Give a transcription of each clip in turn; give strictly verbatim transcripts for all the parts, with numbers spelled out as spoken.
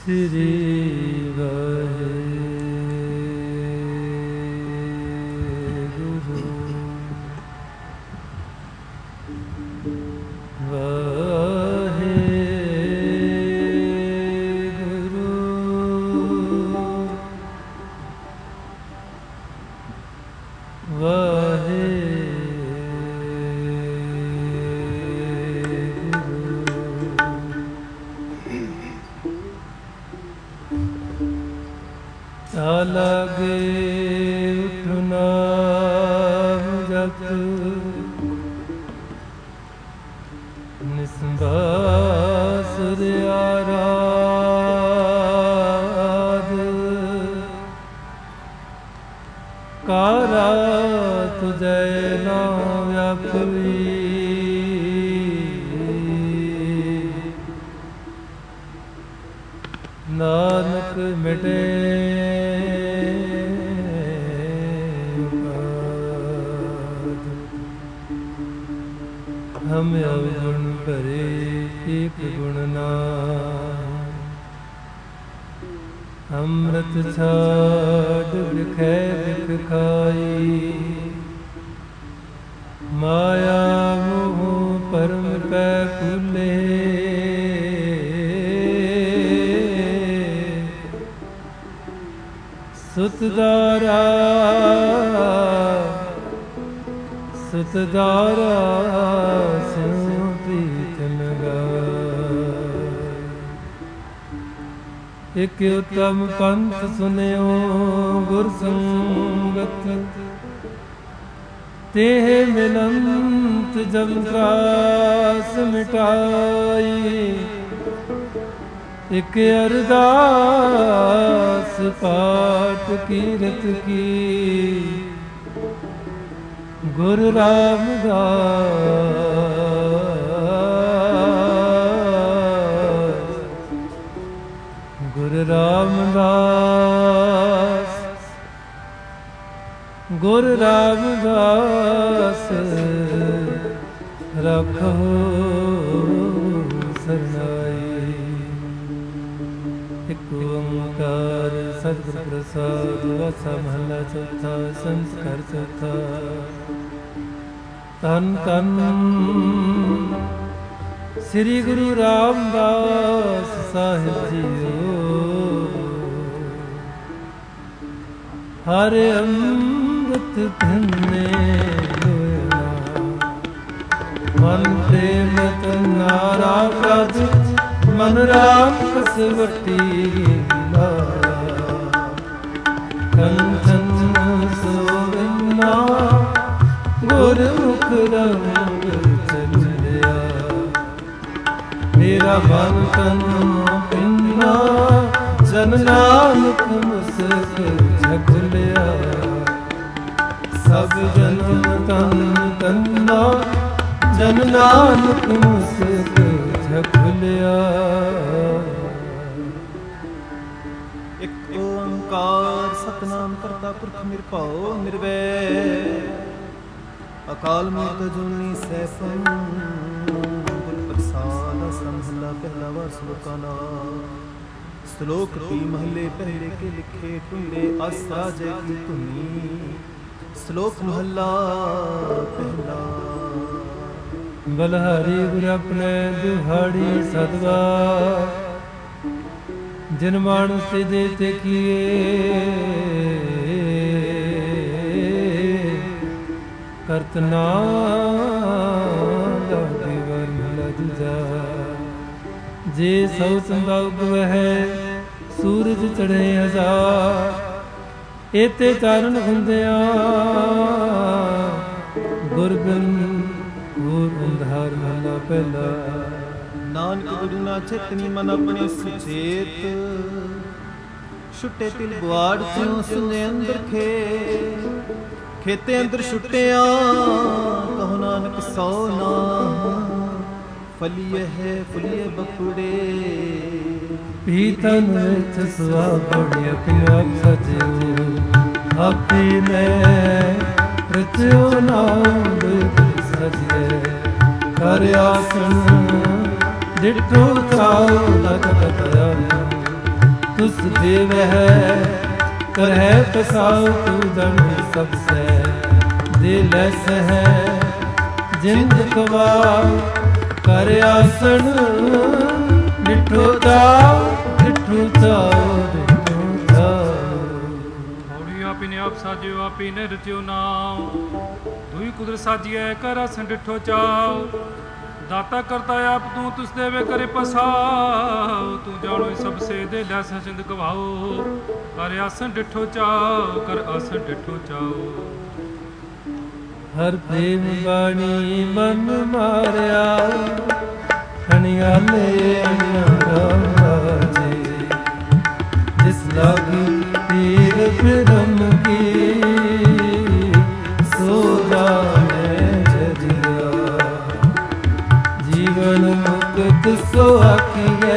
ਸ੍ਰੀ ਵਾਹਿਗੁਰੂ ਲਾਗੇ ਉਠਣਾ ਜਪ ਨਿਸੰਭਾਸ ਆਰਾਧ ਕਾਰਾ ਤੁਝੈ ਨਾ ਵਿਆਪੀ ਨਾਨਕ ਮਿਟੇ ਹਮ ਅਵਗੁਣ ਭਰੇ ਏਕ ਗੁਣ ਨਾਮ ਅੰਮ੍ਰਿਤ ਛਾੜ ਵਿਖੈ ਵਿਖ ਖਾਈ ਮਾਇਆ ਮੋਹ ਪਰਮ ਪੈ ਭੁਲੇ ਸੁਤਦਾਰਾ ਸੁਤਦਾਰਾ ਸਿਉ ਪ੍ਰੀਤਮ ਗਾਇ ਇਕ ਉਤਮ ਪੰਥ ਸੁਨਿਓ ਗੁਰ ਸੰਗਤ ਤੇਹ ਮਿਲੰਤ ਜਮ ਤਰਾਸ ਮਿਟਾਈ ਇਕ ਅਰਦਾਸ ਪਾਠ ਕੀਰਤ ਕੀ ਗੁਰੂ ਰਾਮਦਾਸ ਗੁਰੂ ਰਾਮਦਾਸ ਗੁਰੂ ਰਾਮਦਾਸ ਰੱਖੋ ਸਰਨਾਈ ਇਕ ਓੰਕਾਰ ਸਤਿਗੁਰ ਪ੍ਰਸਾਦਿ ਵਾਸਾ ਮਹਲਾ ਚੌਥਾ ਸੰਸਕਾਰ ਚੌਥਾ ਧੰਨ ਧੰਨ ਸ੍ਰੀ ਗੁਰੂ ਰਾਮਦਾਸ ਸਾਹਿਬ ਜੀਓ ਹਰ ਅੰਮ੍ਰਿਤ ਧੰਨੇ ਹੋਇਆ ਮਨ ਪ੍ਰੇਮ ਤਨਾਰਾ ਪ੍ਰਜ ਮਨ ਰਾਮ ਰਸ ਵਟੀ ਕੰਚਨ ਸੋਵਿਨਾ ਗੁਰਮੁਖ ਰੰਗ ਚਲਿਆ ਮੇਰਾ ਮਨ ਤਨ ਪਿੰਨਾ ਜਨ ਨਾਨਕ ਮੁਸਕ ਝਗਲਿਆ ਸਭ ਜਨਮ ਤਨ ਤੰਨਾ ਜਨ ਨਾਨਕ ਮੁਸਕ ਝਗਲਿਆ ਇੱਕ ਓੰਕਾਰ ਸਤਿਨਾਮ ਕਰਤਾ ਪੁਰਖ ਨਿਰਭਉ ਨਿਰਵੈਰ ਅਕਾਲ ਮੂਰਤ ਜੁਨੀ ਸੈਭੰ ਗੁਰ ਪ੍ਰਸਾਦ ਸੰਭਲਾ ਪਹਿਲਾ ਵਾਰ ਸ਼ਲੋਕਾਂ ਨਾਲ ਸ਼ਲੋਕ ਤੀ ਮਹੱਲੇ ਪਹਿਲੇ ਕੇ ਲਿਖੇ ਟੁੰਡੇ ਆਸਰਾ ਜੈ ਕੀ ਧੁਨੀ ਸ਼ਲੋਕ ਮਹੱਲਾ ਪਹਿਲਾ ਬਲਹਾਰੀ ਗੁਰ ਆਪਣੇ ਦੁਹਾੜੀ ਸਦਵਾ ਜਿਨ ਮਾਨੁ ਸਿਦੇ ਤੇ ਕੀਏ ਕਰਤਨਾ ਲਾਗੇ ਵਰਨ ਲਜ ਜਾ ਜੇ ਸੌ ਚੰਦਾ ਉਗਵਹਿ ਸੂਰਜ ਚੜ੍ਹੇ ਹਜ਼ਾਰ ਏਤੇ ਚਾਰਨ ਹੁੰਦਿਆਂ ਗੁਰ ਬਿਨ ਗੁਰ ਅੰਧਾਰ ਮਹਲਾ ਪਹਿਲਾ ਨਾਨਕ ਗੁਰੂ ਨਾ ਚੇਤਨੀ ਮਨ ਆਪਣੇ ਸੁਚੇਤ ਛੁੱਟੇ ਤਿਲ ਗੁਆੜ ਤਿਉ ਸੁਨੇ ਅੰਦਰ ਖੇ ਖੇਤੇ ਅੰਦਰ ਛੁੱਟਿਆ ਕਹੋ ਨਾਨਕ ਸੋ ਨਾ ਫਲੀਏ ਹੈ ਫੁਲੀਏ ਬਖੁੜੇ ਪੀਤਨ ਵਿੱਚ ਸੁਆ ਬੜੀ ਆਪਣੇ ਆਪ ਸਜਿਓ ਆਪੀ ਨੇ ਰਚਿਓ ਨਾਮ ਸਜਿਏ ਕਰ ਆਸਨ ਡਿਟੋ ਚਾਉ ਲਗਤ ਤਯਾ तुस देव है कर है पसाओ तू दंड सब से दे लस है जिंद कवा कर आसन डिठो चाओ डिठो चाओ डिठो चाओ। मौड़ी आपी ने आप साजियो आपी ने रचियो नाम तू ही कुदरत साजिए कर आसन डिठो चाओ। दाता करता आप तू तुस देवे करे पसाओ तू जानो सब से दे लैस जिंद गवाओ कर आसन डिठो चाओ कर आसन डिठो चाओ। हर प्रेम बाणी मन मारिया हनियाले राजे जिस लागी तीर फिरम की सो जाने जरिया जीवन मुक्त सो आखिए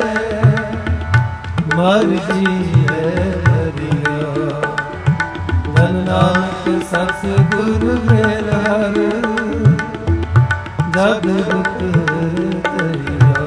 मर जीए हरिया धन नानक सस गुरु मेरा जग दुख तरिया।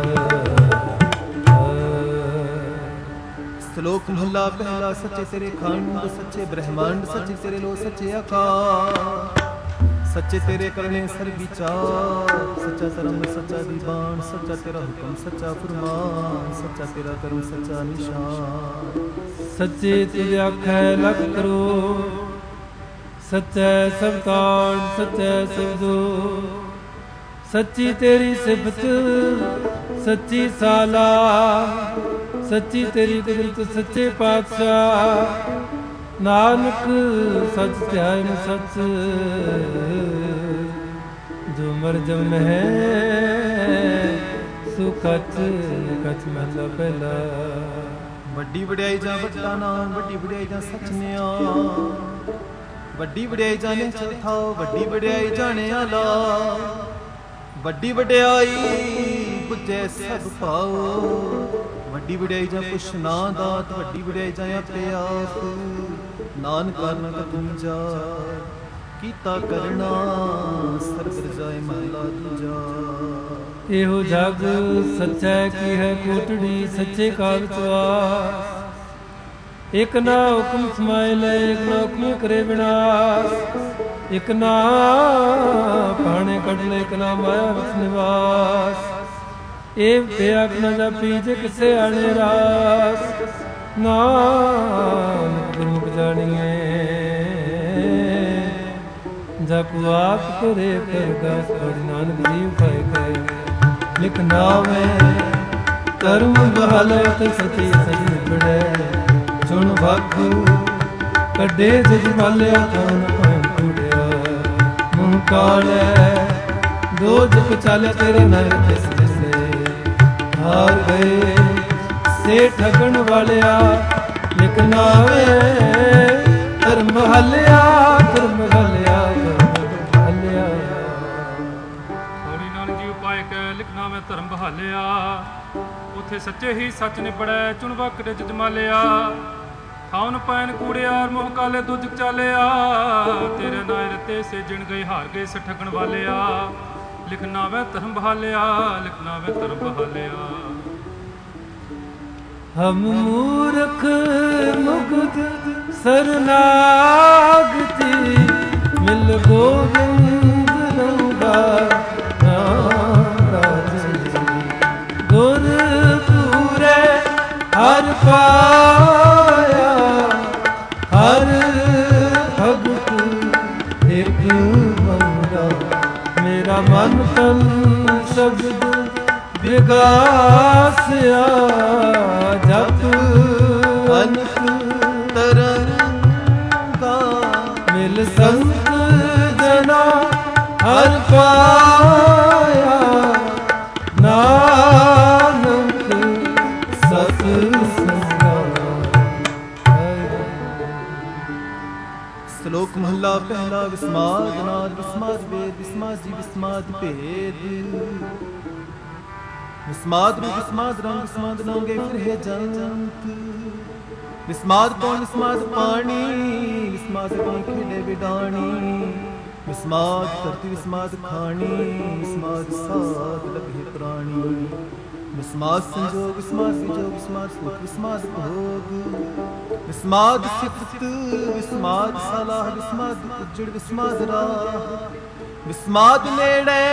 श्लोक महला पहला सच्चे तेरे खंड सच्चे ब्रह्मांड सच्चे तेरे लो सच्चे आकाश सच्चे तेरे करने सर विचार सच्चा धर्म सच्चा दीवान सच्चा तेरा हुक्म सच्चा फरमान सच्चा तेरा कर्म सच्चा निशान। सच्चे तुझे आखै लख करो सच्चै सब कांड सच्चै सब दो सच्ची तेरी सिफत सच्ची साला सच्ची तेरी कुदरत सच्चे पातशाह नानक सच ध्यान सच जो मर जम है सो कच कच महला पहला। ਵੱਡੀ ਵਡਿਆਈ ਜਾਂ ਵੱਡਾ ਨਾਮ ਵੱਡੀ ਵਡਿਆਈ ਜਾਂ ਸੱਚ ਨਿਆ ਵੱਡੀ ਵਡਿਆਈ ਜਾਣੇ ਚੌਥਾ ਵੱਡੀ ਵਡਿਆਈ ਜਾਣੇ ਆਲਾ ਵੱਡੀ ਵਡਿਆਈ ਬੁੱਝੇ ਸਭ ਪਾਓ ਵੱਡੀ ਵਡਿਆਈ ਜਾਂ ਕੁਛ ਨਾ ਦਾਤ ਵੱਡੀ ਵਡਿਆਈ ਜਾਂ ਆਪੇ ਆਪ ਨਾਨਕਾ ਨਾ ਤੁਮ ਜਾ ਕੀਤਾ ਕਰਨਾ ਸਰਬ ਰਜਾਏ ਮਹਲਾ ਦੂਜਾ। ਇਹੋ ਜਗ ਸੱਚੈ ਕੀ ਹੈ ਕੋਟੜੀ ਸੱਚੇ ਕਾਲ ਚਵਾਸ ਇਕ ਨਾ ਹੁਕਮ ਸਮਾਏ ਲੈ ਇਕ ਨਾ ਹੁਕਮ ਕਰੇ ਵਿਨਾਸ਼ ਇਕ ਨਾ ਪਾਣੇ ਕੱਢ ਲੈ ਇਕ ਨਾ ਮਾਇਆ ਵਿੱਚ ਨਿਵਾਸ ਇਹ ਬੇਅਕ ਨਾ ਜਾਪੀ ਜੇ ਕਿਸੇ ਆਣੇ ਰਾਸ ਨਾਨਕ ਗੁਰਮੁਖ ਜਾਣੀਏ ਜਾ ਕੋ ਆਪ ਕਰੇ ਪ੍ਰਗਾਸ ਬੜੀ ਨਾਨਕ ਜੀ ਉਪਾਇ ਕਰੇ ਲਿਖ ਨਾਵੇ ਕਰਮ ਬਹਾਲੇ ਤੇ ਸਤੀ ਸਜਣ ਬੜੇ ਸੁਣ ਵਖ ਕੱਢੇ ਜਿਜ ਮਾਲਿਆ ਤਨ ਪਾਣ ਕੁੜਿਆ ਮੂੰਹ ਕਾਲੇ ਦੋ ਜਪ ਚਾਲੇ ਤੇਰੇ ਨਰ ਤਿਸ ਦਿਸੇ ਹਾਰ ਗਏ ਸੇ ਠਗਣ ਵਾਲਿਆ ਲਿਖ ਨਾਵੇ ਧਰਮ ਹਲਿਆ ਧਰਮ ਹਲਿਆ ਮੈਂ ਧਰਮ ਬਹਾਲਿਆ ਉਥੇ ਸੱਚੇ ਹੀ ਸੱਚ ਨਿਬੜੈ ਚੁਣ ਵਕੜੇ ਜਮਾਲਿਆ ਖਾਉਨ ਪੈਨ ਕੂੜਿਆਰ ਮੋਹ ਕਾਲੇ ਦੁੱਜ ਚਾਲਿਆ ਤੇਰੇ ਨਾਇਰ ਤੇ ਸੇ ਜਿਣ ਗਏ ਹਾਰ ਗਏ ਸਠਗਣ ਵਾਲਿਆ ਲਿਖਣਾ ਵੇ ਧਰਮ ਬਹਾਲਿਆ ਲਿਖਣਾ ਵੇ ਧਰਮ ਬਹਾਲਿਆ। ਹਮ ਮੂਰਖ ਮੁਗਧ ਸਰਨਾਗਤੀ ਮਿਲ ਗੋਬਿੰਦ ਰੰਗਾ ਗੁਰ ਪੂਰੇ ਹਰ ਪਾਇਆ ਹਰ ਭਗਤ ਇੱਕ ਮੰਗਾ ਮੇਰਾ ਮਨ ਤਨ ਸ਼ਬਦ ਵਿਗਾਸਿਆ ਜਪ ਅਨਕ ਤਰੰਗਾ ਮਿਲ ਸੰਤ ਜਨਾ ਹਰ ਪਾਇਆ ਨਾਨਕ ਸਤ ਸੰਗਾ। ਸ਼ਲੋਕ ਮਹਲਾ ਪਹਿਲਾ ਵਿਸਮਾਦ ਨਾਦ ਵਿਸਮਾਦ ਵੇਦ ਵਿਸਮਾਦ ਜੀ ਵਿਸਮਾਦ ਭੇਦ ਵਿਸਮਾਦ ਰੂਪ ਵਿਸਮਾਦ ਰੰਗ ਵਿਸਮਾਦ ਨਾਂਗੇ ਫਿਰ ਹੈ ਜੰਤ ਵਿਸਮਾਦ ਕੌਣ ਵਿਸਮਾਦ ਪਾਣੀ ਵਿਸਮਾਦ ਕੌਣ ਖੇਡੇ ਵਿਡਾਣੀ ਵਿਸਮਾਦ ਧਰਤੀ ਵਿਸਮਾਦ ਖਾਣੀ ਵਿਸਮਾਦ ਸਾਧ ਲਭੇ ਪ੍ਰਾਣੀ ਵਿਸਮਾਦ ਸੰਜੋਗ ਵਿਸਮਾਦ ਵਿਜੋਗ ਵਿਸਮਾਦ ਸੁਖ ਵਿਸਮਾਦ ਭੋਗ ਵਿਸਮਾਦ ਸਿਫਤ ਵਿਸਮਾਦ ਸਲਾਹ ਵਿਸਮਾਦ ਉਜੜ ਵਿਸਮਾਦ ਰਾਹ ਵਿਸਮਾਦ ਨੇੜੇ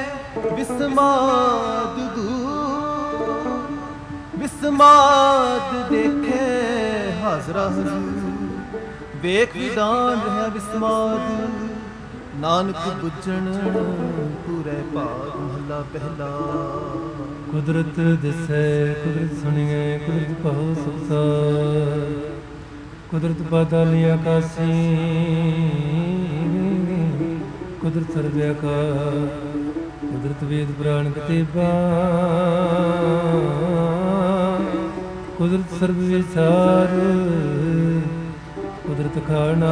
ਵਿਸਮਾਦ ਦੂਰ ਵਿਸਮਾਦ ਦੇਖੇ ਹਾਜ਼ਰਾ ਹਜ਼ੂਰ ਵੇਖ ਵਿਦਾਨ ਰਿਹਾ ਵਿਸਮਾਦ ਨਾਨਕ ਬੁੱਝਣ ਪੂਰੇ ਭਾਗ ਮਹਲਾ ਪਹਿਲਾ। ਕੁਦਰਤ ਦਿਸੈ ਕੁਦਰਤ ਸੁਣੀਐ ਕੁਦਰਤ ਭਾਉ ਸੁਸਾ ਕੁਦਰਤ ਪਾਤਾਲੀ ਆਕਾਸੀ ਕੁਦਰਤ ਸਰਬ ਆਕਾਰ ਕੁਦਰਤ ਵੇਦ ਪੁਰਾਣ ਕਤੇਬਾ ਕੁਦਰਤ ਸਰਬ ਵਿਚਾਰ ਕੁਦਰਤ ਖਾਣਾ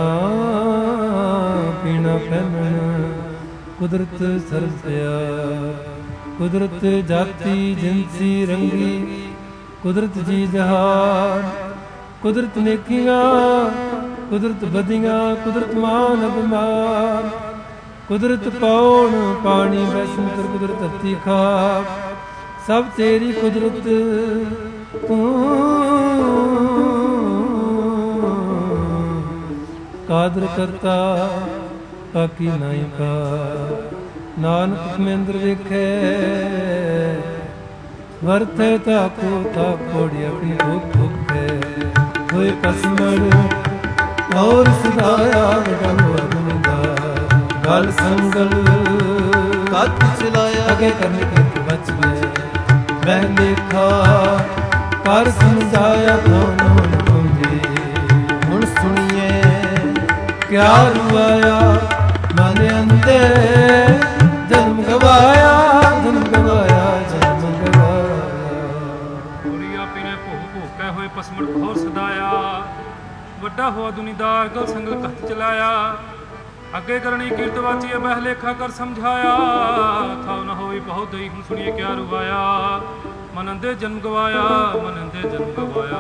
ਪੀਣਾ ਪਹਿਨਣਾ ਕੁਦਰਤ ਸਰਬ ਪਿਆਰ ਕੁਦਰਤ ਜਾਤੀ ਜਿਨਸੀ ਰੰਗੀ ਕੁਦਰਤ ਜੀ ਜਹਾਨ ਕੁਦਰਤ ਨੇਕੀਆਂ ਕੁਦਰਤ ਬਦੀਆਂ ਕੁਦਰਤ ਮਾਨ ਅਭਿਮਾਨ ਕੁਦਰਤ ਪੌਣ ਪਾਣੀ ਵੈਸ਼ਨਤਰ ਕੁਦਰਤ ਧਰਤੀ ਖਾਕ ਸਭ ਤੇਰੀ ਕੁਦਰਤ ਤੂੰ ਕਾਦਰ ਕਰਤਾ ਬਾਕੀ ਨਹੀਂ ਕਾ ਨਾਨਕ ਮਹਿੰਦਰ ਵੇਖੇ ਵਰਤੇ ਤਾਕੋ ਤਾਕੋੜੀ ਆਪਣੀ ਭੁੱਖ ਭੁੱਖੇ ਹੋਏ ਕਸਮੜ ਔਰ ਸਦਾਇਆ ਵਡਾ ਹੋਆ ਗੁਨਦਾ ਗਲ ਸੰਗਲ ਕੱਤ ਚਲਾਇਆ ਅਗੇ ਕਰਨੇ ਕੇ ਬਚ ਗਏ ਮੈਂ ਲੇਖਾ ਕਰ ਸਮਝਾਇਆ ਦੋਨੋਂ ਤੁਮੇ ਹੁਣ ਸੁਣੀਏ ਕਿਆ ਰੁਆਇਆ ਮਨ ਅੰਦੇ ਜਨਮ ਗਵਾਇਆ ਜਨਮ ਗਵਾਇਆ ਜਨਮ ਗਵਾਇਆ ਹੋਰੀ ਆਪੀ ਨੇ ਭੋਗ ਭੋਗਿਆ ਹੋਏ ਪਸਮੜ ਖੋਰ ਸਦਾਇਆ ਵੱਡਾ ਹੋਆ ਦੁਨੀਦਾਰ ਗਲ ਸੰਗਲ ਕੱਤ ਚਲਾਇਆ ਅੱਗੇ ਕਰਨੀ ਕੀਰਤ ਵਾਚੀਏ ਬਹਿ ਲੇਖਾ ਕਰ ਸਮਝਾਇਆ ਥਾਉ ਨਾ ਹੋਈ ਬਹੁਤ ਦਈ ਹੁਣ ਸੁਣੀਏ ਕਿਆ ਰੁਵਾਇਆ ਮਨ ਅੰਦੇ ਜਨਮ ਗਵਾਇਆ ਮਨ ਅੰਦੇ ਜਨਮ ਗਵਾਇਆ।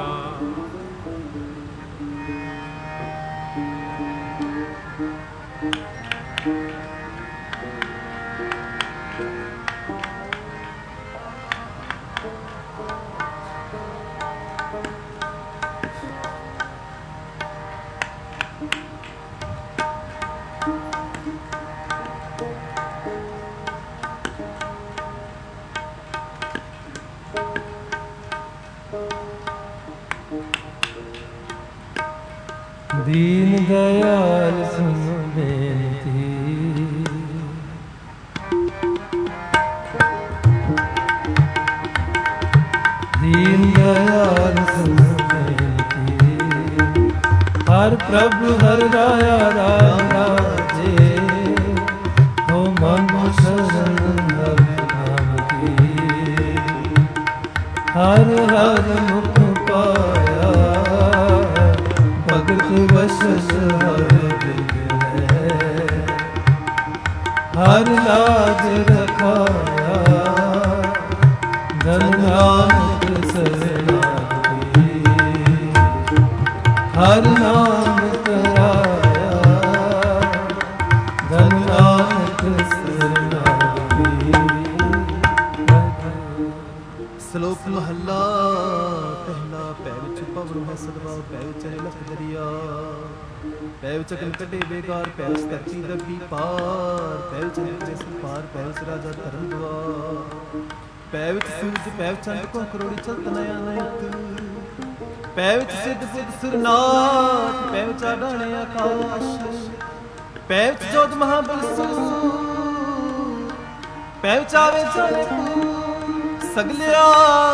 ਦੀਨ ਦਇਆਲ ਸੁਨ ਬੇਨਤੀ ਦੀਨ ਦਇਆਲ ਸੁਨ ਬੇਨਤੀ ਹਰ ਪ੍ਰਭ ਹਰ ਰਾਇਆ ਰਾਜੇ ਹੋ ਮਨ ਸ਼ਰਨ ਹਰ ਨਾਮ ਕੀ ਹਰ ਹਰ ਮੁਖ ਪਾਇਆ ਭਗਤ ਬਸਸ ਹਰ ਦਿਲ ਹੈ ਹਰ ਲਾਜ ਰਖਾਇਆ ਜਨ ਨਾਨਕ ਸਰਨਾਗਤੀ ਹਰ ਨਾਮ ਤਰਾਇਆ ਜਨ ਨਾਨਕ ਸਰਨਾਗਤੀ। ਸ਼ਲੋਕ ਮਹੱਲਾ ਪਹਿਲਾ ਪੈ ਵਿੱਚ ਭਵਰੂ ਹੈ ਸਦਵਾ ਪੈ ਵਿੱਚ ਲਖ ਦਰਿਆ ਪੈ ਵਿੱਚ ਅਗਨ ਕੱਢੇ ਬੇਕਾਰ ਪੈ ਵਿੱਚ ਧਰਤੀ ਦੱਬੀ ਪਾਰ ਪੈ ਵਿੱਚ ਨਿਕਲੇ ਸੰਪਾਰ ਪੈ ਵਿੱਚ ਰਾਜਾ ਧਰਮ ਦੁਆਰ ਪੈ ਵਿੱਚ ਸੂਰਜ ਪੈ ਵਿੱਚ ਚੰਦ ਕੋ ਕਰੋੜੀ ਚਲਤ ਨਇਆ ਨਇਤ ਪੈ ਵਿੱਚ ਸਿੱਧ ਬੁੱਧ ਸੁਰਨਾਥ ਪੈ ਵਿੱਚ ਆਡਾਣੇ ਆਕਾਸ਼ ਪੈ ਵਿੱਚ ਜੋਤ ਮਹਾਬਲ ਸੂ ਪੈ ਵਿੱਚ ਆਵੇ ਜਾਣੇ ਸਗਲਿਆ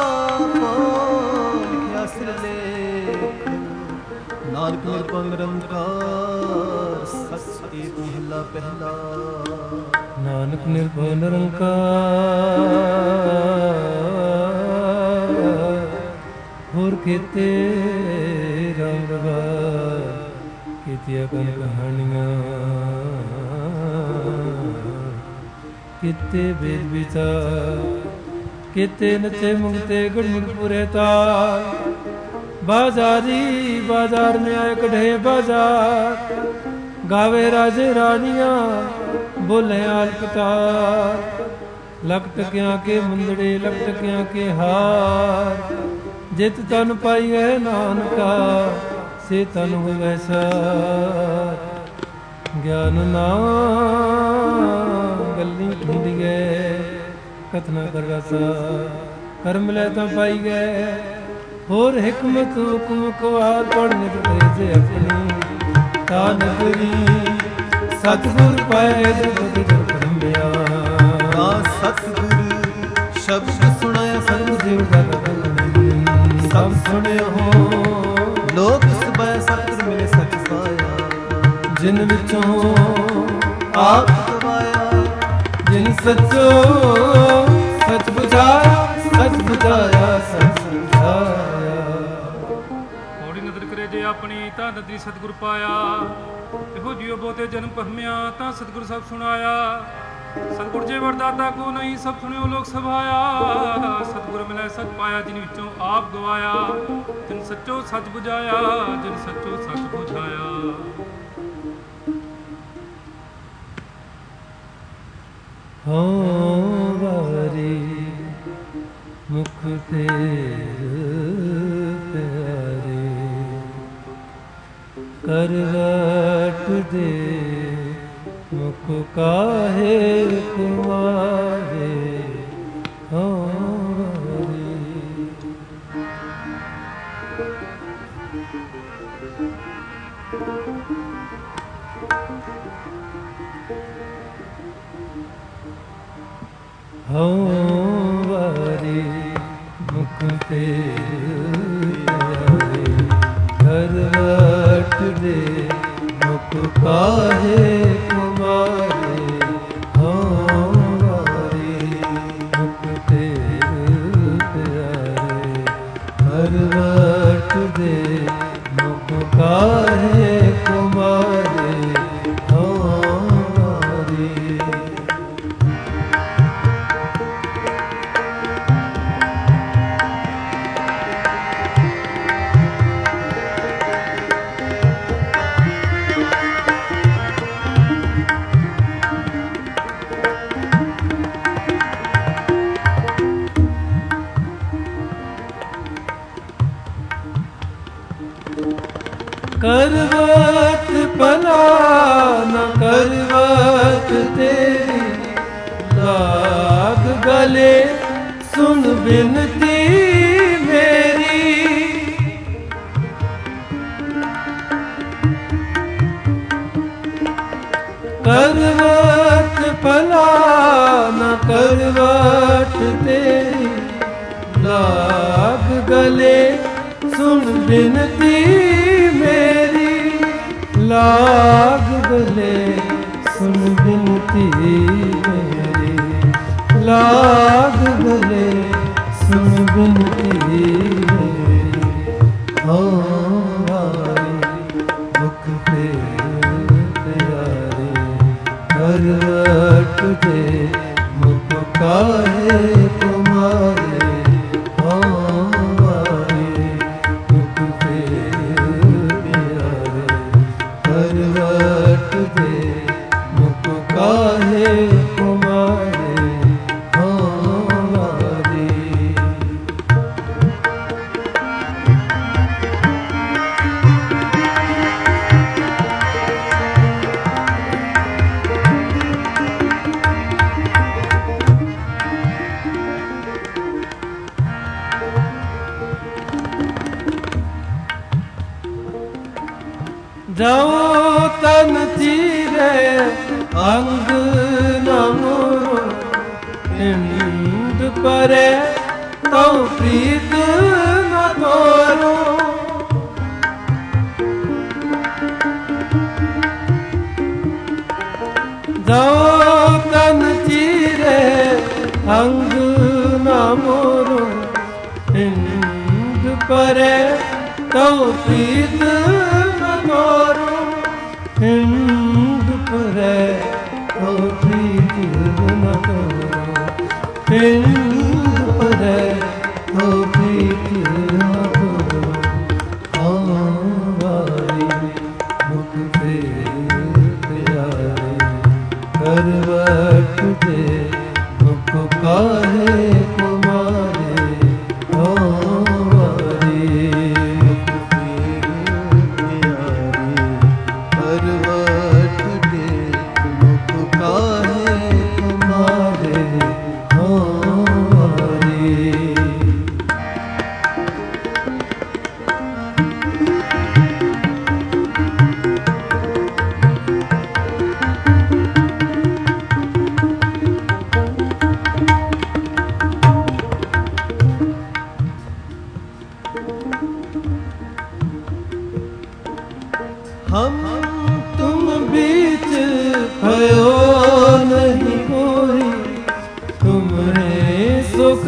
ਲਿਖਿਆ ਸਿਰ ਲੇਖ ਨਾਨਕ ਨਿਰਭਉ ਨਿਰੰਕਾਰ ਸਚ ਏਕ ਮਹਲਾ ਪਹਿਲਾ। ਨਾਨਕ ਨਿਰਭਉ ਨਿਰੰਕਾਰ ਹੋਰ ਕੀਤੇ ਰਾਮ ਰਵਾਰ ਕੀਤੀਆਂ ਕਨ ਕਹਾਣੀਆਂ ਕੀਤੇ ਵੇਦ ਵਿਚਾਰ ਕੀਤੇ ਨਚੇ ਮੁਕਤੇ ਗੁਰਮੁਖ ਪੁਰੇ ਤਾਰ ਬਾਜ਼ਾਰੀ ਬਾਜ਼ਾਰ में आए कढ़े बाजार गावे राजे रानियां बोले आलपतार ਲਖ ਟਕਿਆਂ ਕੇ ਮੁੰਦੜੇ ਲਖ ਟਕਿਆਂ ਕੇ ਹਾਰ। ਜਿਤ ਤਨ ਪਾਈਐ ਨਾਨਕਾ ਸੇ ਤਨ ਹੋਵੈ ਸਾਰ। ਗਿਆਨ ਨਾਮ ਗੱਲੀ ਢੂੰਡੀਐ ਕਥਨਾ ਕਰ ਰਸਾ। ਕਰਮ ਲੈ ਤਾਂ ਪਾਈ ਗਏ ਹੋਰ ਹਿਕਮਤ ਹੁਕਮ ਕਵਾਰ। ਪੜ੍ਹ ਨਿਤ ਤੇਜੇ ਆਪਣੀ ਤਾ ਨਗਰੀ ਸਤਿਗੁਰ ਪਾਏ ਦੁਖ ਕਰਮਿਆ। ਸਤਿਗੁਰ ਸ਼ਬਦ ਸੁਣਾਇਆ ਸੰਤ ਜਿਵ ਗਲ ਸਭ ਸੁਣਿਓ ਲੋਕ ਸਭੈ ਸਤਿਗੁਰ ਮਿਲੇ ਸਚ ਪਾਇਆ। ਜਿਨ ਵਿੱਚੋਂ ਆਪ ਗਵਾਇਆ ਜਿਨ ਸੱਚੋ ਸਚ ਬੁਝਾਇਆ ਸਚ ਬੁਝਾਇਆ ਸਚ ਸਮਝਾਇਆ। ਮੋੜੀ ਨਦਰ ਕਰੇ ਜੇ ਆਪਣੀ ਤਾਂ ਨਦਰੀ ਸਤਿਗੁਰ ਪਾਇਆ। ਇਹੋ ਜਿਉ ਬਹੁਤੇ ਜਨਮ ਪਹਮਿਆ ਤਾਂ ਸਤਿਗੁਰ ਸਭ ਸੁਣਾਇਆ। ਸਤਿਗੁਰ ਜੇ ਵਰਦਾਤਾ ਕੋ ਨਹੀਂ ਸਭ ਸੁਣਿਓ ਲੋਕ ਸਭਾਇਆ। ਸਤਿਗੁਰ ਮਿਲੈ ਸਚ ਪਾਇਆ ਜਿਨ ਵਿੱਚੋਂ ਆਪ ਗਵਾਇਆ। ਜਿਨ ਸੱਚੋ ਸੱਚ ਬੁਝਾਇਆ ਜਿਨ ਸੱਚੋ ਸੱਚ ਬੁਝਾਇਆ। ਹਉ ਵਾਰੀ ਮੁਖ ਤੇਰ ਪਿਆਰੇ। ਕਰਵਟ ਦੇ ਮੁਖ ਕਾਹੇ ਕੁਮਾਰੇ। ਹਉ ਵਾਰੀ ਹਉ ਵਾਰੀ ਮੁਖ ਤੇਰੇ ਪਿਆਰੇ। ਕਰਵਟ ਦੇ ਮੁਖ ਕਾਹੇ ਕੁਮਾਰੇ। ਹਉ ਵਾਰੀ ਮੁਖ ਤੇਰੇ ਪਿਆਰੇ। ਕਰਵਟ ਦੇ ਮੁਖ ਕਾਹੇ ਕੁਮਾਰੇ। ਹਉ ਵਾਰੀ ਕਰਵਟ ਭਲਾ ਨ ਕਰਵਟ ਤੇਰੀ। ਲਾਗ ਗਲੇ ਸੁਣ ਬਿਨਤੀ ਮੇਰੀ। ਕਰਵਟ ਭਲਾ ਨ ਕਰਵਟ ਤੇਰੀ। ਲਾਗ ਗਲੇ ਸੁਣ ਬਿਨਤੀ ਮੇਰੀ। ਲਾਗ ਗਲੇ ਸੁਣ ਬਿਨਤੀ ਮੇਰੀ। ਲਾਗ ਗਲੇ ਸੁਣ ਬਿਨਤੀ ਮੇਰੀ। ਹਉ ਵਾਰੀ ਮੁਖ ਤੇਰੇ ਪਿਆਰੇ। ਕਰਵਟ ਦੇ ਮੁਖ ਕਾਹੇ ਕੁਮਾਰੇ। ਹਉ ਵਾਰੀ ਮੁਖ ਤੇਰੇ ਪਿਆਰੇ। ਕਰਵਟ ਦੇ ਮੁਖ ਕਾਹੇ ਕੁਮਾਰੇ। ਹਉ ਵਾਰੀ ਜਾਉ ਤਨ ਚੀਰੇ ਅੰਗ ਨ ਮੋਰੋ। ਇੰਦ ਪਰੇ ਤਉ ਪ੍ਰੀਤ ਨ ਤੋਰੋ। ਜਾਉ ਤਨ ਚੀਰੇ ਅੰਗ ਨ ਮੋਰੋ। ਇੰਦ ਪਰੇ ਤਉ ਪ੍ਰੀਤ ਨ ਤੋਰੋ। ਇੰਦ ਪਰੇ ਤਉ ਪ੍ਰੀਤ ਨ ਤੋਰੋ। ਇੰਦ ਪਰੇ ਤਉ ਪ੍ਰੀਤ ਨ ਤੋਰੋ। ਹਉ ਵਾਰੀ ਮੁਖ ਤੇਰੇ ਪਿਆਰੇ। ਕਰਵਟ ਦੇ ਮੁਖ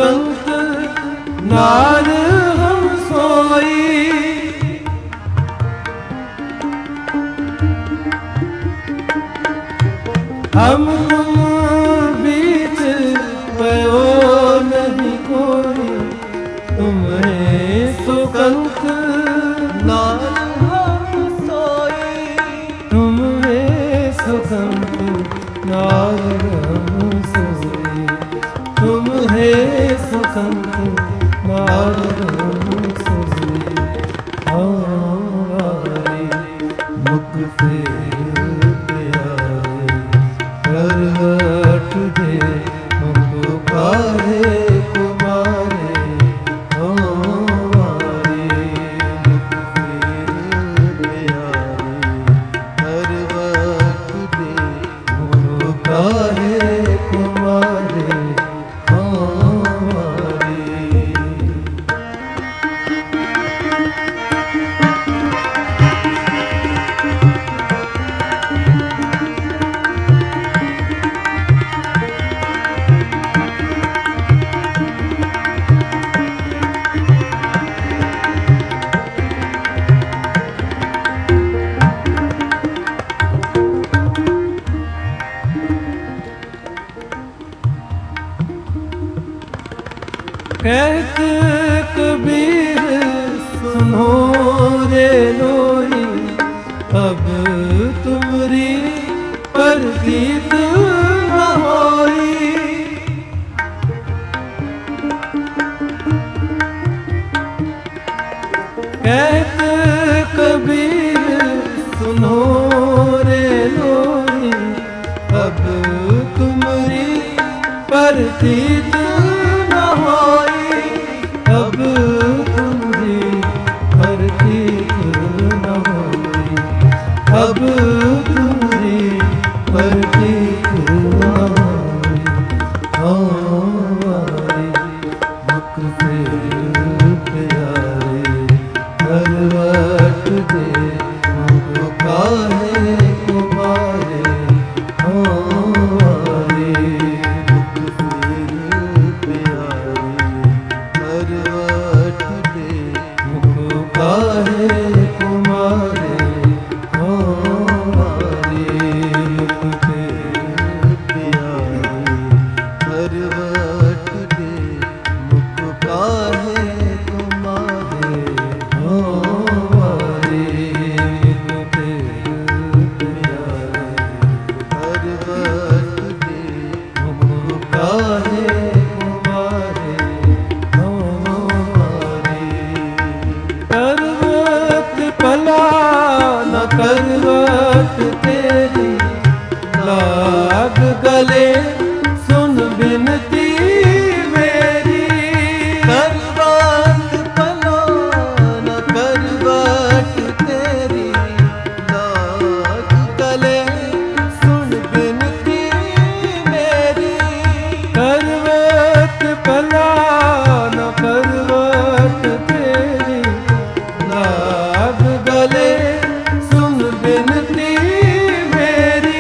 सुकंत नार हम सोई। हम बीच पयो नहीं कोई, तुम्हें सुकंत नार हम सोई। तुम्हें सुकंत नार हम सोई। तुम्हें सुकंत नार हम सोई। हमारी मुख फेर प्यारे करवट दे हमको पारे कुमारे। हमारी मुख फेर प्यारे करवट दे हमको पारे कुमारे। हमारी कहत कबीर सुनो रे लोई, अब तुमरी परतीत न होई। कहत कबीर सुनो रे लोई, अब तुमरी परतीत न होई। अब तुमरी परतीत न होई। अब तुमरी परतीत न होई। हमारी मुख फेर प्यारे करवट दे हमको काहे कुमारे। हमारी मुख फेर प्यारे करवट दे हमको काहे कुमारे। हमारी मुख फेर प्यारे करवट दे हमको काहे कुमारे। हमारी मुख फेर प्यारे करवट दे हमको काहे कुमारे। हमारी करवट पला न करवट तेरी, लाग गले सुन बिनती मेरी। करवट पला न करवट तेरी, लाग गले सुन बिनती मेरी। करवट पला न करवट तेरी, लाग गले सुन बिनती मेरी।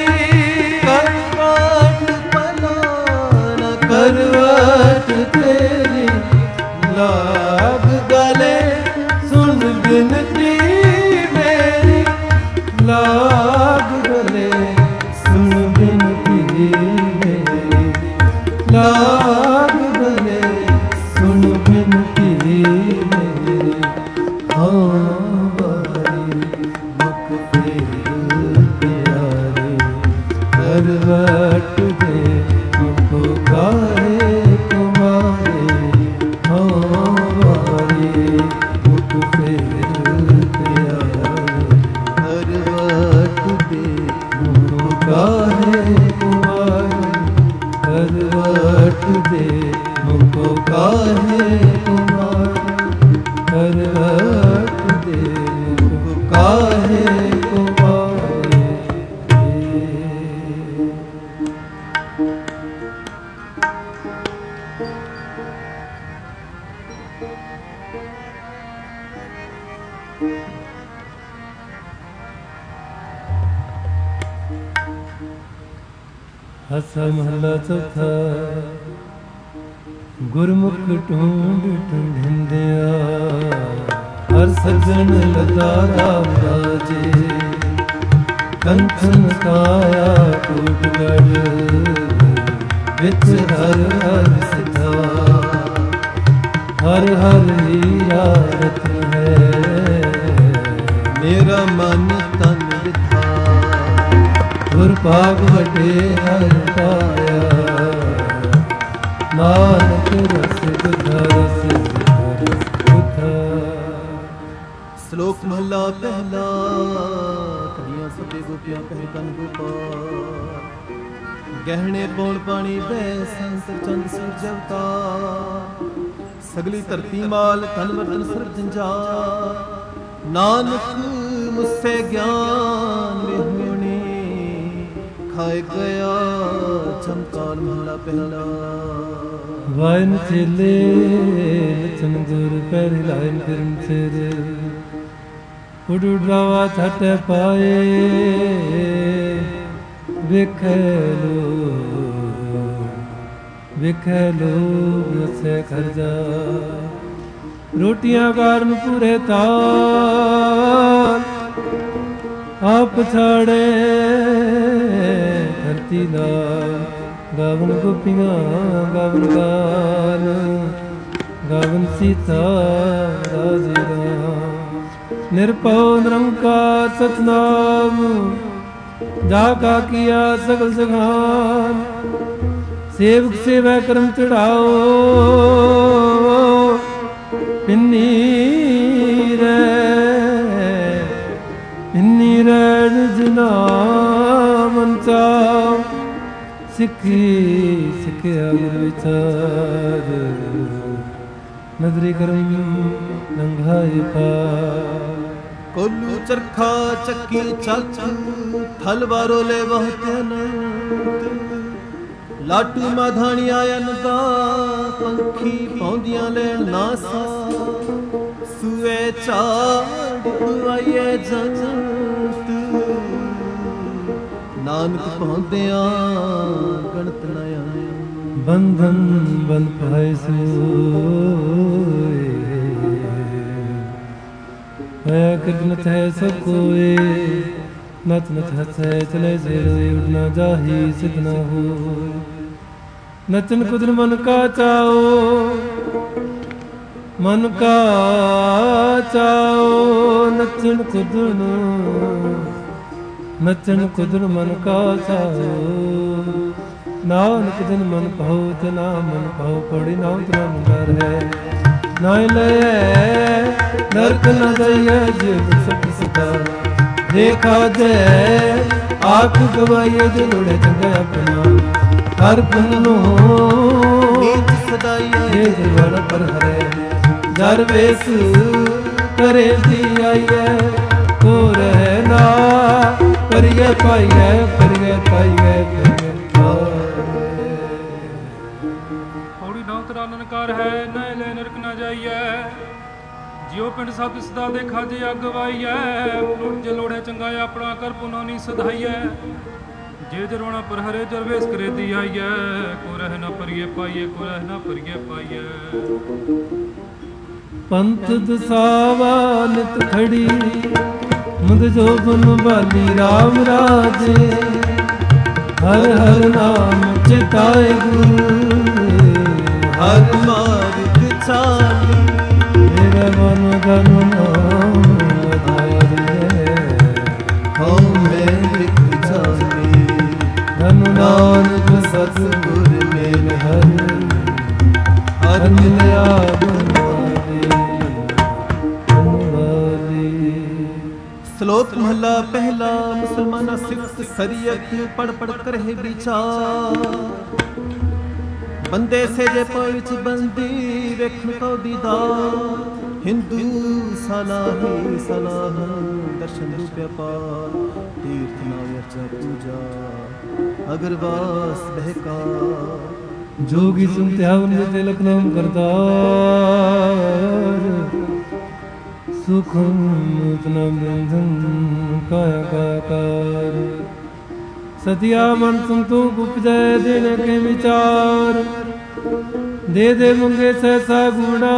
करवट पला न करवट तेरी, लाग गले सुन बिनती मेरी। लाग गले सुन बिनती मेरी। लाग गले सुन बिनती मेरी। हमारी मुख फेर प्यारे करवट दे हमको काहे कुमारे। हमारी मुख फेर प्यारे करवट दे हमको काहे कुमारे। करवट दे हमको काहे कुमारे। करवट दे हमको काहे कुमारे। हसा महला चौथा। ਗੁਰਮੁਖ ਢੂੰਡ ਢੂੰਢਿੰਦਿਆ ਹਰ ਸਜਣ ਲਗਾ ਰਾਮ ਰਾਜੇ ਕੰਠਨ ਕਾਇਆ ਕੋਟਗੜ ਵਿੱਚ ਹਰ ਹਰ ਸਿਧਾ ਹਰ ਹਰ ਹੀਰਾ ਰਤਨ ਹੈ ਮੇਰਾ ਮਨ ਤਨ ਵਿਧਾ ਗੁਰ ਭਾਗ ਵਟੇ ਹਰ ਪਾਇਆ ਨਾਨਕ ਰਸ ਦੁਧਾ ਰਸ ਦੁਧਾ। ਸ਼ਲੋਕ ਮਹਲਾ ਪਹਿਲਾ। ਕੜੀਆਂ ਸਭੇ ਗੋਪੀਆਂ ਕਹਿ ਕਨ ਗੋਪਾਲ ਗਹਿਣੇ ਪੌਣ ਪਾਣੀ ਬੈ ਸੰਤ ਚੰਦ ਸੂਰਜ ਅਵਤਾਰ ਸਗਲੀ ਧਰਤੀ ਮਾਲ ਤਨ ਵਰਤਨ ਸਰਬ ਜੰਜਾਲ ਨਾਨਕ ਮੁਸੇ ਗਿਆਨ ਵਿਹੁਣੀ ਖਾਏ ਗਿਆ ਚਮਕਾਰ ਮਹਲਾ ਪਹਿਲਾ। ਵਾਇਨ ਚੇਲੇ ਲਛਨ ਗੁਰ ਪੈਰ ਲਾਇਨ ਫਿਰਨ ਸਿਰ ਉਡ ਉਡਾਵਾ ਛਟ ਪਾਏ ਵੇਖੈ ਲੋ ਵੇਖੈ ਲੋ ਰਸੇ ਖਰਜਾ ਰੋਟੀਆਂ ਕਾਰਨ ਪੂਰੇ ਤਾਲ ਆਪ ਛਾੜੇ ਧਰਤੀ ਨਾਲ ਗਾਵਨ ਗੋਪੀਆਂ ਗਾਵਨ ਗਾਨ ਗਾਵਨ ਸੀਤਾ ਰਾਜੇ ਰਾਮ ਨਿਰਭਉ ਨਿਰੰਕਾਰ ਸਤਨਾਮ ਜਾ ਕਾ ਕੀਆ ਸਗਲ ਜਹਾਨ ਸੇਵਕ ਸੇਵਾ ਕਰਮ ਚੜਾਓ ਪਿੰਨੀ ਰਹਿ ਪਿੰਨੀ ਰਹਿ ਜਨਾ ਮਨ ਚਾਉ ਸਿੱਖੀ ਸਿੱਖਿਆ ਗੁਰ ਵਿਚਾਰ ਨਦਰੀ ਕਰਮ ਲੰਘਾਏ ਪਾਰ ਕੋਲੂ ਚਰਖਾ ਚੱਕੀ ਚੱਕ ਥਲ ਵਾਰੋ ਲੈ ਬਹੁਤ ਅਨੰਤ ਲਾਟੂ ਮਾਧਾਣੀ ਆਇਨ ਦਾ ਪੰਖੀ ਪੌਂਦੀਆਂ ਲੈਣ ਨਾ ਸਾ ਸੂਏ ਝਾੜ ਆਈਏ ਜੰਤ ਨਾਨਕ ਪਹੁੰਦਿਆਂ ਗਣਤ ਨ ਆਇਆ ਬੰਧਨ ਬਲ ਪਾਏ ਸੋਏ ਹੈ ਕਿਰਨਤ ਹੈ ਸਭ ਕੋਏ ਨਚ ਨਚ ਹਸੈ ਚਲੇ ਜੇੜੋਏ ਉਡਨਾ ਜਾਹੀ ਸਿਧ ਨ ਹੋਏ ਨਚਨ ਕੁਦਨ ਮਨ ਕਾ ਚਾਓ ਮਨ ਕਾ ਚਾਓ ਨਚਨ ਕੁਦਨ ਨਚਨ ਕੁਦਨ ਮਨ ਕਾ ਚਾਓ ਨਾਨਕ ਦਿਨ ਮਨ ਭਾਉ ਤੇ ਨਾ ਮਨ ਭਾਉ ਪੜੀ ਨਾ ਉਤਰਾ ਮੰਦਰ ਹੈ ਨਾ ਲੈ ਨਰਕ ਨ ਦਈਐ ਜਿਵ ਸੁਖ ਸਦਾ ਦੇਖਾ ਜੈ ਆਪ ਗਵਾਈਏ ਜੇ ਲੋੜੇ ਚੰਗਾ ਆਪਣਾ ਹਰ ਪੁੰਨ ਨੂੰ ਨੀਤ ਸਦਾਈਏ ਜੇ ਵਰ ਪਰ ਹਰੇ ਜਰ ਵੇਸ ਕਰੇ ਦੀ ਆਈਐ ਕੋ ਰਹਿ ਨਾ ਕਰਿਏ ਪਾਈਐ ਕਰਿਏ ਪਾਈਐ ਕਰਿਏ ਹੌੜੀ ਨਾ ਉਤਰਾ ਨਨਕਾਰ ਹੈ ਨਾ ਲੈ ਨਰਕ ਨਾ ਜਾਈਐ ਜਿਉ ਪਿੰਡ ਸਤ ਸਦਾ ਦੇਖਾ ਜੇ ਅਗਵਾਈਐ ਜੇ ਲੋੜੇ ਚੰਗਾ ਆਪਣਾ ਕਰ ਪੁਨੋ ਨੀ ਸਧਾਈਐ ਜੇ ਜਰਵਾਣਾ ਪਰ ਹਰੇ ਜਰਵੇਸ ਕਰੇ ਦੀ ਆਈਐ ਕੋ ਰਹਿ ਨਾ ਪਰਿਏ ਪਾਈਐ ਕੋ ਰਹਿ ਨਾ ਪਰਿਏ ਪਾਈਐ ਪੰਥ ਦਸਾਵਾ ਨਿਤ ਖੜੀ ਮੁਦ ਜੋਬਨ ਬਾਲੀ ਰਾਮ ਰਾਜੇ ਹਰ ਹਰ ਨਾਮ ਚਿਤਾਏ ਗੁਰੂ ਹਰ ਮਾਰਗ ਚਾਲੀ ਮੇਰਾ ਮਨ ਗਨ ਨਾਮ ਵਧਾਏ ਹਉ ਮੈਂ ਲਿਖ ਜਾਣੀ ਧਨ ਨਾਨਕ ਸਤਿਗੁਰ ਮੇਲ ਹਰ ਹਰ ਮਿਲਿਆ ਸ਼ਲੋਕ ਮਹਲਾ ਪਹਿਲਾ। ਮੁਸਲਮਾਨਾ ਸਿਫਤ ਸਰੀਅਤ ਪੜ ਪੜ ਕਰਹਿ ਵਿਚਾਰ ਬੰਦੇ ਸੇਜੇ ਪਉ ਵਿੱਚ ਬੰਦੀ ਵੇਖਣ ਕੋ ਦੀਦਾਰ ਹਿੰਦੂ ਸਲਾਹੀ ਸਲਾਹ ਦਰਸ਼ਨ ਰੂਪਿਆ ਪਾਰ ਤੀਰਥ ਨਾ ਅਰਚਾ ਪੂਜਾ ਅਗਰਵਾਸ ਬਹਿਕਾਰ जोगी सुनते हवन में तिलक नाम करतार सुखम नूतना बंधन काया कायाकार सतिया मन संतों उपजय देने के विचार ਦੇ ਦੇ ਮੰਗੇ ਸੈਸਾ ਗੁਣਾ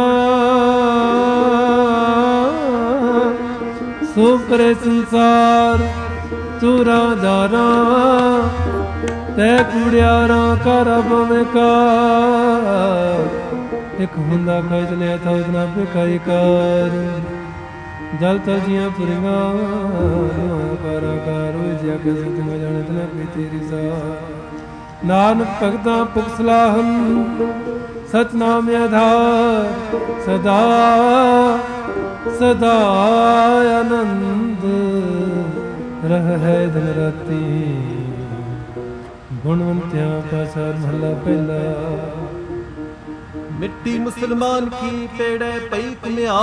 ਸੋ ਕਰੇ ਸੰਸਾਰ ਚੋਰਾਂ ਦਾਰਾਂ ਤੈ ਕੁੜਿਆਰਾਂ ਕਰ ਬਵੇਂ ਕਾ ਇੱਕ ਹੁੰਦਾ ਖਜ ਲਿਆ ਤਾਂ ਉਹਨਾ ਬੇਕਾਈ ਕਰ ਜਲ ਤਲ ਜੀਆਂ ਪੁਰੀਆਂ ਕਾਰਾ ਕਾਰ ਹੋਏ ਜਿਆ ਕੇ ਸਤ ਮੈਂ ਜਾਣੇ ਤਨਾ ਕੋਈ ਤੇਰੀ ਸਾ ਨਾਨਕ ਭਗਤਾਂ ਪੁਖ ਸਲਾਹਨ ਸਤਨਾਮ ਆਧਾਰ ਸਦਾ ਸਦਾ ਆਨੰਦ ਰਹਿ ਦਿਨ ਰਾਤੀ ਗੁਣਵੰਤਿਆਂ ਪਾਸਾ ਮਹਲਾ ਪਹਿਲਾ ਮਿੱਟੀ ਮੁਸਲਮਾਨ ਕੀ ਪੇੜੇ ਪਈ ਕੁਮਿਆ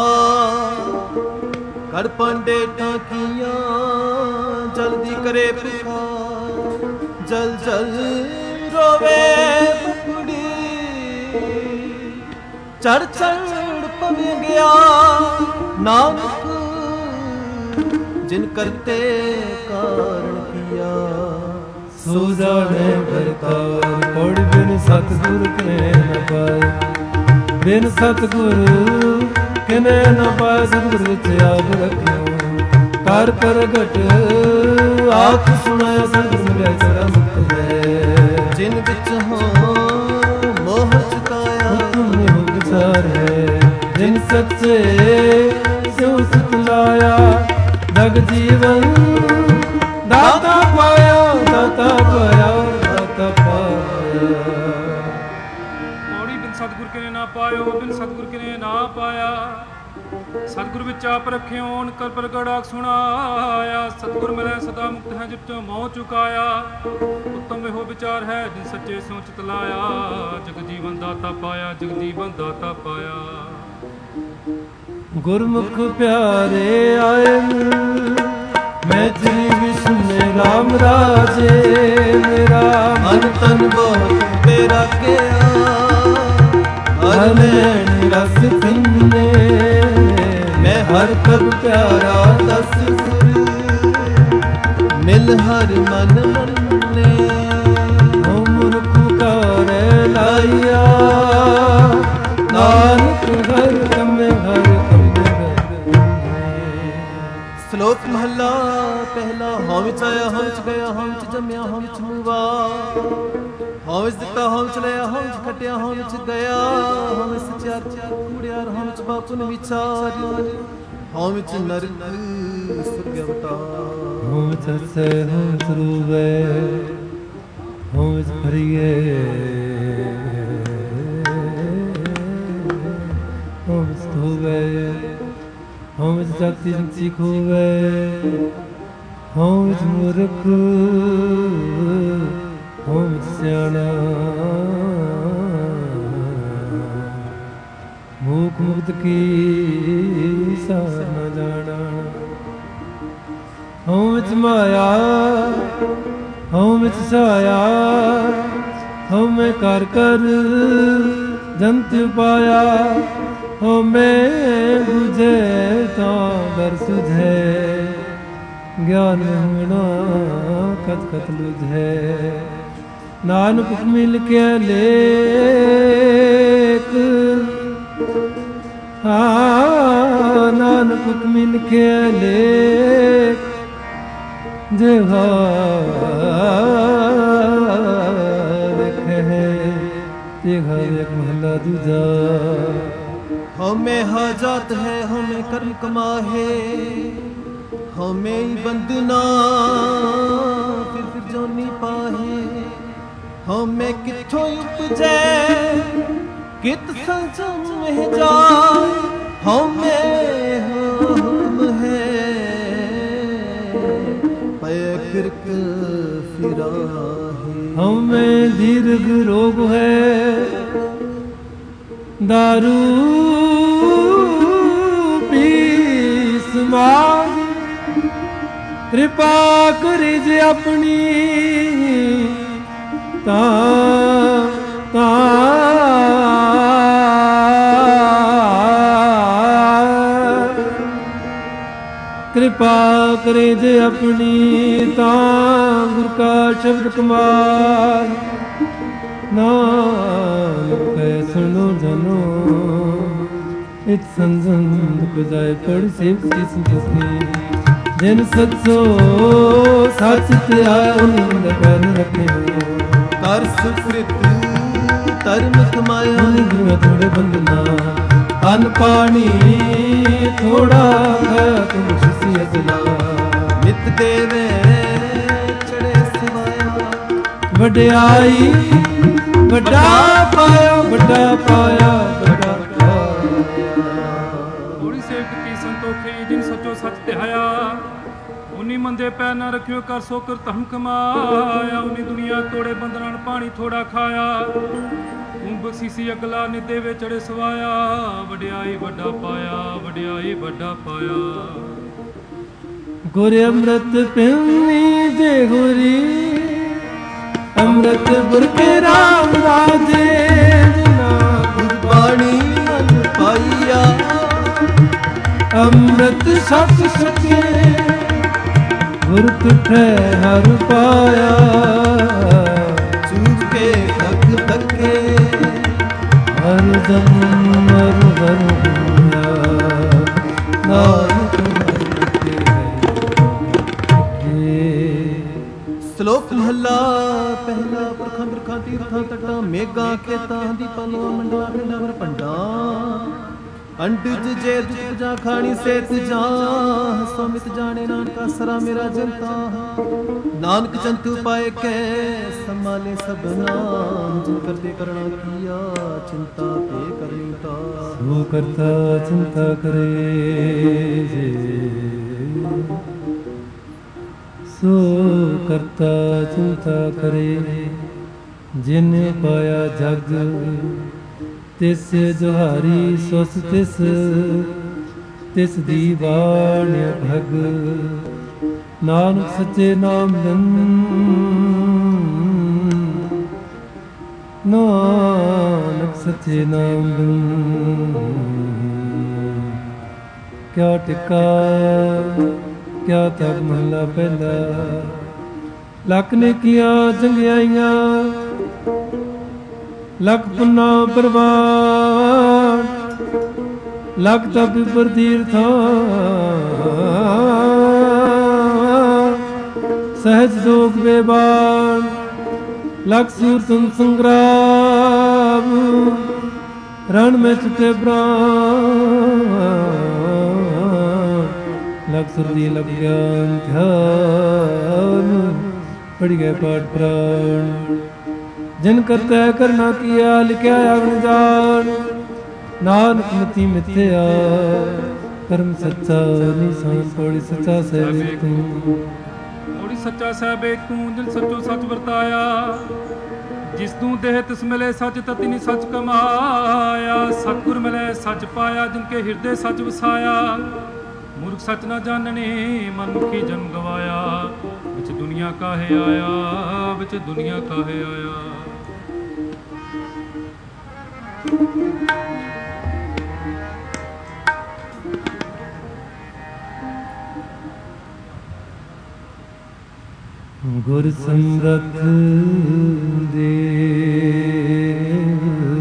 ਕਰ ਪਾਂਡੇ ਠਾਕੀਆਂ ਜਲਦੀ ਕਰੇ ਪੁਕਾਰ ਜਲ ਜਲ ਰੋਵੇ ਪਕੜੀ ਚੜ ਚੜ ਪਵੇ ਗਿਆ ਨਾਨਕ ਜਿਨ ਕਰਤੇ ਕਾਰਨ ਕੀਆ ਸੋ ਜਾਣੇ ਕਰਤਾਰ ਕੋੜ ਬਿਨ ਸਤਿਗੁਰ ਕਨੇ ਨ ਪਾਏ ਬਿਨ ਸਤਿਗੁਰ ਕਿਨੇ ਨ ਪਾਏ ਸਤਿਗੁਰ ਵਿੱਚ ਆਪ ਰੱਖਿਓ ਕਰ ਪ੍ਰਗਟ ਆਖ ਸੁਣਾਇਆ ਸਤਿਗੁਰ ਮਿਲਿਆ ਸਦਾ ਮੁਕਤ ਹੈ ਜਿਨ ਵਿੱਚ ਹੋ ਮੋਹ ਚੁਕਾਇਆ ਤੁਮਨੇ ਹੋ ਵਿਚਾਰ ਹੈ ਜਿਨ ਸੱਚੇ ਸਿਉ ਸੁਤਲਾਇਆ ਜਗ ਜੀਵਨ ਦਾਤਾ ਪਾਇਆ ਦਾਤਾ ਪਾਇਆ ਦਾਤਾ ਪਾਇਆ ਮੌੜੀ ਬਿਨ ਸਤਿਗੁਰ ਕਿਨੇ ਨਾ ਪਾਇਓ ਬਿਨ ਸਤਿਗੁਰ ਕਿਨੇ ਨਾ ਪਾਇਆ ਸਤਿਗੁਰ ਵਿੱਚ ਆਪ ਰੱਖਿਓ ਕਰ ਪ੍ਰਗਟ ਆਖ ਸੁਣਾਇਆ ਸਤਿਗੁਰ ਮਿਲੈ ਸਦਾ ਮੁਕਤ ਹੈ ਜਿਤ ਮੋਹ ਚੁਕਾਇਆ ਉੱਤਮ ਇਹੋ ਵਿਚਾਰ ਹੈ ਜਿਨ ਸੱਚੇ ਸੋਚ ਤਲਾਇਆ ਜਗ ਜੀਵਨ ਦਾਤਾ ਪਾਇਆ ਜਗ ਜੀਵਨ ਦਾਤਾ ਪਾਇਆ ਗੁਰਮੁਖ ਪਿਆਰੇ ਆਏ ਮੈਂ ਤੇਰੀ ਵਿਸ਼ਨੇ ਰਾਮ ਰਾਜੇ ਮੇਰਾ ਮਨ ਤਨ ਬਹੁਤ ਤੇਰਾ ਕਿਆ ਹਰ ਲੈਣ ਰਸ ਪਿੰਨੇ ਮੈਂ ਹਰ ਕਰ ਪਿਆਰਾ ਦਸ ਸੁਰ ਮਿਲ ਹਰ ਮਨ ਮੰਨੇ ਹੋ ਮੁਰਖ ਕਰੇ ਲਾਇਆ ਨਾਨਕ ਹਰ ਕਮੇ ਹਰ ਸ਼ਲੋਕ ਮਹਲਾ ਪਹਿਲਾ ਹਉ ਵਿੱਚ ਆਇਆ ਹਉ ਵਿੱਚ ਗਿਆ ਹਉ ਵਿੱਚ ਜੰਮਿਆ ਹਉ ਵਿੱਚ ਮੁਵਾ ਹਉ ਵਿੱਚ ਦਿੱਤਾ ਹਉ ਵਿੱਚ ਲਿਆ ਹਉ ਵਿੱਚ ਖਟਿਆ ਹਉ ਵਿੱਚ ਗਿਆ ਹਉ ਵਿੱਚ ਚਾਰ ਚਾਰ ਕੂੜਿਆਰ ਹਉ ਵਿੱਚ ਬਾਪੁਨ ਵਿਚਾਰ ਹਉ ਵਿੱਚ ਨਰਕ ਸੁਰਗ ਅਵਤਾਰ ਹਉ ਵਿੱਚ ਹੱਸੇ ਹਉ ਵਿੱਚ ਰੋਵੇ ਹਉ ਵਿੱਚ ਭਰੀਏ ਹਉ ਵਿੱਚ ਧੋਵੇ ਹਉ ਵਿੱਚ ਜਾਤੀ ਜੰਤੀ ਖੋਵੇ ਹਉ ਵਿੱਚ ਮੂਰਖ ਹਉ ਵਿੱਚ ਸਿਆਣਾ ਮੂਕ ਮੁਕਤ ਕੀ ਸਾਰ ਨ ਜਾਣਾ ਹਉ ਵਿੱਚ ਮਾਇਆ ਹਉ ਵਿੱਚ ਸਾਇਆ ਹਉ ਮੈਂ ਕਰ ਕਰ ਜੰਤ ਪਾਇਆ ਹੋ ਮੈਂ ਬੁਝੇ ਤਾਂ ਦਰ ਸੁਝੇ ਗਿਆਨ ਹੋਣਾ ਕਤ ਕਤ ਲੁਝੇ ਨਾਨਕ ਮਿਲ ਕੇ ਲੇਖ ਹਾਂ ਨਾਨਕ ਮਿਲ ਕੇ ਲੇਖ ਜਿਹਾ ਵੇਖੇ ਜਿਹਾ ਵੇਖ ਮਹਲਾ ਦੂਜਾ हमें हाजात है हमें कर्म कमाहे हमें ही बंदना फिर फिर जोनी पाहे हमें किथों उपजे कित संजम में जाए हमें हुक्म है पय किरक फिराहे हमें दीर्घ रोग है दारू कृपा करी जे अपनी ता ता कृपा करे जे अपनी ता गुर का शब्द कमाल ਨਾਨਕ ਕੈ ਸੁਣੋ ਜਨੋ ਇਤ ਸੰਜੰਦ ਪੁਜਾਏ ਪੜ ਸੇਵ ਇਸ ਦੁਖੀ ਜਿਨ ਸੱਚੋ ਸੱਚ ਤੇ ਆਇਆ ਨਿੰਦ ਬਨ ਰੱਖਿਓ ਕਰ ਸੁਕ੍ਰਿਤ ਧਰਮ ਕਮਾਇਆ ਨਿੰਦ ਥੋੜੇ ਬੰਦਨਾ ਅਨ ਪਾਣੀ ਥੋੜਾ ਖਾਇਆ ਤੁਮ ਸਿਸਿ ਅਸਲਾ ਨਿਤ ਦੇਵੇ ਚੜੇ ਸਵਾਇਆ ਵਡਿਆਈ ਵੱਡਾ ਪਾਇਆ ਵੱਡਾ ਪਾਇਆ ਵੱਡਾ ਥੋੜੀ ਸੇਵਕ ਕੀ ਸੰਤੋਖੀ ਜਿਨ ਸੱਚੋ ਸੱਚ ਧਿਆਇਆ ਉਨੀ ਮੰਦੇ ਪੈਰ ਨਾ ਰੱਖਿਓ ਕਰ ਸੋ ਕਰ ਧਰਮ ਕਮਾਇਆ ਉਨੀ ਦੁਨੀਆ ਤੋੜੇ ਬੰਦਰਾਂ ਪਾਣੀ ਥੋੜਾ ਖਾਇਆ ਤੂੰ ਬਖਸ਼ੀਸੀ ਅਗਲਾ ਨਿਦੇ ਵੇ ਚੜੇ ਸਵਾਇਆ ਵਡਿਆਈ ਵੱਡਾ ਪਾਇਆ ਵਡਿਆਈ ਵੱਡਾ ਪਾਇਆ ਗੁਰ ਅੰਮ੍ਰਿਤ ਪਿਉਨੀ ਜੇ ਗੁਰੀ ਅੰਮ੍ਰਿਤ ਗੁਰ ਕੇ ਰਾਮ ਰਾਜੇ ਜਿਨਾ ਗੁਰਬਾਣੀ ਮਨ ਪਾਈਆ ਅੰਮ੍ਰਿਤ ਸਤ ਸਚੇ ਗੁਰ ਤੁਠੈ ਹਰ ਪਾਇਆ ਚੂਕ ਕੇ ਤੱਕ ਤੱਕੇ ਹਰ ਜਨਮ ਹਰ ਹਰ ਨਾਨਕ ਸ਼ਲੋਕ ਮਹਲਾ ਪਹਿਲਾ ਪੁਰਖਾਂ ਬਿਰਖਾਂ ਤੀਰਥਾਂ ਤਟਾਂ ਮੇਘਾਂ ਖੇਤਾਂ ਦੀ ਪਲੋਂ ਮੰਡਲਾਂ ਪਿੰਡਾਂ ਵਰ ਭੰਡਾਂ ਅੰਡਜ ਜੇ ਦੁੱਧ ਜਾ ਖਾਣੀ ਸੇਤ ਜਾ ਸੁਮਿਤ ਜਾਣੇ ਨਾਨਕਾ ਸਰਾ ਮੇਰਾ ਜਨਤਾ ਨਾਨਕ ਜੰਤੂ ਪਾਏ ਕੈ ਸੰਭਾਲੇ ਸਭਨਾ ਜਿਨ ਕਰਦੇ ਕਰਣਾ ਕੀਆ ਚਿੰਤਾ ਤੇ ਕਰਨੀਤਾ ਸੋ ਕਰਤਾ ਚਿੰਤਾ ਕਰੇ ਜੇ ਸੋ ਕਰਤਾ ਚਿੰਤਾ ਕਰੇ ਜਿਨ ਪਾਇਆ ਜਗ ਤਿਸ ਜੁਹਾਰੀ ਸੁਸ ਤਿਸ ਤਿਸ ਦੀ ਬਾਣੀ ਭਗ ਨਾਨਕ ਸੱਚੇ ਨਾਮ ਲਨ ਨਾਨਕ ਸੱਚੇ ਨਾਮ ਲਨ ਕਿਆ ਟਿਕਾ ਕਿਆ ਤਬ ਮਹਲਾ ਪਹਿਲਾ ਲੱਖ ਨੇ ਕੀਆਂ ਚੰਗਿਆਈਆਂ ਲੱਖ ਪੁੰਨਾ ਪ੍ਰਵਾਨ ਲੱਖ ਤਪ ਪ੍ਰਤੀਰਥਾਂ ਸਹਿਜ ਦੋਗ ਬੇਬਾਨ ਲੱਖ ਸੂਰ ਤੁਮ ਸੰਗਰਾਮ ਰਣ ਮੈਂ ਚੁੱਕੇ ਪ੍ਰਾਨ ਲੱਖ ਸੁਰਦੀ ਲੱਖ ਗਿਆਨ ਧਿਆਨ ਪੜ੍ਹ ਗਏ ਪਾਠ ਪ੍ਰਾਣ ਜਿਨ ਕਰਤਾ ਕਰਨਾ ਕੀਆ ਲਿਖਿਆ ਅਗਨ ਜਾਨ ਨਾਨਕ ਮਤੀ ਮਿਥਿਆ ਕਰਮ ਸੱਚਾ ਨਿਸ਼ਾਨ ਥੋੜੀ ਸੱਚਾ ਸਹਿ ਤੂੰ ਥੋੜੀ ਸੱਚਾ ਸਹਿਬ ਏਕ ਤੂੰ ਜਿਨ ਸੱਚੋ ਸੱਚ ਵਰਤਾਇਆ ਜਿਸ ਤੂੰ ਦੇਹ ਤਿਸ ਮਿਲੇ ਸੱਚ ਤਤੀ ਨੀ ਸੱਚ ਕਮਾਇਆ ਸਤਿਗੁਰ ਮਿਲੇ ਸੱਚ ਪਾਇਆ ਜਿਨ ਕੇ ਹਿਰਦੇ ਸੱਚ ਵਸਾਇਆ ਮੂਰਖ ਸੱਚ ਨਾ ਜਾਣਨੇ ਮਨੁੱਖੀ ਜਨਮ ਗਵਾਇਆ ਵਿੱਚ ਦੁਨੀਆ ਕਾਹੇ ਆਇਆ ਵਿੱਚ ਦੁਨੀਆ ਕਾਹੇ ਆਇਆ ਗੁਰ ਸਮਰੱਥ ਦੇਵ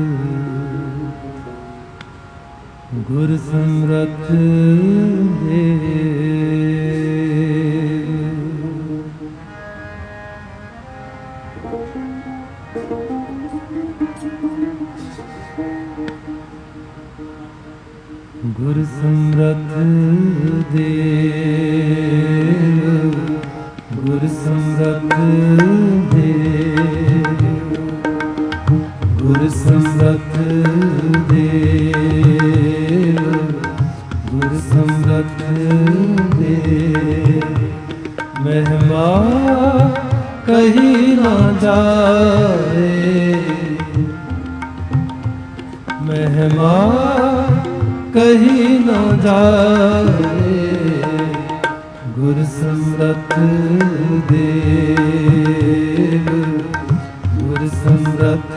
ਗੁਰ ਸਮਰੱਥ ਦੇਵ ਗੁਰ ਸਮਰੱਥ ਦੇਵ ਗੁਰ ਸਮਰੱਥ ਦੇਵ ਗੁਰ ਸਮਰੱਥ ਦੇਵ ਗੁਰ ਸਮਰੱਥ ਦੇਵ ਮਹਿਮਾ ਕਹੀ ਨਾ ਜਾਏ ਮਹਿਮਾ ਕਹੀ ਨਾ ਜਾਏ ਗੁਰ ਸਮਰੱਥ ਦੇਵ ਗੁਰ ਸਮਰੱਥ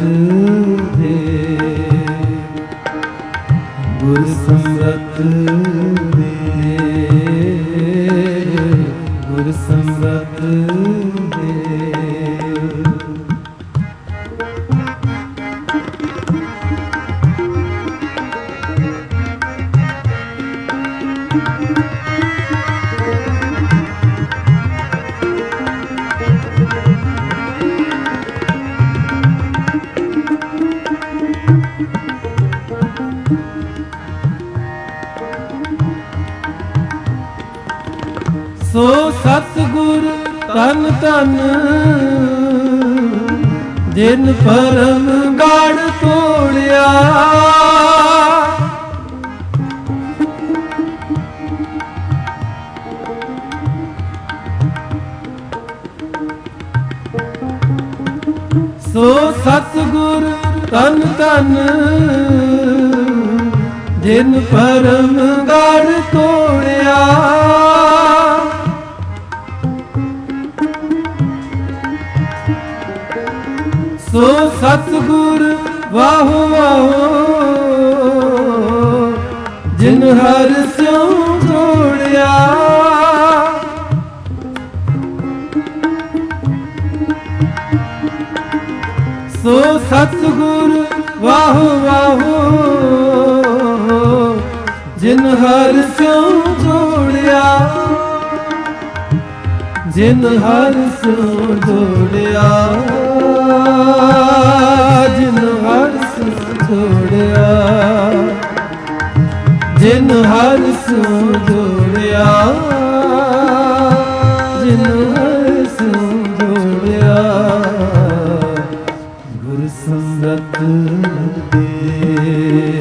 ਦੇਵ ਗੁਰ ਸਮਰੱਥ ਦੇਵ ਗੁਰ ਸਮਰੱਥ ਦੇਵ ਸੋ ਸਤਿਗੁਰ ਤਨ ਤਨ ਜਿਨ ਪਰਮ ਗੜ ਤੋੜਿਆ। ਸੋ ਸਤਿਗੁਰ ਤਨ ਤਨ ਜਿਨ ਪਰਮ ਗੜ ਤੋੜਿਆ। ਸੋ ਸਤਿਗੁਰ ਵਾਹੋ ਵਾਹੋ ਜਿਨ ਹਰ ਸਿਉ ਜੋੜਿਆ। ਸੋ ਸਤਿਗੁਰ ਵਾਹੋ ਵਾਹੋ ਜਿਨ ਹਰ ਸਿਉ ਜੋੜਿਆ। ਜਿਨ ਹਰ ਸਿਉ ਜੋੜਿਆ। ਜਿਨ ਹਰ ਸਿਉ ਜੋੜਿਆ। ਜਿਨ ਹਰ ਸਿਉ ਜੋੜਿਆ। ਜਿਨ ਹਰ ਸਿਉ ਜੋੜਿਆ। ਗੁਰ ਸੰਗਤ ਦੇ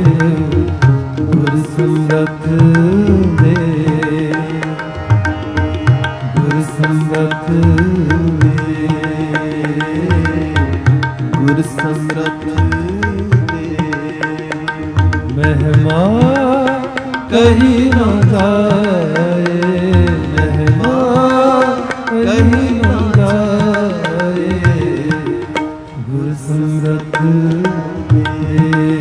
ਗੁਰ ਸੰਗਤ ਦੇ ਗੁਰ ਸੰਗਤ ਦੇ ਗੁਰ ਸੰਗਤ ਦੇ ਮਹਿਮਾ ਕਹੀ ਨਾ ਜਾਏ। ਮਹਿਮਾ ਕਹੀ ਨਾ ਜਾਏ। ਗੁਰ ਸੰਗਤ ਦੇ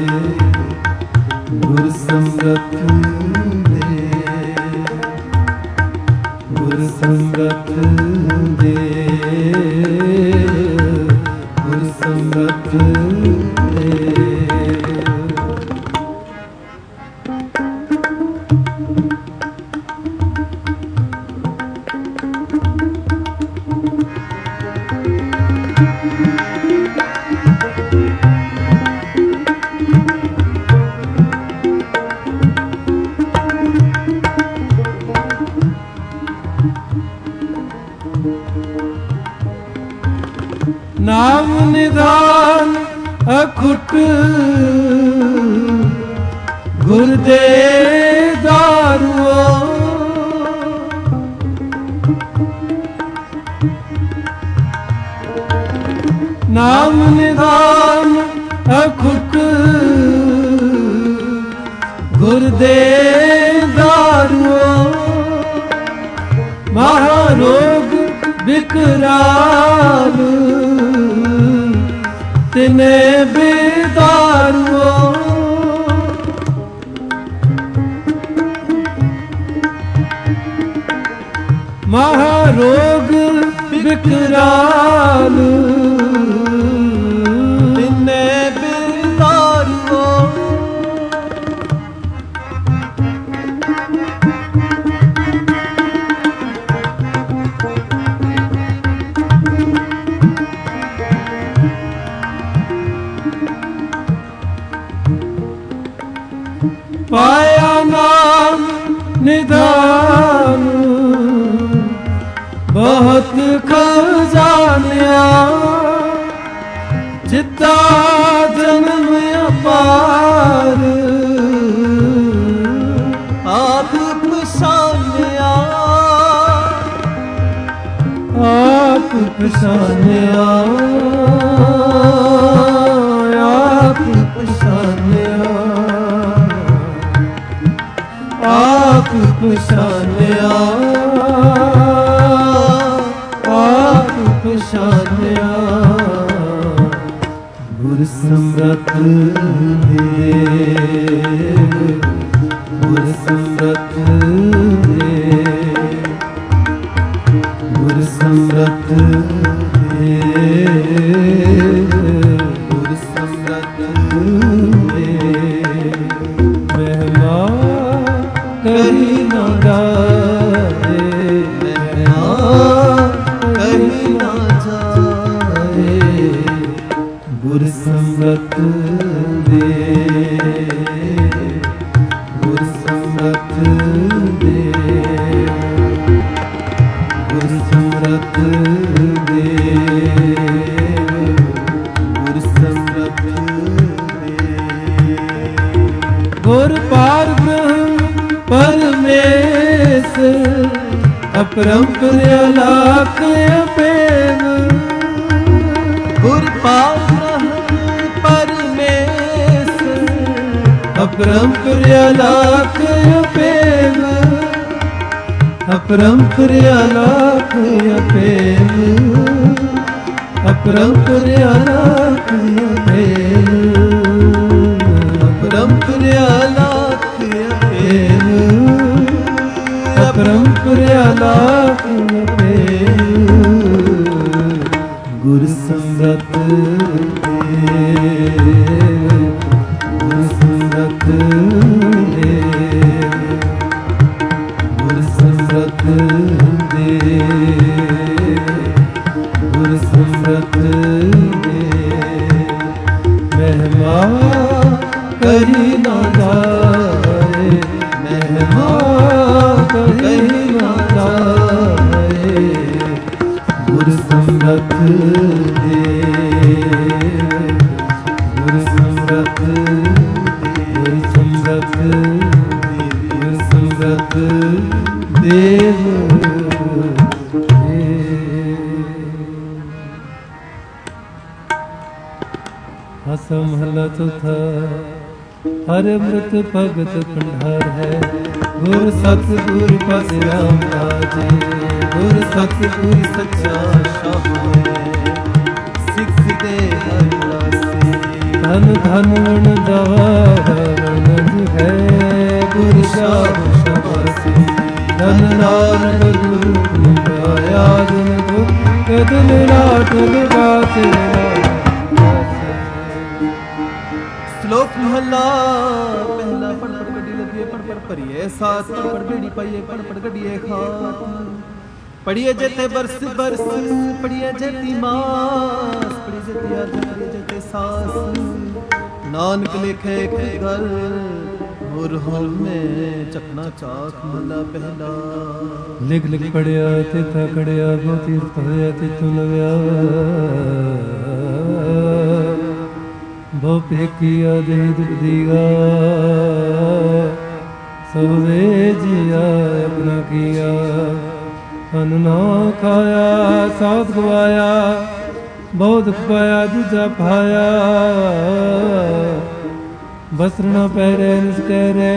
ਗੁਰ ਸੰਗਤ ਦੇ ਗੁਰ ਸੰਗਤ ਦੇ ਗੁਰ ਸੰਗਤ ਦੇ। ਨਾਮ ਨਿਧਾਨ ਅਖੁੱਟ ਗੁਰ ਦੇ ਦਾਰੂਓ। ਨਾਮ ਨਿਧਾਨ ਅਖੁੱਟ ਗੁਰ ਦੇ ਦਾਰੂਓ। ਮਹਾਰੋਗ ਵਿਕਰਾਲ ਤਿਨੇ ਬੇਦਾਰੂਓ। ਮਹਾਰੋਗ ਵਿਕਰਾਲ ਤਿਨੇ ਬੇਦਾਰੂਓ। ਪਾਇਆ ਨਾਮ ਨਿਧਾਨ ਬਹੁਤ ਖਜ਼ਾਨਿਆ। ਜਿੱਤਾ ਜਨਮ ਅਪਾਰ ਆਪ ਪਛਾਨਿਆ। ਆਪ ਪਛਾਨਿਆ। ਆਪ ਪਛਾਨਿਆ। ਆਪ ਪਛਾਨਿਆ। ਆਪ ਪਛਾਨਿਆ। ਗੁਰ ਸਮਰਥ ਦੇ ਗੁਰ ਸਮਰਥ ਦੇ ਗੁਰ ਸਮਰਥ ਦੇ ਗੁਰ ਸਮਰਥ ਦੇ ਮਹਿਮਾ ਗੁਰ ਪਾਰ ਬ੍ਰਹਮ ਪਰਮੇਸ ਅਪਰੰਪਰ ਅਲਾਖ ਅਪੇਮ ਗੁਰ ਪਾਰ ਬ੍ਰਹਮ ਪਰਮੇਸ ਅਪਰੰਪਰ ਅਲਾਖ ਅਪੇਮ ਅਪਰੰਪਰ ਅਲਾਖ ਅਪੇਮ ਅਪਰੰਪਰ ਅਲਾਖ ਅਪੇਮ ਅਪਰੰਪਰ ਅਲਾਖ ਅਪੇਮ ਅਪਰੰਪਰ ਅਲਾਖ ਅਪੇਮ ਗੁਰ ਸੰਗਤ ਗੁਰ ਸੰਗਤ ਗੁਰ ਸੰਗਤ ਦੇ ਗੁਰ ਸੰਗਤ ਦੇ ਮਹਿਮਾ ਕਰੀ ਨਾ ਜਾਏ ਮਹਿਮਾ ਕਰੀ ਨਾ ਜਾਏ ਗੁਰ ਸੰਗਤ ਦੇ ਗੁਰ ਸੰਗਤ ਗੁਰ ਸੰਗਤ ਗੁਰ ਸੰਗਤ ਦੇਵ ਹਸਮ ਮਹਲਾ ਚੌਥਾ ਹਰ ਅੰਮ੍ਰਿਤ ਭਗਤ ਭੰਡਾਰ ਹੈ ਗੁਰ ਸਤਿਗੁਰ ਪਸ ਰਾਮ ਰਾਜੇ ਗੁਰ ਸਤਿਗੁਰ ਸੱਚਾ ਸ਼ਾਹ ਸਿੱਖ ਦੇ ਹਰ ਲਾਸੇ ਧਨ ਧਨ ਵਣ ਦਵਾਰਨ ਹੈ ਗੁਰ ਸ਼ਾਹ ਸ਼ਾਬਾਸੀ ਧਨ ਨਾਨਕ ਗੁਰੂ ਆਇਆ ਜਨ ਗੁਰ ਕਦਨ ਰਾਟ ਲਗਾਤੇ ਸ਼ਲੋਕ ਮਹਲਾ ਪਹਿਲਾ ਪੜ ਪੜ ਗੱਡੀ ਲੱਦੀਏ ਪੜ ਪੜ ਭਰੀਏ ਸਾਥ ਪੜ ਪੜ ਬੇੜੀ ਪਾਈਏ ਪੜ ਪੜ ਗੱਡੀਏ ਖਾਤ ਪੜੀਏ ਜੇਤੇ ਬਰਸ ਬਰਸ ਪੜੀਏ ਜੇਤੀ ਮਾਸ ਪੜੀਏ ਜੇਤੀ ਆਜ ਪੜੀਏ ਜੇਤੇ ਸਾਸ ਨਾਨਕ ਲਿਖੇ ਇੱਕ ਗੱਲ ਹੋਰ ਹਲ ਮੈਂ ਚਕਨਾ ਚਾਕ ਮਹਲਾ ਪਹਿਲਾ ਲਿਖ ਲਿਖ ਪੜਿਆ ਤੇ ਤਕੜਿਆ ਗੋ ਤੀਰਥ ਹੋਇਆ ਤੇ ਤੂੰ ਲਵਿਆ ਬਹੁ ਪੇਕੀਆ ਦੇ ਦੁਖ ਦੀਗਾ ਸਭੇ ਜੀਆ ਆਪਣਾ ਕੀਆ ਅਨ ਨਾ ਖਾਇਆ ਸਾਧ ਗਵਾਇਆ ਬਹੁਤ ਦੁਖ ਪਾਇਆ ਦੂਜਾ ਪਾਇਆ ਬਸਰ ਨਾ ਪਹਿਰੇ ਨਿਸ ਕਹਿ ਰੇ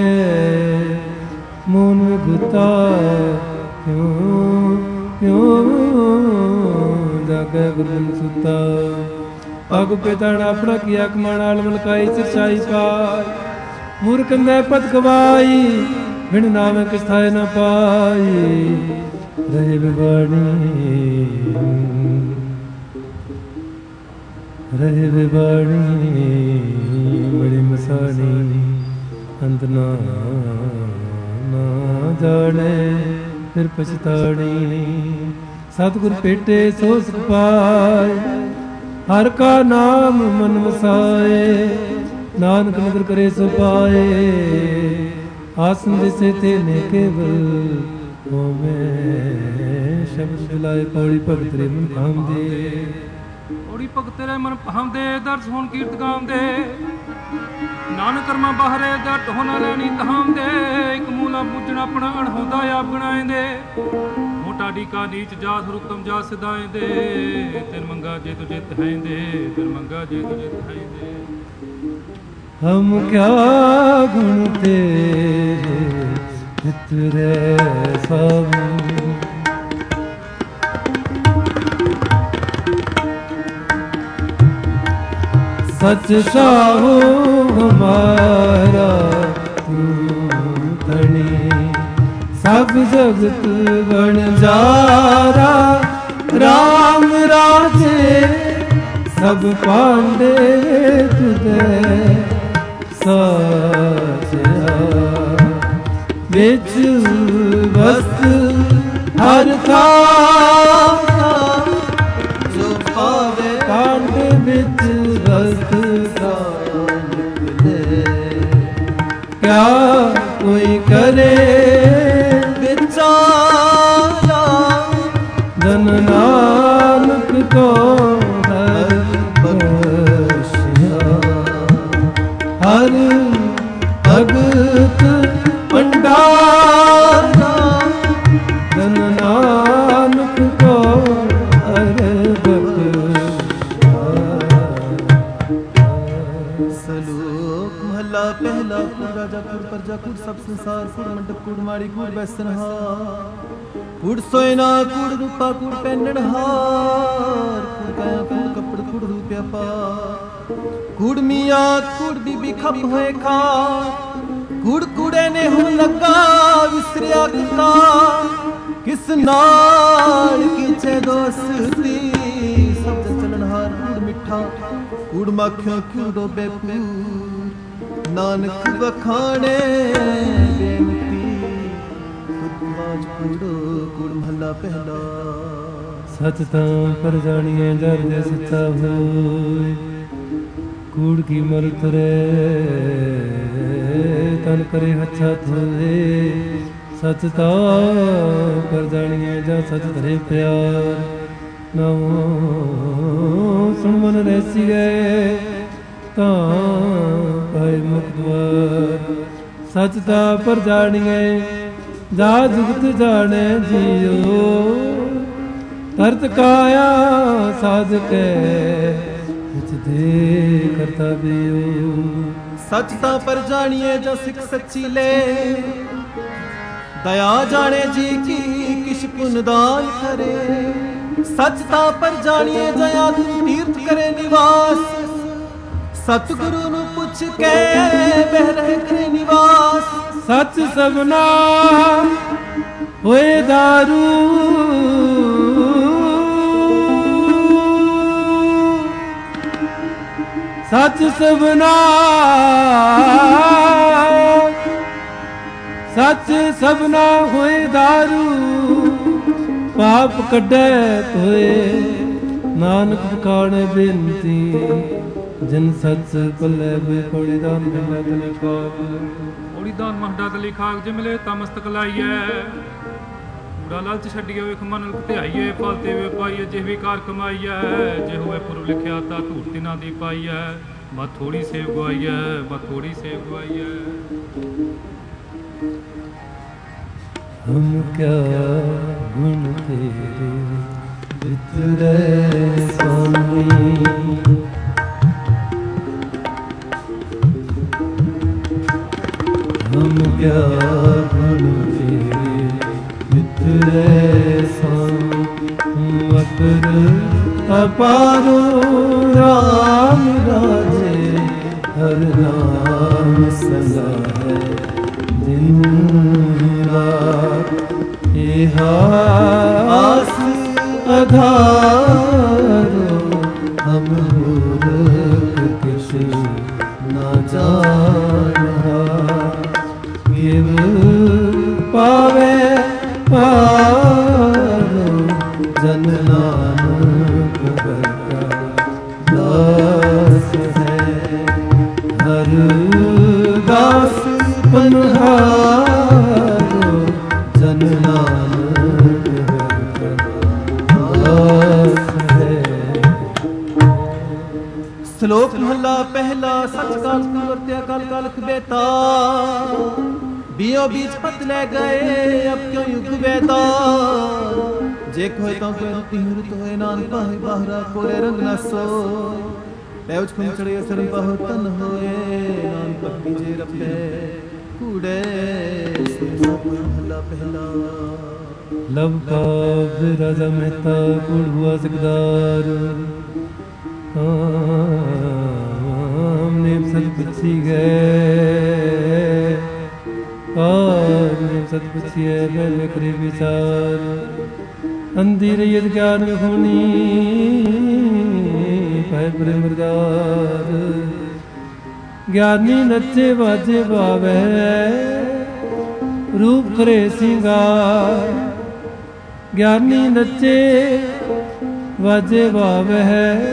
ਮੂਨ ਗੁਤਾ ਕਿਉਂ ਕਿਉਂ ਜਾਗੇ ਗੁਰੂ ਸੁਤਾ ਪਗ ਪਿਤੜ ਆਪਣਾ ਕੀਆ ਕਮਾਣਾ ਮਲਕਾਈ ਸਿਰਛਾਈ ਪਾਈ ਮੂਰਖ ਨੇ ਪਤ ਗਵਾਈ ਬਿਨ ਨਾਮੇ ਕਿਸ ਥਾਏ ਨਾ ਪਾਈ ਰਹੇ ਵਿਵਾਣੀ ਰਹੇ ਵਿਵਾਣੀ ਬੜੀ ਮਸਾਣੀ ਅੰਤ ਨਾ ਨਾ ਜਾਣੇ ਫਿਰ ਪਛਤਾਣੀ ਸਤਿਗੁਰ ਭੇਟੇ ਸੋ ਸੁਖ ਪਾਏ ਹਰ ਕਾ ਨਾਮ ਮਨ ਵਸਾਏ ਨਾਨਕ ਨਦਰ ਕਰੇ ਸੋ ਪਾਏ ਆਸਨ ਦਿਸੇ ਤੇ ਨੇ ਕੇਵਲ ਹੋਵੇ ਸ਼ਬਦ ਬਿਲਾਏ ਪੌੜੀ ਭਗਤ ਰੇ ਮਨ ਭਾਂਦੇ ਪੌੜੀ ਭਗਤ ਤੇਰੇ ਮਨ ਭਾਂਦੇ ਦਰਸ ਹੋਣ ਕੀਰਤ ਗਾਉਂਦੇ ਨਾਨਕ ਕਰਮਾ ਬਾਹਰੇ ਦਾ ਢੋਣਾ ਲੈਣੀ ਤਹਾਂਦੇ ਇੱਕ ਮੂਲਾ ਬੁੱਝਣਾ ਆਪਣਾ ਅਣਹੋਂਦਾ ਆਪ ਗਣਾਏਂਦੇ ਮੋਟਾ ਢੀਕਾ ਨੀਚ ਜਾਤ ਹੁਕਮ ਜਾ ਸਿਧਾਏਂਦੇ ਤਿਨ ਮੰਗਾ ਜੇ ਤੁ ਜਿਤ ਹੈਂਦੇ ਤਿਨ ਮੰਗਾ ਜੇ ਤੁ ਜਿਤ ਹੈਂਦੇ ਹਮ ਕਿਆ ਗੁਣ ਤੇਰੇ ਚਿਤਰੇ ਸਭ सच साहू हमारा तू धनी सब जगत बणजारा राम राजे सब पांडे तुझे साचा बिच वस्त हर था जो पावे पांडे बिच वस्त क्या कोई करे विचारा जन नानक को हर बख्शिया हर ਭਗਤ ਭੰਡਾਰਾ ਧਨ ਨਾਨਕ ਕੋ ਅਰਬਕ। ਸਲੋਕ ਮਹਲਾ ਪਹਿਲਾ। ਕੁੜ ਰਾਜਾ ਕੁੜ ਪ੍ਰਜਾ ਕੁੜ ਸਭ ਸੰਸਾਰ ਕੁੜ ਮੰਡਪ ਕੁੜ ਮਾੜੀ ਕੁੜ ਬੈਸਨਹਾਰ ਕੁੜ ਸੋਇਨਾ ਕੁੜ ਰੂਪਾ ਕੁੜ ਪਹਿਨਣਹਾਰ ਕੁੜ ਕਾਇਆ ਕੁੜ ਕੱਪੜ ਕੁੜ ਰੂਪਿਆ ਪਾ ਕੁੜ ਮੀਆਂ ਕੁੜ ਬੀਬੀ ਖੱਪ ਹੋਏ ਖਾ ਕੁੜ ਕੁੜੇ ਨੇ ਹੁਣ ਲੱਗਾ ਵਿਸਰਿਆ ਕਿਤਾ ਕਿਸ ਨਾਲ ਕੀਚੇ ਦੋਸਤੀ ਸਭ ਚਲਣਹਾਰ ਕੁੜ ਮਿੱਠਾ ਕੁੜ ਮਾਖਿਓ ਕਿਉਂ ਡੋਬੇ ਪੂਰ ਨਾਨਕ ਵਖਾਣੇ ਬੇਨਤੀ ਸੁਖਵਾਜ ਕੁੜੋ ਕੁੜ ਮਹਲਾ ਪਹਿਲਾ। ਸਚ ਤਾਂ ਪਰ ਜਾਣੀਏ ਜਰ ਜੇ ਸੱਚਾ ਹੋਏ ਕੂੜ ਕੀ ਮਲ ਤਰੇ ਤਨ ਕਰੇ ਹੱਛਾ ਥੋਏ। ਸਚ ਤਾਂ ਪਰ ਜਾਣੀਏ ਜਾ ਸਚ ਧਰੇ ਪਿਆਰ ਨਾਉ ਸੁਣ ਮਨ ਰਹਿਸੀ ਗਏ ਤਾਂ ਪਾਏ ਮੁਕਦਵਾਰ। ਸਚ ਤਾਂ ਪਰ ਜਾਣੀਏ ਜਾ ਜੁਗਤ ਜਾਣੇ ਜੀਓ ਤਰਤ ਕਾਇਆ ਸਾਧਕੇ ਵਿੱਚ ਦੇ ਕਰਤਾ ਬਿਓ। ਸਚ ਤਾਂ ਪਰ ਜਾਣੀਏ ਜੋ ਸਿੱਖ ਸੱਚੀ ਲੈ ਦਇਆ ਜਾਣੇ ਜੀ ਕੀ ਕਿਛ ਪੁਨ ਦਾਨ ਕਰੇ। ਸਚ ਤਾਂ ਪਰ ਜਾਣੀਏ ਜਇਆ ਤੀਰਥ ਕਰੇ ਨਿਵਾਸ ਸਤਿਗੁਰੂ ਨੂੰ ਪੁੱਛ ਕੇ ਬਹਿ ਰਹਿ ਕਰੇ ਨਿਵਾਸ। ਸਚ ਸਭਨਾ ਹੋਏ ਦਾਰੂ ਸਚ ਸਭਨਾ ਸਚ ਸਭਨਾ ਹੋਏ ਦਾਰੂ ਪਾਪ ਕੱਢੈ ਧੋਏ ਨਾਨਕ ਪੁਕਾਰੇ ਬੇਨਤੀ ਜਿਨ ਸਚ ਪੱਲੇ ਬੇ ਪੌੜੀ ਦਾਨ ਮਿਲੇ ਤਨੇ ਖਾਬ। ਔੜੀ ਦਾਨ ਮਹਡਾ ਤਲੀ ਖਾਕ ਜੇ ਮਿਲੇ ਤਾਂ ਮਸਤਕ ਲਾਈਐ ਕੂੜਾ ਲਾਲਚ ਛੱਡੀਏ ਵੇਖ ਮਨ ਧਿਆਈਏ ਫਲਤੇ ਵੇ ਪਾਈਏ ਜਿਹ ਵੀ ਕਾਰ ਕਮਾਈਐ ਜੇ ਹੋਵੇ ਪੁਰ ਲਿਖਿਆ ਤਾਂ ਧੂੜ ਤਿਨਾਂ ਦੀ ਪਾਈਐ ਬਾ ਥੋੜੀ ਸੇਵ ਗਵਾਈਐ ਬਾ ਥੋੜੀ ਸੇਵ ਗਵਾਈਐ। ਹਮ ਕਿਆ ਗੁਣ ਤੇਰੇ ਵਿਤਰੇ ਸਾਮੀ ਹਮ ਕਿਆ ਗੁਣ ਤੇਰੇ ਵਿਤਰੇ ਸਾਮੀ ਅਪਰ ਅਪਾਰੋ ਰਾਮ ਰਾਜੇ ਹਰ ਨਾਮ ਸਦਾ ਹੈ ਦਿਨ ਰਾਤ ਇਹਾ ਆਸ ਅਧਾਰੋ ਹਮ ਮੂਰਖ ਕਿਛ ਨਾ ਜਾਣਾ ਕਿਵ ਪਾਵੇ ਪਾਰੋ ਜਨ ਨਾਨਕ ਬਰਕਾ ਦਾਸ ਹੈ ਹਰ ਦਾਸ ਪਨਹਾਰੋ ਜਨ ਨਾਨਕ ਦਾਸ ਹੈ। ਸ਼ਲੋਕ ਮਹਲਾ ਪਹਿਲਾ। ਸਚ ਕਾਲ ਵਰਤਿਆ ਕਾਲ ਕਾਲਖ ਬੇਤਾ ਬੀਓ ਬੀਜ ਪਤ ਲੈ ਗਏ ਅਬ ਕਿਉਂ ਯੁਗ ਬੇਤਾ ਜੇ ਕੋਇ ਤਾਂ ਕੋਈ ਰੁਤੀ ਰੁਤ ਹੋਏ ਨਾਨਕ ਪਾਹੇ ਬਾਹਰਾ ਕੋਰੇ ਰੰਗ ਨਾ ਸੋ ਪੈਉਚ ਖੁੰ ਚੜੇ ਸਰਮ ਪਾਹੁ ਤਨ ਹੋਏ ਨਾਨਕ ਪੱਕੀ ਜੇ ਰਪੇ ਕੂੜੇ ਸ਼ਲੋਕ ਮਹਲਾ ਪਹਿਲਾ। ਲਵ ਕਾਵ ਰਾਜਾ ਮਹਿਤਾ ਕੁੜ ਹੁਆ ਸਿਕਦਾਰ ਆਮਨੇ ਸਤ ਪੁੱਛੀ ਗਏ ਆਮਨੇ ਸਤ ਪੁੱਛੀਏ ਬਹਿ ਕਰੇ ਵਿਚਾਰ ਅੰਧੀ ਰਹੀਤ ਗਿਆਨ ਵਿਖੁਣੀ ਭੈ ਪ੍ਰੇਮ ਮਰਦਾਰ ਗਿਆਨੀ ਨੱਚੇ ਬਾਜੇ ਬਾਵੇ ਰੂਪ ਕਰੇ ਸਿੰਗਾਰ ਗਿਆਨੀ ਨੱਚੇ ਵਾਜੇ ਬਾਵੇ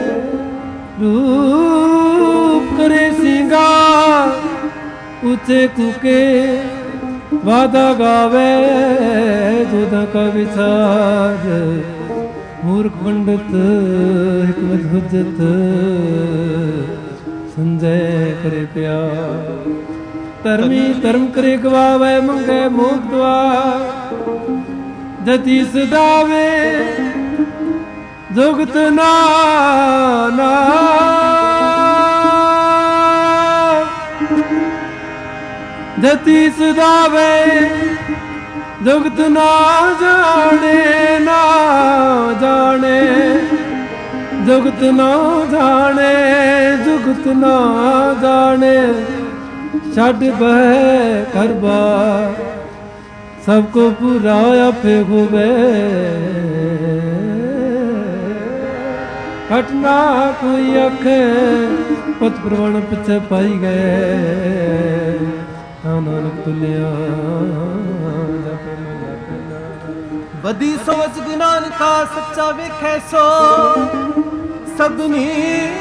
ਰੂਪ ਕਰੇ ਸਿੰਗਾਰ ਉੱਚੇ ਕੂਕੇ ਵਾਦਾ ਗਾਵੇ ਜੁਦਾ ਕਾ ਵਿਚਾਰ ਮੂਰਖ ਪੰਡਤ ਹਿਕਮਤ ਹੁਜਤ ਸੰਜੈ ਕਰੇ ਪਿਆਰ ਧਰਮੀ ਧਰਮ ਕਰੇ ਗਵਾਵੇ ਮੰਗੇ ਮੋਖ ਦਵਾ ਜਤੀ ਸਦਾਵੇ ਜੁਗਤ ਨਾ ਨਾ ਜਤੀ ਸਦਾਵੇ ਜੁਗਤ ਨਾ ਜਾਣੇ ਨਾ ਜਾਣੇ ਜੁਗਤ ਨਾ ਜਾਣੇ ਜੁਗਤ ਨਾ ਜਾਣੇ ਛੱਡ ਬਹਿ ਕਰਬਾ ਸਭ ਕੋ ਪੂਰਾ ਆਪੇ ਹੋਵੇ ਘਟਨਾ ਕੋਈ ਅਖੇ ਪਤ ਪ੍ਰਵਣ ਪਿਛੇ ਪਾਈ ਗਏ ਨਾਨਕ ਤੁਲਿਆ ਜਪ ਮਨ ਪਹਿਲਾ ਬਦੀ ਸੋਚ ਗਿਨਾਨ ਕਾ ਸੱਚਾ ਵੇਖੈ ਸੋ ਸਭਨੀ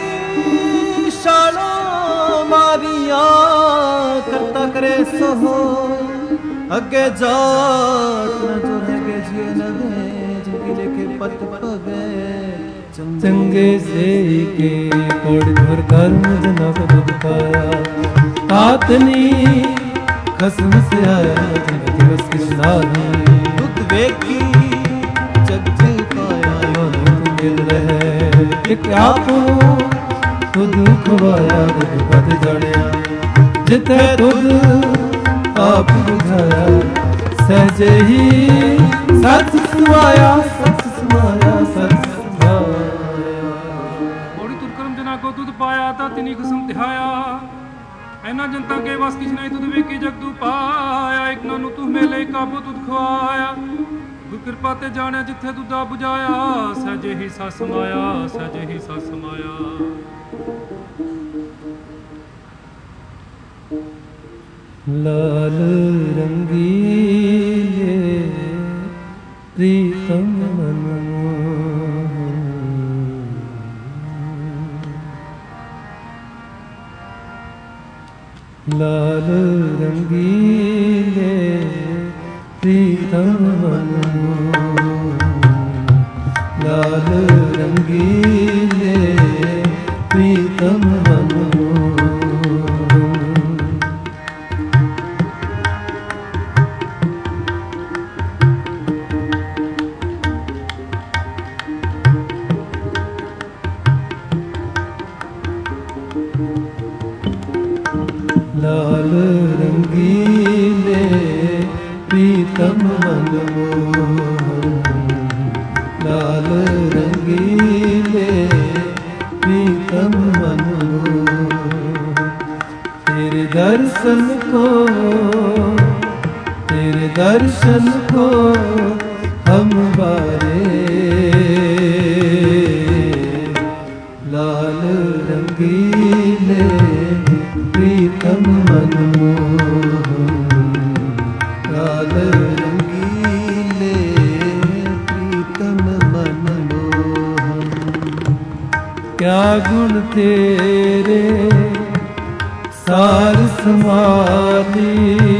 ਸ਼ਾਲੋ ਮਾਰੀਆਂ ਕਰਤਾ ਕਰੇ ਸੋ ਅੱਗੇ ਜਾਟ ਨ ਜੋ ਰਹਿ ਜੀ ਨਵੇ ਜਿਨਕੀ ਲਿਖੇ ਪਤ ਪਵੇ ਚੰਗੇ ਸੇ ਕੇ ਕੋੜ ਧੁਰ ਕਰਮ ਜਨਾ ਦੁਖ ਪਾਇਆ ਆਤਨੀ ਖਸਮ ਸੇ ਆਇਆ ਜਨ ਦਿਵਸ ਕਿਸਨਾ ਦੁੱਧ ਵੇਖੀ ਜਗ ਪਾਇਆ ਮਨ ਮਿਲ ਰਹੇ ਇੱਕ ਆਪ ਤੁਧ ਖਵਾਇਆ ਦੁੱਧ ਪਤ ਜੜਿਆ ਜਿੱਥੇ ਤੁਧ ਆਪ ਬੁਝਾਇਆ ਸਹਜੇ ਹੀ ਸੱਚ ਸਮਾਇਆ ਸੱਚ ਸਮਾਇਆ ਸੱਚ ਸਮਾਇਆ ਬੋੜੀ ਤੁਰਕਰਮ ਜਨਾ ਕੋ ਤੁਧ ਪਾਇਆ ਤਾਂ ਤਿਨੀ ਖਸਮ ਧਿਆਇਆ ਐਨਾ ਜਨਤਾ ਕੇ ਵਸ ਕਿਛ ਨਹੀਂ ਤੁਧ ਵੇਖੀ ਜਗ ਤੂ ਪਾਇਆ ਇੱਕ ਨਾਨੂ ਤੂੰ ਮੇਲੇ ਕਾਬੂ ਤੁਧ ਖਵਾਇਆ ਗੁਰ ਕਿਰਪਾ ਤੇ ਜਾਣਿਆ ਜਿੱਥੇ ਤੁਧਾ 부ਝਾਇਆ ਸਹਜੇ ਹੀ ਸੱਚ ਸਮਾਇਆ ਸਹਜੇ ਹੀ ਸੱਚ ਸਮਾਇਆ ਲਾਲ ਰੰਗੀਲੇ ਪ੍ਰੀਤਮ ਮਨ ਲਾਲ ਰੰਗੀਲੇ ਪ੍ਰੀਤਮ ਮਨ ਲਾਲ ਰੰਗੀਲੇ ਪ੍ਰੀਤਮ ਮਨ ਲਾਲ ਰੰਗੀਲੇ ਪ੍ਰੀਤਮ ਮਨ ਲਾਲ ਰੰਗੀਲੇ ਪ੍ਰੀਤਮ ਮਨ ਤੇਰੇ ਦਰਸ਼ਨ ਕੋ ਤੇਰੇ ਦਰਸ਼ਨ ਕੋ ਹਮ ਬਾਰੇ ਲਾਲ ਰੰਗੀਲੇ ਪ੍ਰੀਤਮ ਮਨ ਲਾਲ ਰੰਗੀਲੇ ਪ੍ਰੀਤਮ ਮਨ ਕਿਆ ਗੁਣ ਤੇਰੇ ਸਾਰ ਸਮਾਲੀ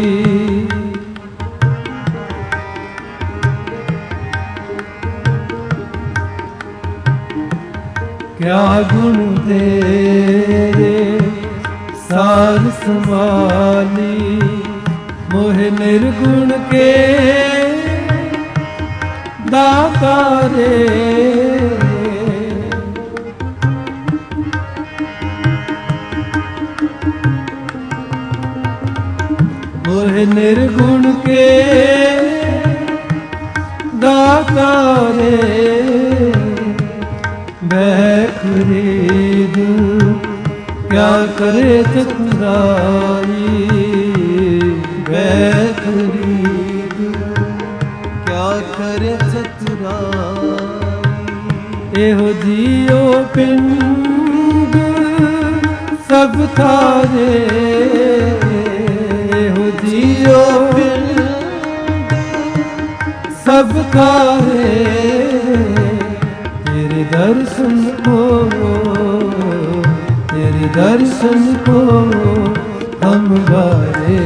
ਕਿਆ ਗੁਣ ਤੇਰੇ ਸਾਰ ਸਮਾਲੀ ਮੋਹਿ ਨਿਰਗੁਣ ਕੇ ਦਾਤਾਰੇ ਮੋਹਿ ਨਿਰਗੁਣ ਕੇ ਦਾਤਾਰੇ ਬਹਿ ਖਰੀਦ ਕਿਆ ਕਰੇ ਚਤੁਰਾਈ ਬਹਿ ਖਰੀਦ ਕਿਆ ਕਰੇ ਚਤੁਰਾਈ ਇਹੋ ਜੀਓ ਪਿੰਡ ਸਭ ਥਾਰੇ ਇਹੋ ਜੀਓ ਪਿੰਡ ਸਭ ਥਾਰੇ ਤੇਰੇ ਦਰਸ਼ਨ ਕੋ तेरे दर्शन को हम गाए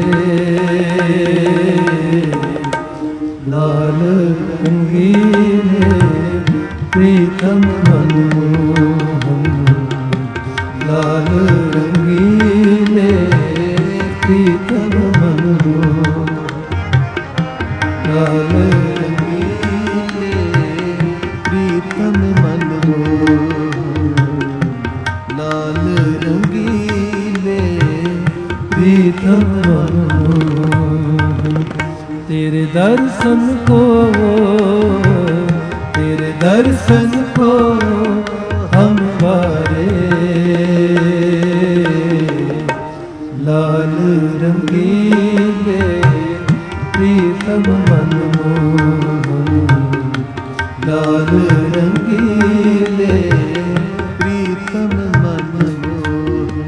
लाल रंगीले प्रीतम मनमोहन लाल रंगीले प्रीतम तेरे दर्शन को, तेरे दर्शन को हम वारे, लाल रंगीले प्रीतम मन मोहन, लाल रंगीले प्रीतम मन मोहन।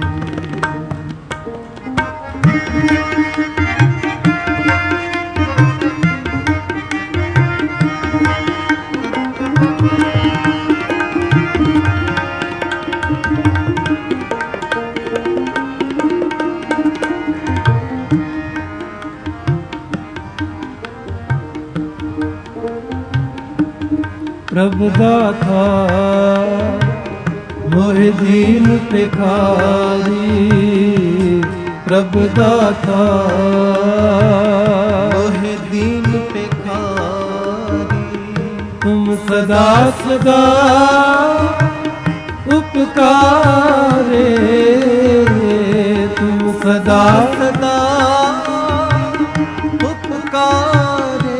प्रभु दाता मोहे दीन भिखारी, प्रभु दाता मोहे दीन भिखारी, तुम सदा सदा उपकारे, तुम सदा सदा उपकारे,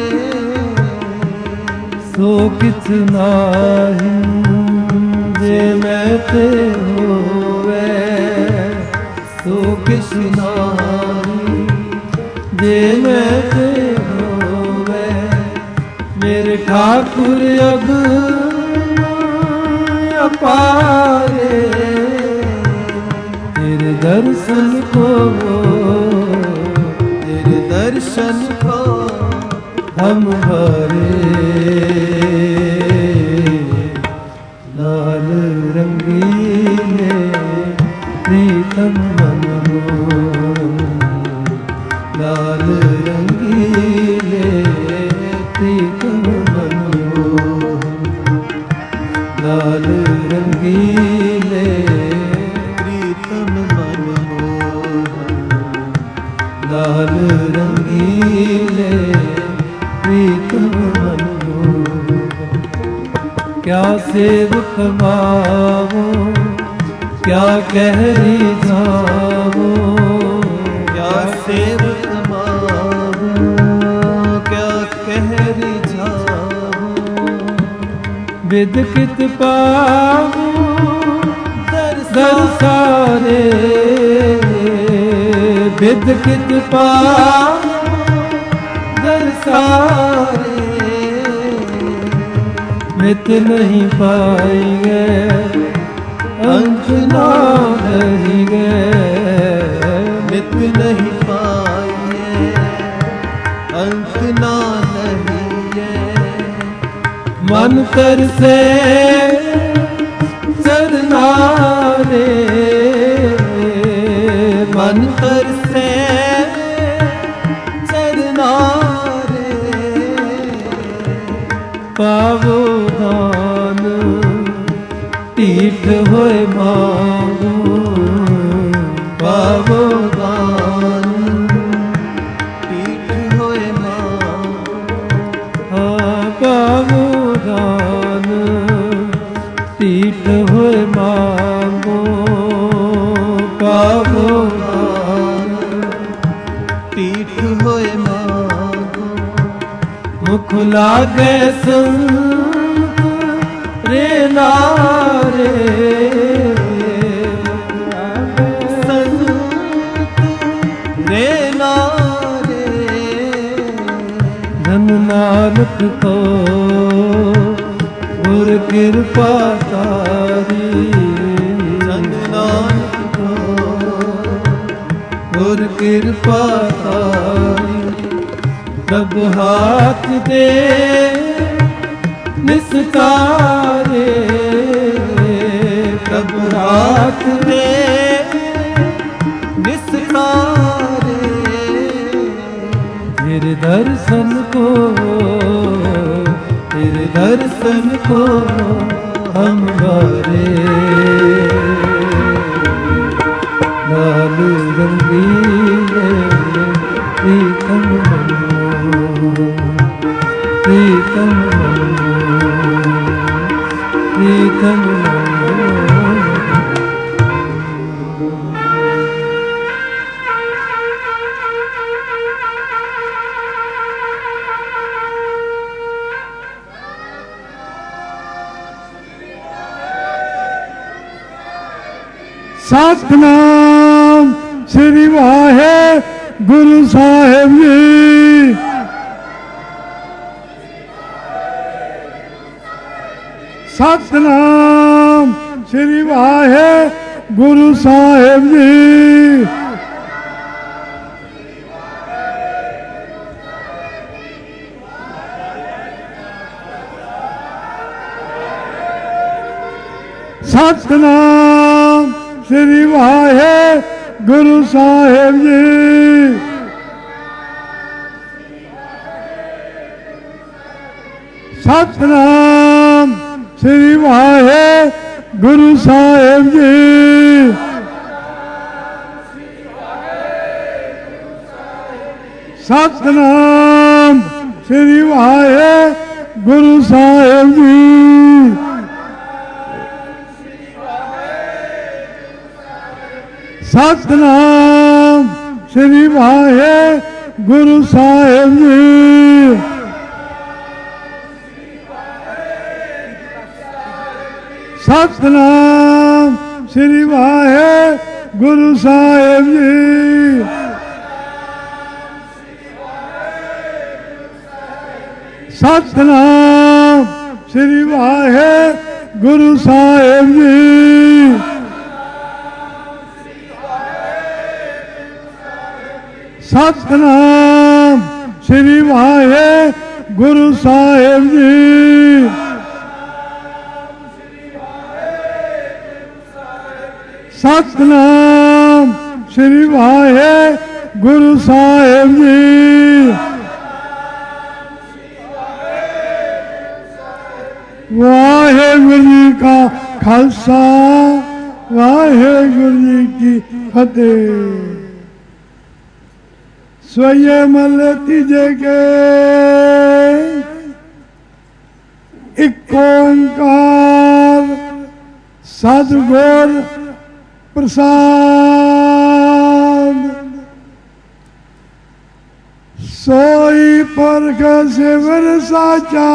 सो किछ नाही जे मैं ते होवे, सो किछ नाही जे मैं ते होवे, मेरे ठाकुर अग अपारे, तेरे दर्शन को, तेरे दर्शन को हम हरे, लाल रंगीले प्रीतम मन मोहन, लाल रंगीले प्रीतम मन मोहन, लाल रंगीले प्रीतम मन मोहन, लाल रंगीले प्रीतम मन मोहन। क्या सेवक मावो, क्या कह रिझावो, क्या सेवक मावो, क्या कह रिझावो, विद कित पावो दरसारे, विद कित पावो दरसारे, मित नहीं पाएंगे अंत ना रहेंगे, मित नहीं पाएंगे अंत ना रहेंगे, मन कर से चरना रे, मन कर से चरना रे, पावो दान टीठ होए मांगो, पावो दान टीठ होए मांगो, हाँ पावो दान टीठ होए मांगो, पावो दान टीठ होए मांगो, मुख लागे संत रे नारे, संत रे नारे, धन नानक को गुर कृपा तारी, धन नानक को गुर कृपा तारी, प्रभु हाथ दे निस्तारे, प्रभु हाथ दे निस्तारे, तेरे दर्शन को, तेरे दर्शन को हम वारे, लाल रंगीले प्रीतम मन मोहन, प्रीतम मन मोहन, प्रीतम मन मोहन। सतनाम श्री वाहे गुरु साहिब जी। सतनाम श्री वाहे गुरु साहिब जी। सतनाम श्री वाहे गुरु साहिब जी। सतनाम श्री वाहे गुरु साहिब जी। सतनाम श्री वाहे गुरु साहिब जी। सतनाम श्री वाहे गुरु साहिब जी। सतनाम श्री वाहे गुरु साहिब जी। सतनाम श्री वाहे गुरु साहिब जी। सतनाम श्री वाहे गुरु साहिब जी। सतनाम श्री वाहे गुरु साहिब जी। वाहेगुरु जी का खालसा वाहेगुरु जी की फतेह। सोये मल तीजे के एक ओंकार सतगुर प्रसाद। सोई परख सिवर साचा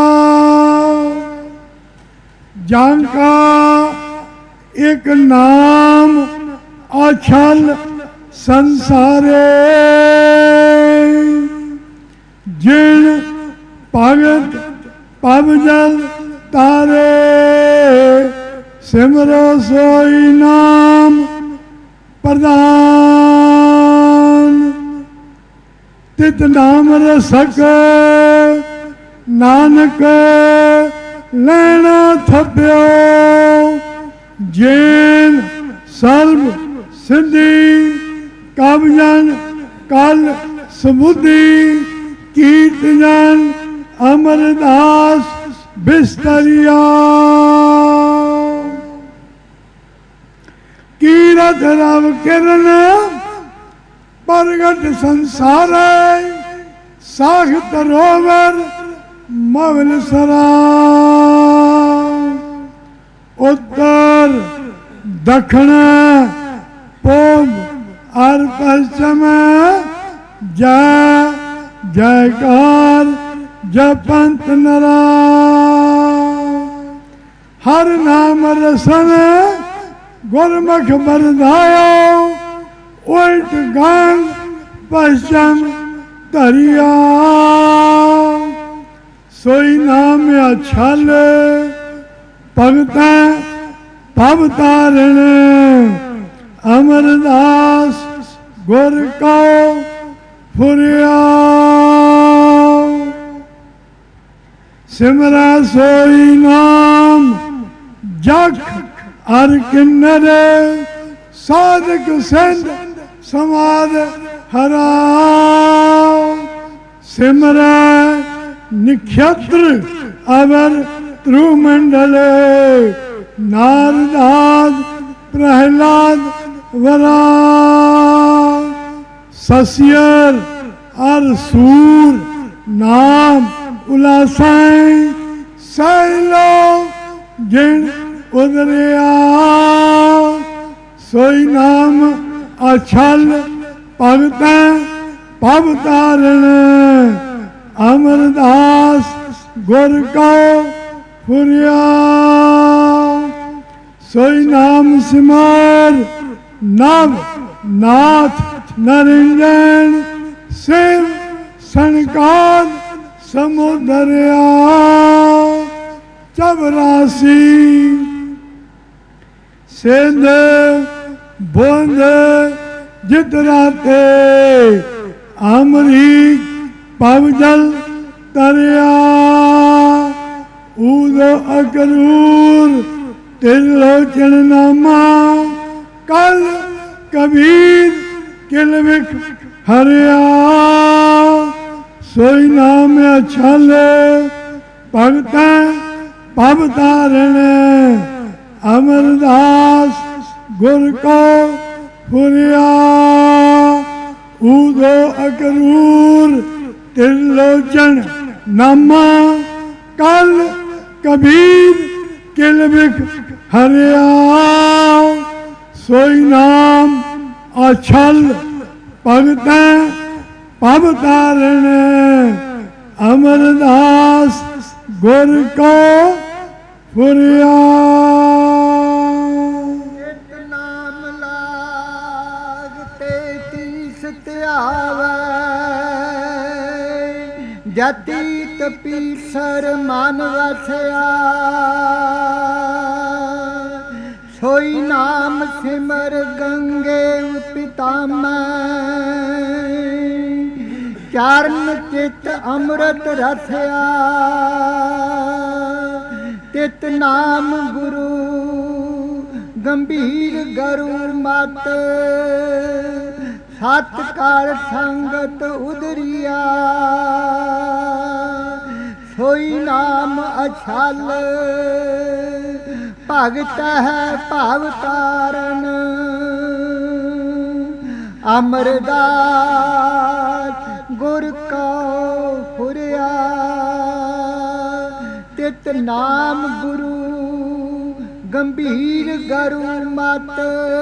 जांका एक नाम अछल संसारे। जिन भगत पवजल तारे सिमरो सोई नाम प्रदान। तित नाम रसक नानक लेना थप्यो। जैन सर्व सिद्धि कवजन कल समुद्धि कीर्तन अमरदास बिस्तरिया। कीरत रव किरण प्रगट संसार साख तरोवर मवल सरा। उत्तर दक्षिण पूर्व और पश्चिम जय जयकार जपंत नरा। हर नाम रसन गुरमुख बरदायो। उल्ट गंग पश्चिम दरिया। सोई नाम अछल भगत भव तारण। अमरदास गुर को फुरिया। सिमरा सोई नाम जख अर किन्नर। साधक सिंध समाध हरा। सिमरा निक्षत्र अवर त्रुमंडल। नारदाद प्रहलाद वरा। ससियर और सूर नाम उलासाई। सैलो जिन उदरिया। सोई नाम अछल भगत भव तारण। अमरदास गुर को फुरिया। सोई नाम सिमर ਸਤਿਗੁਰ ਨਵ ਨਾਥ ਨਰਿੰਜਨ ਸਿਵ ਸੰਕਾਦ ਸਮੁਦਰਿਆ ਚੌਰਾਸੀ ਸਿੰਧ ਬੁੰਦ ਜਿਤਰਾਤੇ ਅਮਰੀਕ ਪਵਜਲ ਤਰਿਆ ਉਦੋ ਅਕਰੂਰ ਤਿਰਲੋਚਨ ਨਾਮਾ ਕਲ ਕਬੀਰ ਕਿਲ ਵਿਖ ਹਰਿਆ ਸੋਈ ਨਾਮ ਅਛਾਲੇ ਭਗਤੈ ਭਵ ਤਾਰਣ ਅਮਰਦਾਸ ਗੁਰ ਕੋ ਫੁਰਿਆ ਉਦੋ ਅਕਰੂਰ ਤਿਰਲੋਚਨ ਨਾਮਾ ਕਲ ਕਬੀਰ ਕਿਲ ਵਿਖ ਹਰਿਆ ਸੋਈ ਨਾਮ ਅਛਲ ਭਗਤੈ ਭਵ ਤਾਰਣ ਅਮਰਦਾਸ ਗੁਰ ਕੋ ਫੁਰਿਆ ਇੱਕ ਨਾਮ ਲਾਗ ਤੇ ਤੀਸ ਧਿਆਵੈ ਜਤੀ ਤਪੀਸਰ ਮਨ ਵਸਿਆ ਸੋਈ ਨਾਮ ਸਿਮਰ ਗੰਗੇ ਪਿਤਾਮੈ ਚਰਨ ਚਿਤ ਅੰਮ੍ਰਿਤ ਰਸਿਆ ਤਿਤ ਨਾਮ ਗੁਰੂ ਗੰਭੀਰ ਗਰੂਰ ਮਤ ਸਤ ਕਾਲ ਸੰਗਤ ਉਦਰੀਆ ਸੋਈ ਨਾਮ ਅਛਲ ਭਗਤ ਹੈ ਭਵ ਤਾਰਨ ਅਮਰਦਾਸ ਗੁਰ ਕੋ ਫੁਰਿਆ ਤਿਤ ਨਾਮ ਗੁਰੂ ਗੰਭੀਰ ਗਰੂ ਮਤ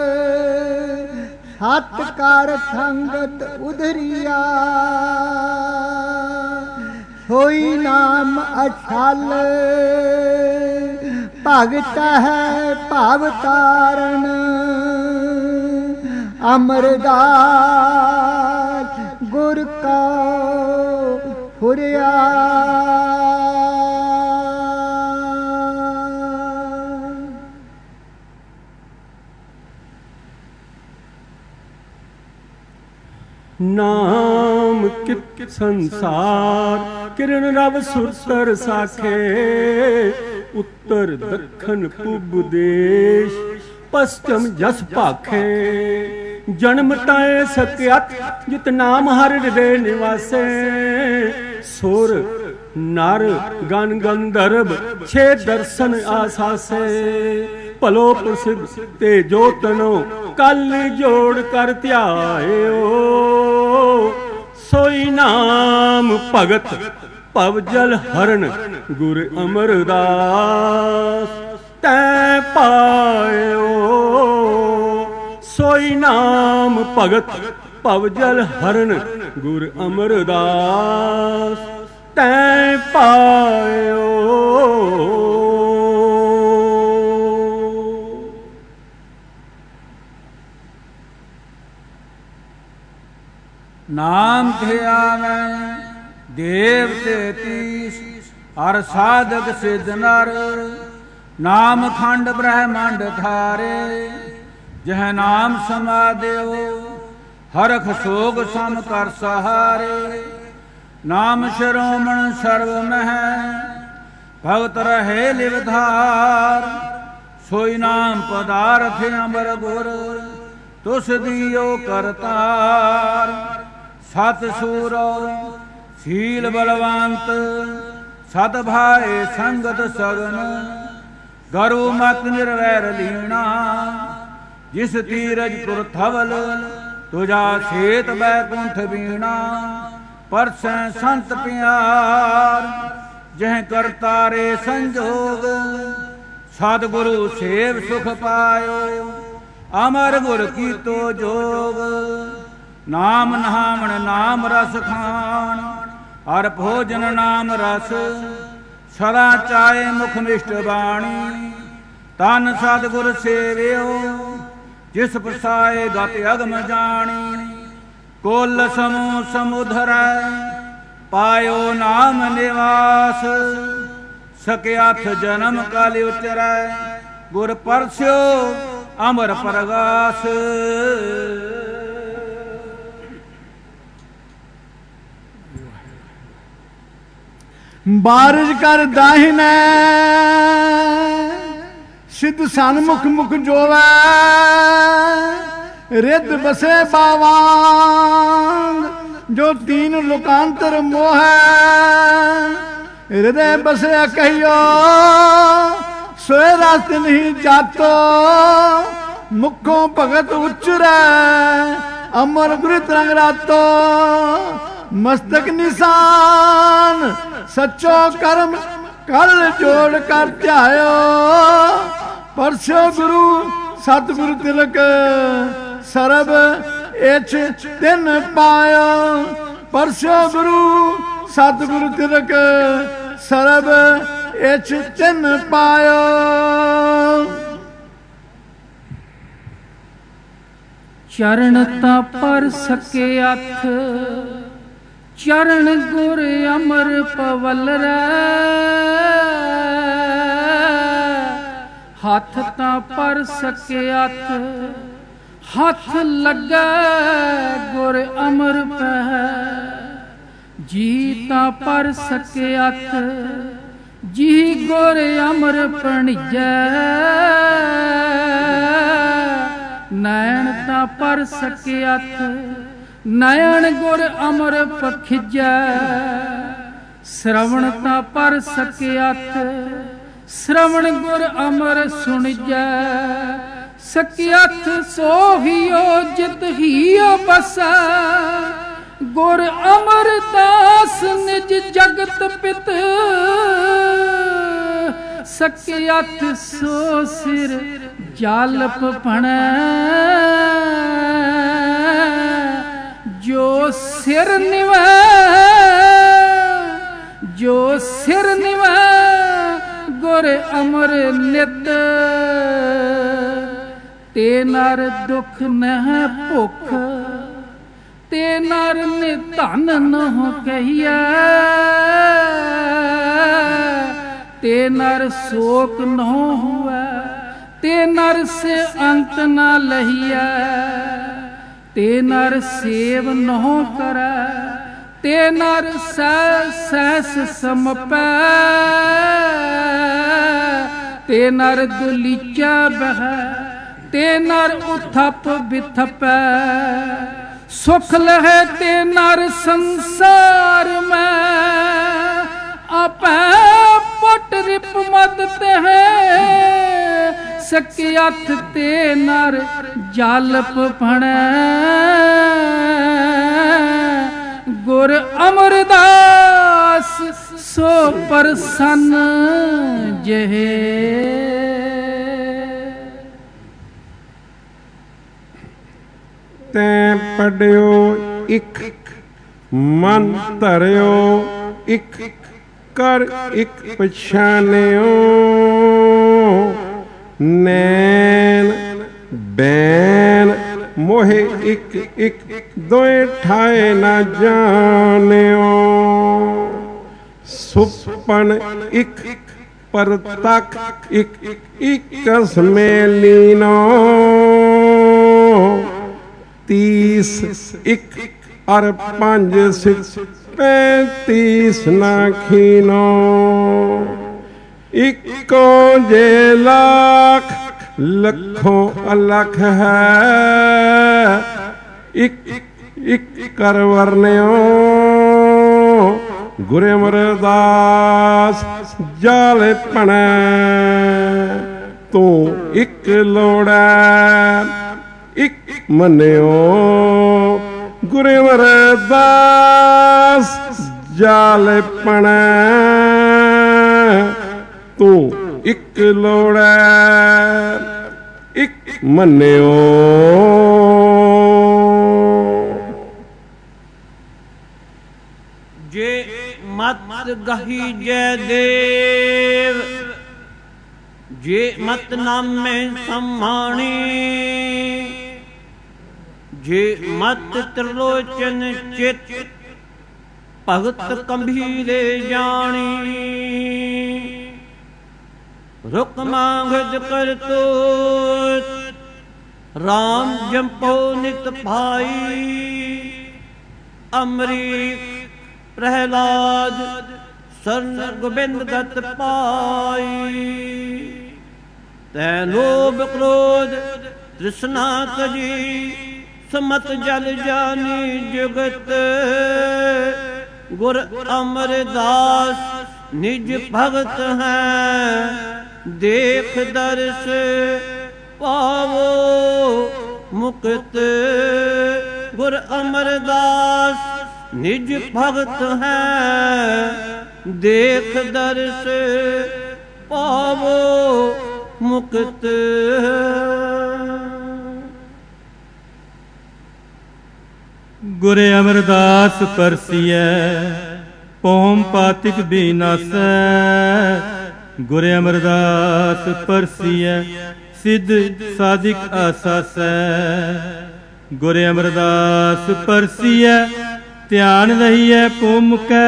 ਸਤ ਕਰ ਸੰਗਤ ਉਧਰੀਆ ਸੋਈ ਨਾਮ ਅਛਲ ਭਗਤ ਹੈ ਭਵ ਤਾਰਨ ਅਮਰਦਾਸ ਗੁਰ ਕੋ ਫੁਰਿਆ ਨਾਮ ਕਿਤ ਸੰਸਾਰ ਕਿਰਨ ਰਵ ਸੁਤਰ ਸਾਖੇ ਉੱਤਰ ਦੱਖਣ ਪੂਬ ਦੇਸ਼ ਪਸ਼ਚਮ ਜਸ ਭਾਖੇ ਜਨਮ ਤਾਏ ਸਕਿਅਤ ਜਿਤ ਨਾਮ ਹਰਿ ਹਿਰਦੇ ਨਿਵਾਸੇ ਸੁਰ ਨਰ ਗਨ ਗੰਧਰਵ ਛੇ ਦਰਸ਼ਨ ਆਸਾਸੇ ਭਲੋ ਪ੍ਰਸਿੱਧ ਤੇ ਜੋ ਤਨੋ ਕਲ ਜੋੜ ਕਰ ਧਿਆਇਓ ਸੋਈ ਨਾਮ ਭਗਤ ਭਵ ਜਲ ਹਰਨ ਗੁਰ ਅਮਰਦਾਸ ਤੈ ਪਾਇਓ ਸੋਈ ਨਾਮ ਭਗਤ ਭਵ ਜਲ ਹਰਨ ਗੁਰ ਅਮਰਦਾਸ ਤੈ ਪਾਇਓ ਨਾਮ ਧਿਆਵੈ ਦੇਵ ਤੇ ਤੀਸ ਹਰ ਸਾਧਕ ਸਿਧ ਨਰ ਨਾਮ ਖੰਡ ਬ੍ਰਹਮੰਡ ਧਾਰੇ ਜਹ ਨਾਮ ਸਮਾਦਿਓ ਹਰਖ ਸੋਗ ਸਮ ਕਰ ਸਹਾਰੇ ਨਾਮ ਸ਼ਰੋਮਣ ਸਰਵ ਮਹਿ ਭਗਤ ਰਹੇ ਲਿਵਧਾਰ ਸੋਈ ਨਾਮ ਪਦਾਰਥ ਅੰਬਰ ਗੁਰ ਤੁਸ ਦਿਓ ਕਰਤਾਰ ਸਤ ਸੂਰੋ ਸੀਲ ਬਲਵੰਤ ਸਤ ਭਾਏ ਸੰਗਤ ਸਗਨ ਗਰੂ ਮਤ ਨਿਰਵੈਰ ਲੀਣਾ ਜਿਸ ਤੀਰਜ ਪੁਰ ਥਵਲ ਤੁਜਾ ਛੇਤ ਬੈਕੁੰਠ ਵੀਣਾ ਪਰਸੈ ਸੰਤ ਪਿਆਰ ਜਹ ਕਰਤਾਰੇ ਸੰਜੋਗ ਸਤਿਗੁਰੂ ਸੇਵ ਸੁਖ ਪਾਇਓ ਅਮਰ ਗੁਰ ਕੀਤੋ ਜੋਗ ਨਾਮ ਨਹਾਵਣ ਨਾਮ ਰਸ ਖਾਣ ਹਰ ਭੋਜਨ ਨਾਮ ਰਸ ਸਦਾ ਚਾਏ ਮੁਖ ਮਿਸ਼ਟ ਬਾਣੀ ਤਨ ਸਤਿਗੁਰ ਸੇਵਿਓ ਜਿਸ ਪ੍ਰਸਾਏ ਗਤ ਅਗਮ ਜਾਣੀ। ਕੁਲ ਸਮੂਹ ਸਮੁਧਰੈ ਪਾਇਓ ਨਾਮ ਨਿਵਾਸ। ਸਕਿਆਥ ਜਨਮ ਕਾਲ ਉਚਰੈ ਗੁਰ ਪਰਸਿਓ ਅਮਰ ਪ੍ਰਗਾਸ। ਬਾਰਜ ਕਰ ਦਾਹਿਨੈ ਸਿੱਧ ਸਨਮੁਖ ਮੁਖ ਜੋਵੈ। ਰਿੱਧ ਬਸੇ ਬਾਵਾਂਗ ਜੋ ਤੀਨ ਲੋਕਾਂਤਰ ਮੋਹੈ। ਹਿਰਦੈ ਬਸਿਆ ਕਹੀਓ ਸੋਏ ਰਸ ਨਹੀਂ ਜਾਤੋ। ਮੁਖੋਂ ਭਗਤ ਉਚਰੈ ਅਮਰ ਗੁਰ ਤਰੰਗ ਰਾਤੋ। ਮਸਤਕ ਨਿਸ਼ਾਨ ਸੱਚੋ ਕਰਮ ਕਰ ਜੋੜ ਕਰ ਧਿਆਇਓ। ਪਰਸੋ ਗੁਰੂ ਸਤਿਗੁਰੂ ਤਿਲਕ ਸਰਬ ਇਛ ਤਿਨ ਪਾਇਓ। ਪਰਸੋ ਗੁਰੂ ਸਤਿਗੁਰੂ ਤਿਲਕ ਸਰਬ ਇਛ ਤਿਨ ਪਾਇਓ। ਚਰਨ ਤਾ ਪਰ ਸਕੇ ਅਥ ਚਰਨ ਗੁਰ ਅਮਰ ਪਵਲ ਰੈ। ਹੱਥ ਤਾਂ ਪਰ ਸਕੇ ਅਥ ਹੱਥ ਲੱਗੈ ਗੁਰ ਅਮਰ ਪੈ। ਜੀ ਤਾਂ ਪਰ ਸਕੇ ਅਥ ਜੀ ਗੁਰ ਅਮਰ ਪਣੀਜੈ। ਨੈਣ ਤਾਂ ਪਰ ਸਕੇ ਅਥ ਨੈਣ ਗੁਰ ਅਮਰ ਪਖਿਜੈ। ਸ਼ਰਵਣ ਤਾਂ ਪਰ ਸਕੇ ਅਥ ਸ਼ਰਵਣ ਗੁਰ ਅਮਰ ਸੁਣਜੈ। ਸਕਿਅਥ ਸੋਹੀਓ ਜਿਤ ਹੀਓ ਬਸੈ। ਗੁਰ ਅਮਰਦਾਸ ਨਿਜ ਜਗਤ ਪਿਤ। ਸਕਿਅਥ ਸੋ ਸਿਰ ਜਾਲਪ ਭਣੈ। ਜੋ ਸਿਰ ਨਿਵੈ ਜੋ ਸਿਰ ਨਿਵੈ ਗੁਰ ਅਮਰ ਨਿਤ। ਤੇ ਨਰ ਦੁਖ ਨਹਿ ਭੁਖ ਤੇ ਨਰ ਨਿਧਨ ਨਹੁ ਕਹੀਐ। ਤੇ ਨਰ ਸ਼ੋਕ ਨਹੁ ਹੁਐ ਤੇ ਨਰ ਸੇ ਅੰਤ ਨ ਲਹੀਐ। ਤੇ ਨਰ ਸੇਵ ਨਹੁ ਕਰੈ ਤੇ ਨਰ ਸਹਿ ਸਹਿਸ ਸਮਪੈ। ਤੇ ਨਰ ਦੁਲੀਚਾ ਬਹਿ ਤੇ ਨਰ ਉਥਪ ਬਿਥਪੈ। ਸੁਖ ਲਹੈ ਤੇ ਨਰ ਸੰਸਾਰ ਮੈਂ। ਆਪੈ ਪਟ ਰਿਪ ਮਦ ਤਹਿ। ਸਕਿਅਥ ਤੇ ਨਰ ਜਾਲਪ ਭਣੈ। ਗੁਰ ਅਮਰਦਾਸ ਸੋ ਪ੍ਰਸੰਨ ਜਿਹੇ। ਤੈਂ ਪੜਿਓ ਇਕ ਮਨ ਧਰਿਓ ਇਕ ਕਰ ਇਕ ਪਛਾਣਿਓ। ਨੈਣ ਬੈਨ ਮੋਹਿ ਇਕ ਇਕ ਦੋਏ ਠਾਏ ਨਾ ਜਾਣਿਓ। ਸੁਪਨ ਇਕ ਪਰਤਕ ਇਕ ਇਕਸ ਮੇ ਲੀਨੋ। ਤੀਸ ਇਕ ਅਰ ਪੰਜ ਸਿਤ ਪੈਂਤੀਸ ਨਾ ਖੀਨੋ। ਇਕੋ ਜੇ ਲੱਖ ਲੱਖੋਂ ਅਲਖ ਹੈ। ਇਕ ਇਕ ਕਰ ਵਰਨਿਓ। ਗੁਰ ਅਮਰਦਾਸ ਜਾਲੇ ਭਣੈ। ਤੂੰ ਇਕ ਲੋੜੈ ਇਕ ਮੰਨਿਓ। ਗੁਰ ਅਮਰਦਾਸ ਜਾਲੇ ਭਣੈ। ਤੂੰ ਇਕ ਲੋੜੈ ਇਕ ਮੰਨਿਓ। ਜੇ ਮਤ ਗਹੀ ਜੈ ਦੇਵ ਜੇ ਮਤ ਨਾਮੇ ਸਮਾਣੀ। ਜੇ ਮਤ ਤ੍ਰਿਲੋਚਨ ਚਿਤ ਭਗਤ ਕੰਭੀਰੇ ਜਾਣੀ ਰੁਕ ਮੰਗਦ ਕਰਤੂਤ ਰਾਮ ਜੰਪੋ ਨਿਤ ਭਾਈ ਅਮਰੀਕ ਪ੍ਰਹਿਲਾਦ ਸਰਨ ਗੋਬਿੰਦ ਗਤ ਪਾਈ ਤੈ ਲੋਭ ਕ੍ਰੋਧ ਤ੍ਰਿਸ਼ਨਾ ਤਜੀ ਸਮਤ ਜਲ ਜਾਨੀ ਜਗਤ ਗੁਰ ਅਮਰਦਾਸ ਨਿਜ ਭਗਤ ਹੈ ਦੇਖ ਦਰਸ ਪਾਵੋ ਮੁਕਤ ਗੁਰ ਅਮਰਦਾਸ ਨਿਜ ਭਗਤ ਹੈ ਦੇਖ ਦਰਸ ਪਾਵੋ ਮੁਕਤ। ਗੁਰ ਅਮਰਦਾਸ ਪਰਸੀਐ ਪੌਮ ਪਾਤਿਕ ਬੀਨਾਸੈ ਗੁਰ ਅਮਰਦਾਸ ਪਰਸੀਐ ਸਿੱਧ ਸਾਧਿਕ ਆਸਾਸੈ ਗੁਰ ਅਮਰਦਾਸ ਪਰਸੀਐ ਧਿਆਨ ਰਹੀਐ ਭੂਮਕੈ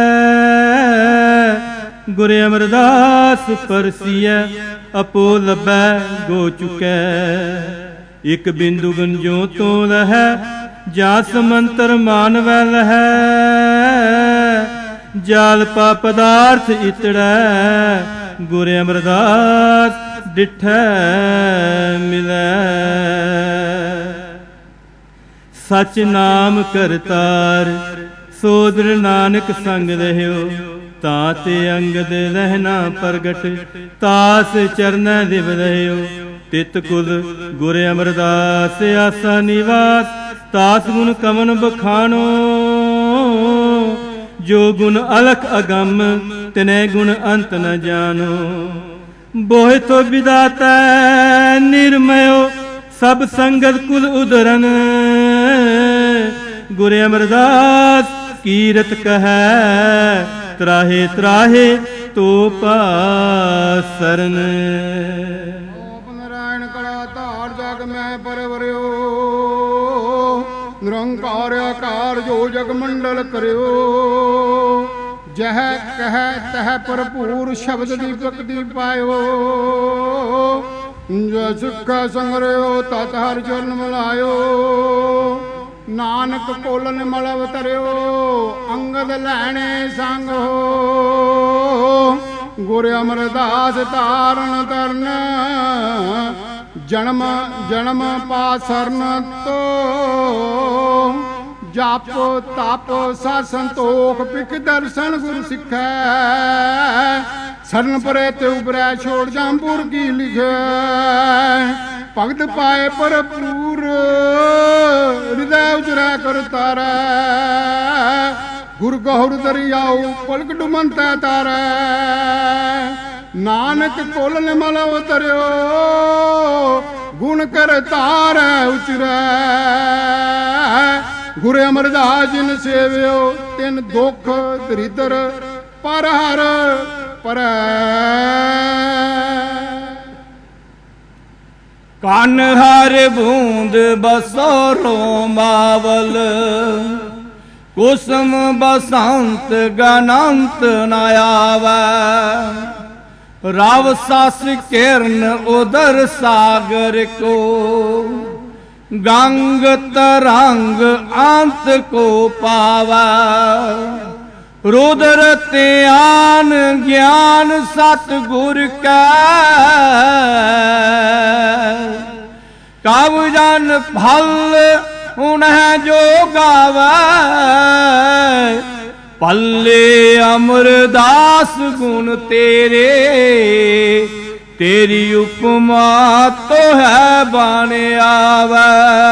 ਗੁਰ ਅਮਰਦਾਸ ਪਰਸੀਐ ਆਪੋ ਲੱਭੈ ਗੋ ਚੁਕੈ ਇਕ ਬਿੰਦੂ ਗੰਜੋ ਤੋਂ ਰਹੈ ਜਾ ਸਮੰਤਰ ਮਾਨਵੈ ਲਹੈ ਜਾਲ ਪਾ ਪਦਾਰਥ ਇਤੜੈ ਗੁਰ ਅਮਰਦਾਸ ਡਿਠੈ ਮਿਲੈ ਸਚ ਨਾਮ ਕਰਤਾਰ ਸੋਦਰ ਨਾਨਕ ਸੰਗ ਰਹਿਓ ਤਾਂ ਤੇ ਅੰਗਦ ਰਹਿਣਾ ਪ੍ਰਗਟ ਤਾਸ ਚਰਨੈ ਦਿਵ ਰਹਿਓ ਤਿਤ ਕੁਲ ਗੁਰ ਅਮਰਦਾਸ ਆਸਾ ਨਿਵਾਸ ਤਾਸ ਗੁਣ ਕਵਨ ਬਖਾਣੋ ਜੋ ਗੁਣ ਅਲਖ ਅਗੰਮ ਤਿਨੈ ਗੁਣ ਅੰਤ ਨ ਜਾਣੋ ਬੋਹਿ ਤੋ ਵਿਦਾਤੈ ਨਿਰਮਯੋ ਸਭ ਸੰਗਤ ਕੁਲ ਉਦਰਨ ਗੁਰ ਅਮਰਦਾਸ ਕੀਰਤ ਕਹੈ ਤਰਾਹੇ ਤਰਾਹੇ ਤੋ ਪਾਸਰਨ ਨਾਰਾਇਣ ਕਲਾ ਧਾਰ ਜਗ ਮੈਂ ਪਰਵਰਿਓ ਨਿਰੰਕਾਰ ਆਕਾਰ ਜੋ ਜਗ ਮੰਡਲ ਕਰਿਓ ਜਹ ਕਹਿ ਤਹ ਭਰਪੂਰ ਸ਼ਬਦ ਦੀਪਕ ਦੀ ਪਾਇਓ ਜੋ ਸੁਖਾ ਸੰਗਰਿਓ ਤਤ ਹਰਿ ਚਰਨ ਮਿਲਾਇਓ ਨਾਨਕ ਕੋਲਨ ਮਲ ਅਵਤਰਿਓ ਅੰਗਦ ਲੈਣੇ ਸੰਗ ਹੋ ਗੁਰ ਅਮਰਦਾਸ ਤਾਰਨ ਤਰਨ ਜਨਮ ਜਨਮ ਪਾਸਰਨ ਤੋ ਜਪ ਤਪ ਸਾ ਸੰਤੋਖ ਪਿਕ ਦਰਸ਼ਨ ਗੁਰ ਸਿੱਖੈ ਸਰਨ ਪਰੇ ਤੇ ਉਬਰੈ ਛੋੜ ਜਾਂਪੁਰ ਕੀ ਲਿਖੈ ਭਗਤ ਪਾਏ ਭਰਪੂਰ ਹਿਰਦੈ ਉਜਰੈ ਕਰ ਤਾਰੈ ਗੁਰ ਗਹੁਰ ਦਰਿਆਉ ਪਲਕ ਡੁਮੰਤੈ ਤਾਰੈ ਨਾਨਕ ਕੋਲਨ ਮਲ ਉਤਰਿਓ ਗੁਣ ਕਰ ਤਾਰੈ ਉਚਰੈ ਗੁਰ ਅਮਰਦਾਸ ਜਿਨ ਸੇਵਿਓ ਤਿਨ ਦੁਖ ਦਰਿਦਰ ਪਰ ਹਰ ਪਰੈ ਕਨ ਹਰ ਬੂੰਦ ਬਸੋ ਰੋਮਾਵਲ ਕੁਸਮ ਬਸੰਤ ਗਨੰਤ ਨ ਆਵੈ ਰਵ ਸਸ ਕਿਰਨ ਉਦਰ ਸਾਗਰ ਕੋ ਗੰਗ ਤਰੰਗ ਅੰਤ ਕੋ ਪਾਵੈ ਰੁਦਰ ਧਿਆਨ ਗਿਆਨ ਸਤ ਗੁਰ ਕੈ ਕਵ ਜਨ ਫਲ ਹੁਨਹਿ ਜੋ ਗਾਵੈ ਪੱਲੇ ਅਮਰਦਾਸ ਗੁਣ ਤੇਰੇ ਤੇਰੀ ਉਪਮਾ ਤੋ ਹੈ ਬਣ ਆਵੈ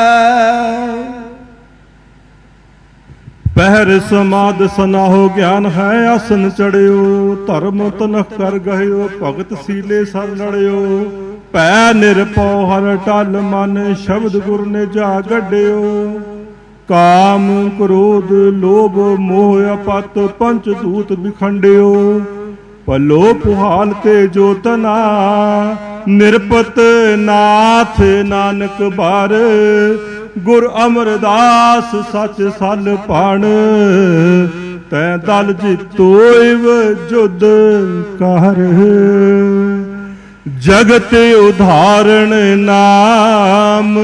ਪਹਿਰ ਸਮਾਦ ਸਨਾਹੋ ਗਿਆਨ ਹੈ ਆਸਨ ਚੜਿਓ ਧਰਮ ਤਨਖ ਕਰ ਗਹਿਓ ਭਗਤ ਸੀਲੇ ਸਰ ਲੜਿਓ ਭੈ ਨਿਰਭਉ ਹਰ ਟਲ ਮਨ ਸ਼ਬਦ ਗੁਰ ਨੇ ਜਾ ਗੱਡਿਓ ਕਾਮ ਕ੍ਰੋਧ ਲੋਭ ਮੋਹ ਅਪਤ ਪੰਚ ਦੂਤ ਵਿਖੰਡਿਓ ਪਲੋ ਪੁਹਾਲ ਤੇ ਜੋਤਨਾ ਨਿਰਪਤ ਨਾਥ ਨਾਨਕ ਬਾਰ ਗੁਰ ਅਮਰਦਾਸ ਸੱਚ ਸਲ ਪਣ ਤੈ ਦਲ ਜਿਤੋਇਵ ਜੁਦ ਕਰ ਜਗਤ ਉਧਾਰਨ ਨਾਮ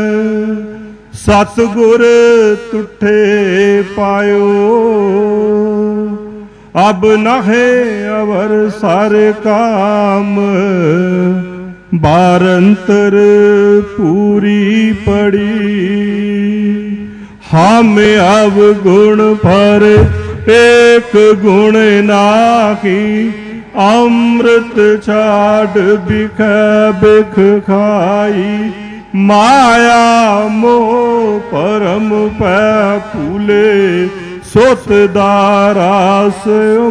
ਸਤਿਗੁਰ ਤੁਠੇ ਪਾਇਓ ਅਬ ਨਹੇ ਅਵਰ ਸਾਰੇ ਕਾਮ ਬਾਰੰਤਰ ਪੂਰੀ ਪੜੀ ਹਮ ਅਵ ਗੁਣ ਪਰ ਏਕ ਗੁਣ ਨਾਹੀ ਅੰਮ੍ਰਿਤ ਛਾੜ ਬਿਖੈ ਬਿਖ ਖਾਈ ਮਾਇਆ ਮੋਹ ਪਰਮ ਪੈ ਭੂਲੇ ਸੁਤ ਦਾਰਾਸ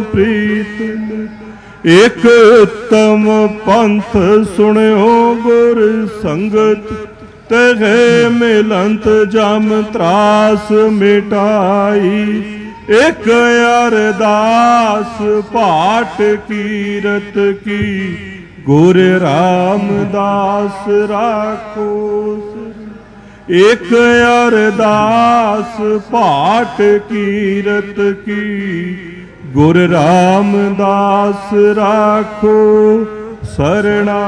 ਪ੍ਰੀਤ ਇਕ ਉਤਮ ਪੰਥ ਸੁਣਿਓ ਗੁਰ ਸੰਗਤ ਤਹਿ ਮਿਲੰਤ ਜਮ ਤਰਾਸ ਮਿਟਾਈ ਇਕ ਅਰਦਾਸ ਭਾਟ ਕੀਰਤ ਕੀ ਗੁਰ ਰਾਮਦਾਸ ਰਾਖੋ ਇਕ ਅਰਦਾਸ ਭਾਟ ਕੀਰਤ ਕੀ ਗੁਰ ਰਾਮਦਾਸ ਰਾਖੋ ਸਰਣਾ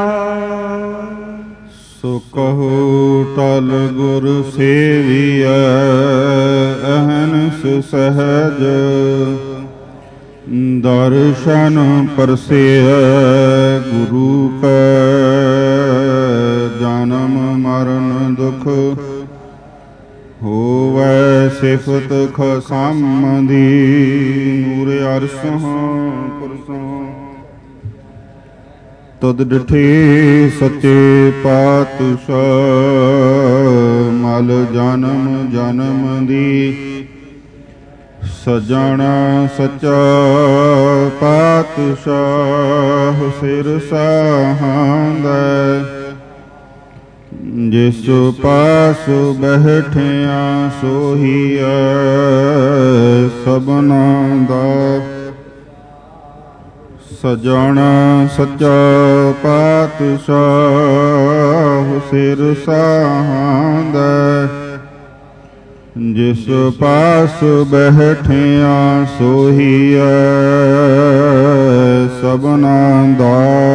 ਸੋ ਕਹੋ ਟਲ ਗੁਰ ਸੇਵੀਐ ਅਹਨਿ ਸਹਿਜ ਦਰਸ਼ਨ ਪਰਸੇਐ ਗੁਰੂ ਕੈ ਜਨਮ ਮਰਨ ਦੁਖ ਹੋਵੈ ਸਿਫਤ ਖਸਮ ਦੀ ਨੂਰ ਅਰਸੋਂ ਕੁਰਸੋਂ ਤਦ ਡਿਠੇ ਸੱਚੇ ਪਾਤਸ਼ਾਹ ਮਲ ਜਨਮ ਜਨਮ ਦੀ ਸਜਣ ਸੱਚਾ ਪਾਤਸ਼ਾਹ ਸਿਰ ਸਾਹਾਂਦਾ ਜਿਸ ਪਾਸ ਬੈਠਿਆ ਸੋਹੀਐ ਸਭਨਾ ਦਾ ਸਜਣ ਸੱਚਾ ਪਾਤਸ਼ਾਹ ਸਿਰ ਸਾਹਾਂਦਾ ਜਿਸ ਪਾਸ ਬੈਠਿਆ ਸੋਹੀਐ ਸਭਨਾ ਦਾ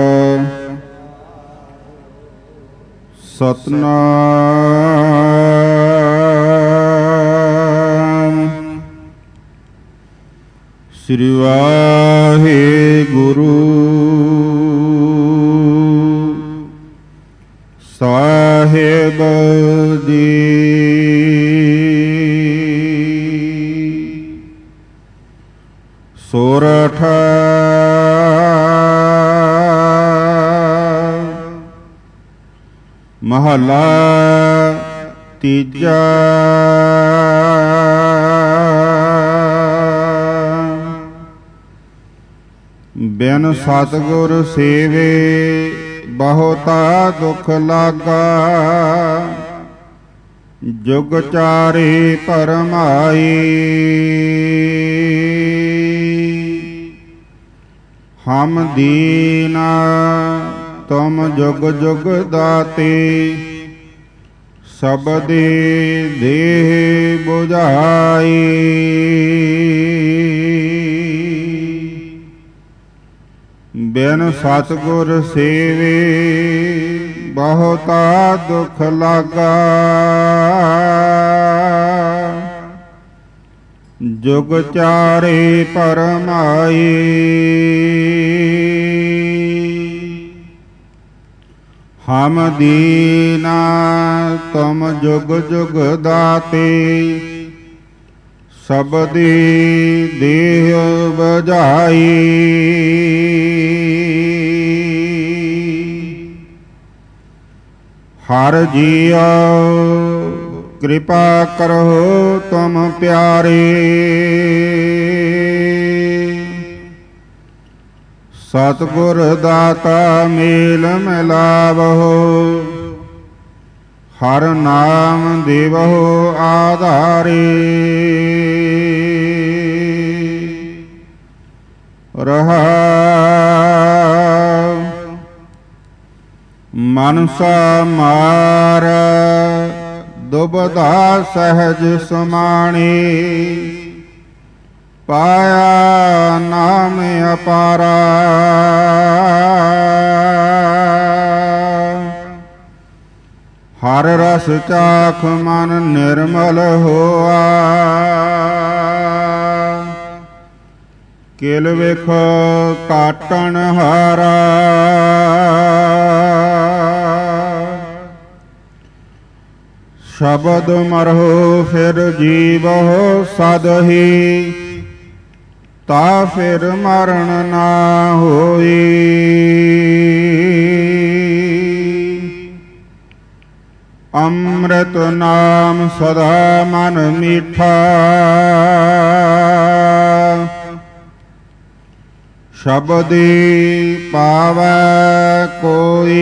ਸਤਨਾਮ ਸ੍ਰੀ ਵਾਹਿਗੁਰੂ ਸਾਹਿਬ ਜੀ ਸੋਰਠ ਮਹਲਾ ਤੀਜਾ ਬਿਨ ਸਤਿਗੁਰ ਸੇਵੇ ਬਹੁਤਾ ਦੁਖ ਲਾਗਾ ਜੁਗ ਚਾਰੇ ਭਰਮਾਈ ਹਮ ਦੀਨਾ ਤੁਮ ਜੁਗ ਜੁਗ ਦਾਤੇ ਸਬਦੇ ਦੇਹ ਬੁਝਾਈ ਬਿਨ ਸਤਿਗੁਰ ਸੇਵੇ ਬਹੁਤਾ ਦੁਖ ਲਾਗਾ ਜੁਗ ਚਾਰੇ ਭਰਮਾਈ ਹਮ ਦੀਨਾ ਤੁਮ ਜੁਗ ਜੁਗ ਦਾਤੇ ਸਬਦੀ ਦੇਹ ਬੁਝਾਈ ਹਰ ਜੀਉ ਕਿਰਪਾ ਕਰੋ ਤੁਮ ਪਿਆਰੇ ਸਤਿਗੁਰ ਦਾਤਾ ਮੇਲ ਮਿਲਾਵਹੁ ਹਰ ਨਾਮ ਦੇਵਹੁ ਆਧਾਰੇ ਰਹਾ ਮਨਸਾ ਮਾਰ ਦੁਬਦਾ ਸਹਿਜ ਸਮਾਣੀ ਪਾਇਆ ਨਾਮ ਅਪਾਰਾ ਹਰ ਰਸ ਚਾਖ ਮਨ ਨਿਰਮਲ ਹੋਆ ਕਿਲ ਵੇਖ ਕਾਟਣ ਹਾਰਾ ਸ਼ਬਦ ਮਰਹੁ ਫਿਰ ਜੀਵਹੁ ਸਦ ਹੀ ਤਾ ਫਿਰ ਮਰਨ ਨਾ ਹੋਈ ਅੰਮ੍ਰਿਤ ਨਾਮ ਸਦਾ ਮਨ ਮੀਠਾ ਸ਼ਬਦੀ ਪਾਵੈ ਕੋਈ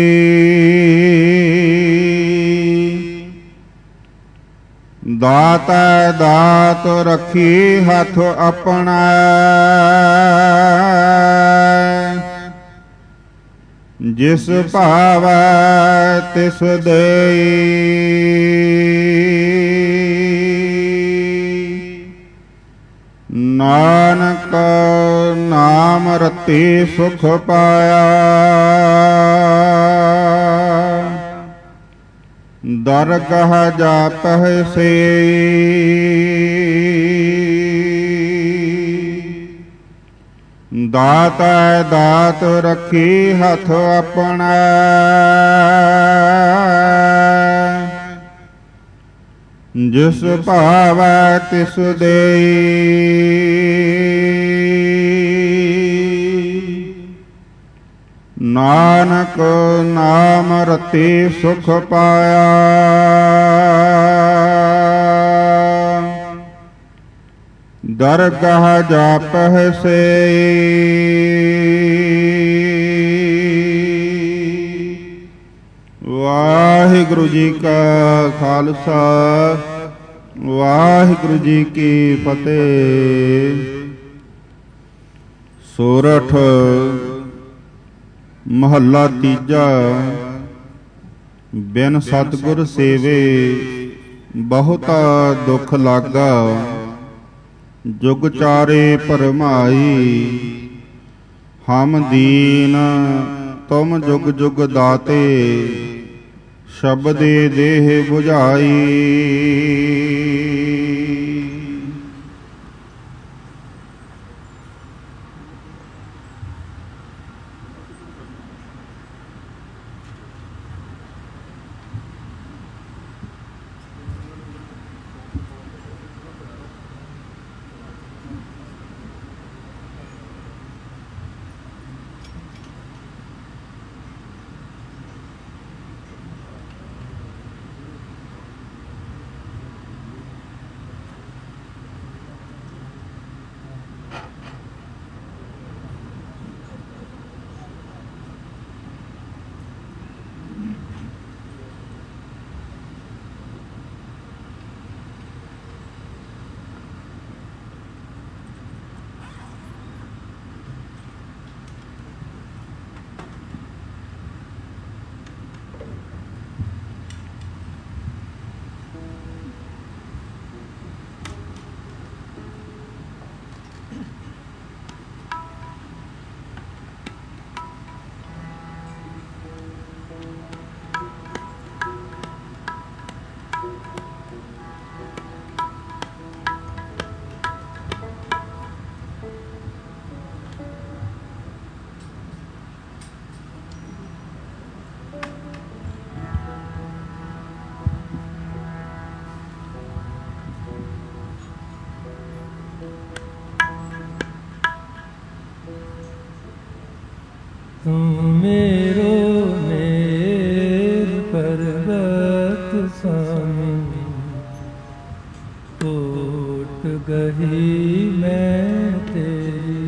ਦਾਤੈ ਦਾਤ ਰੱਖੀ ਹੱਥ ਆਪਣਾ ਜਿਸ ਭਾਵੈ ਤਿਸ ਦੇਈ ਨਾਨਕ ਨਾਮ ਰਤੀ ਸੁਖ ਪਾਇਆ ਦਰਗਹ ਜਾਪਹਿ ਸੇ ਦਾਤੈ ਦਾਤ ਰੱਖੀ ਹੱਥ ਆਪਣਾ ਜਿਸ ਭਾਵੈ ਤਿਸ ਦੇਈ ਨਾਨਕ ਨਾਮ ਰਤੀ ਸੁਖ ਪਾਇਆ ਦਰਗਹ ਜਾਪਹਿ ਸੇ ਵਾਹਿਗੁਰੂ ਜੀ ਕਾ ਖਾਲਸਾ ਵਾਹਿਗੁਰੂ ਜੀ ਕੀ ਫਤਿਹ। ਸੋਰਠ ਮਹੱਲਾ ਤੀਜਾ। ਬਿਨ ਸਤਿਗੁਰ ਸੇਵੇ ਬਹੁਤਾ ਦੁਖ ਲਾਗਾ, ਜੁਗ ਚਾਰੇ ਭਰਮਾਈ ਹਮ ਦੀਨ ਤੁਮ ਜੁਗ ਜੁਗ ਦਾਤੇ, ਸ਼ਬਦੇ ਦੇਹ 부ਝਾਈ। ਤੂੰ ਮੇਰੋ ਮੇਰ ਪਰਬਤ ਸਾਮੀ, ਟੁੱਟ ਗਈ ਮੈਂ ਤੇਰੀ।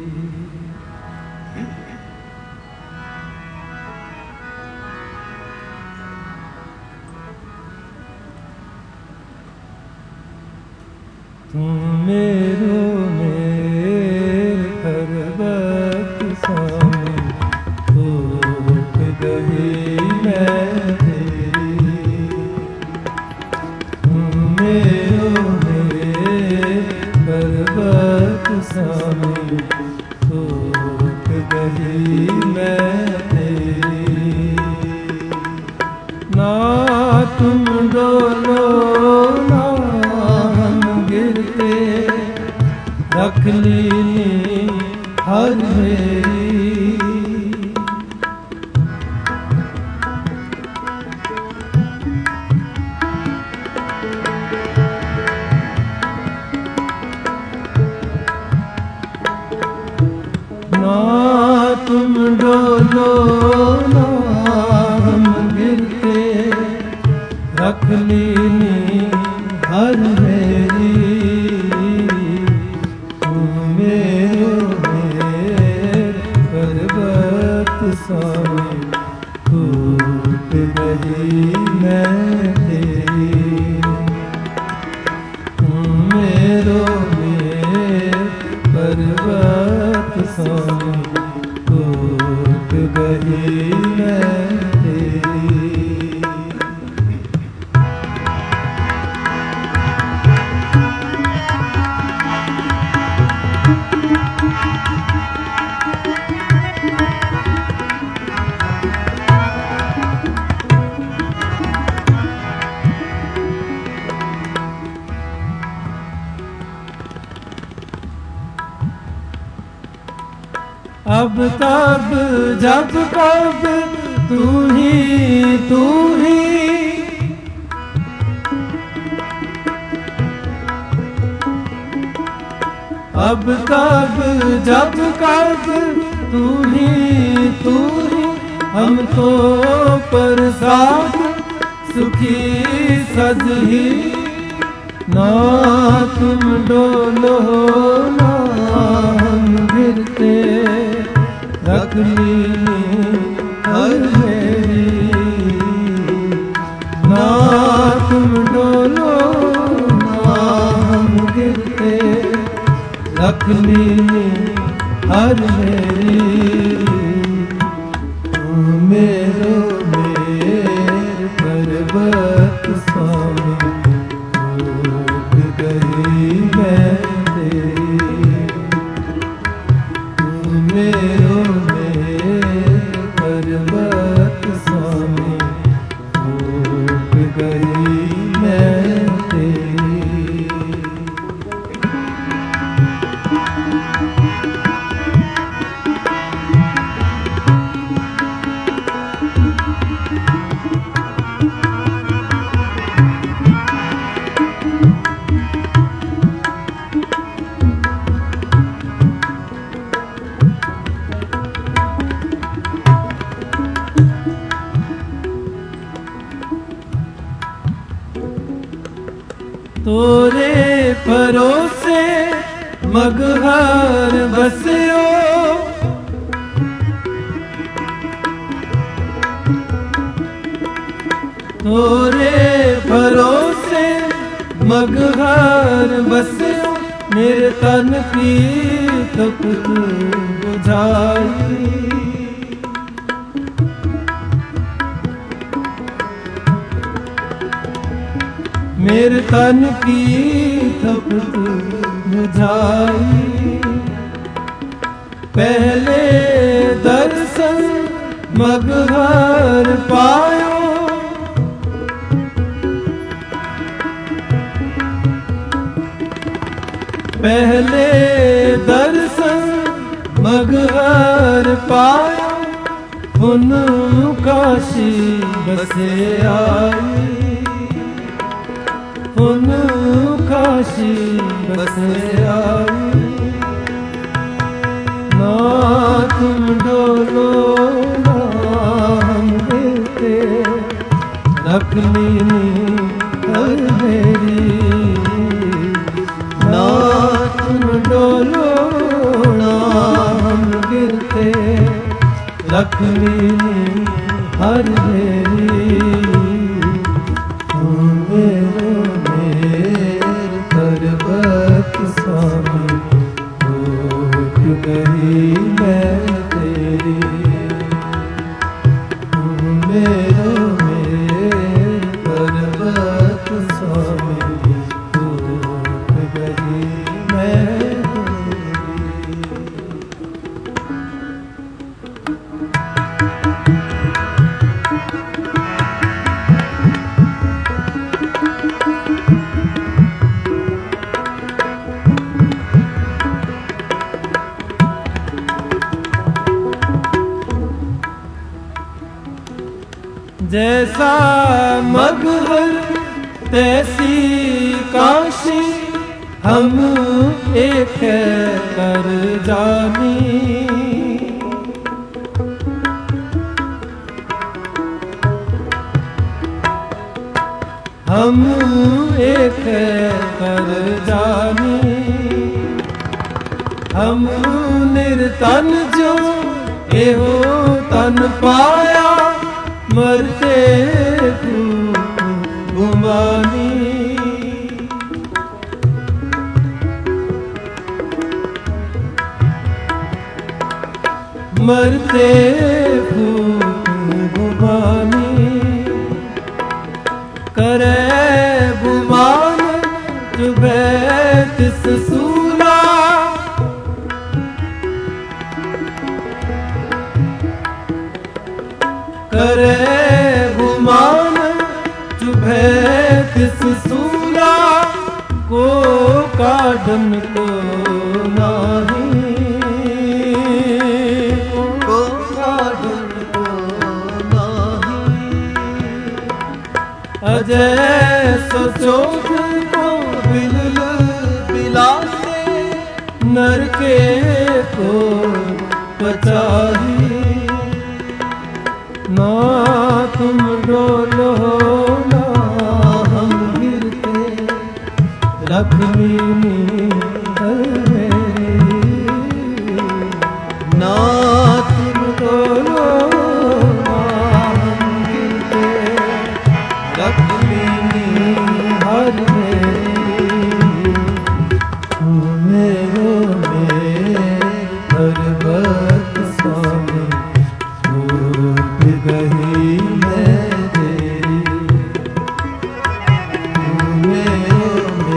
ਤੂੰ ਮੇਰੋ ਮੇਰ ਪਰਬਤ ਸਾਮੀ, ਟੁੱਟ ਗਈ ਮੈਂ ਤੇਰੀ। पर्वत स्वामी सूख गई मैं तेरी। ना तुम डोलो ना हम गिरते, रख ली हर मेरी। ना तुम डोलो ना हम गिरते, रख ली हर मेरी। स्वामी टूट गई मैं तेरी। मेरो में पर्वत स्वामी टूट गई मैं तेरी। अब तब जब कब तू ही तू ही, अब तब जब कब तू ही तू ही। हम तो प्रसाद सुखी सज ही। ना तुम डोलो ना हम गिरते, रख ली हर मेरी। ना तुम डोलो ना हम गिरते, रख ली हर मेरी। मेरो मेर पर्वत स्वामी टूट गई मैं तेरी। मेरो में पर्वत स्वामी टूट गई मैं तेरी। तोरे भरोसे मगहर बसियो, तोरे भरोसे मगहर बसियो। मेरे तन की तपत बुझाई, मेरे तन की तपत बुझाई। पहले दर्शन मगहर पायो, पहले दर्शन मगहर पायो। पुन काशी बसे आई, पुन काशी बसे आई। ना तुम डोलो ना हम गिरते, रख ली हर मेरी। ना तुम डोलो ना हम गिरते, रख ली हर मेरी। मेरो मेर पर्वत स्वामी टूट गई मैं तेरी। मेरो मेर पर्वत स्वामी टूट गई मैं जैसा मगहर तैसी काशी हम एक कर जानी। हम एक कर जानी। हम निर्तन जो एहो तन पाया मरते गुमानी। मरते गुमानी। करे गुमान जुबे तिस सूला। करे गुमान चुभे तिस सूला। को काढन को नाही। को काढन को नाही। अजय सोचोख को बिल बिलासे। नरके को पचाही। ना तुम डोलो ना हम गिरते। लक्ष्मी ना तुम डोलो ना हम गिरते। लक्ष्मी हर मेरो में पर्वत स्वामी। गही मैं तेरी। मेरे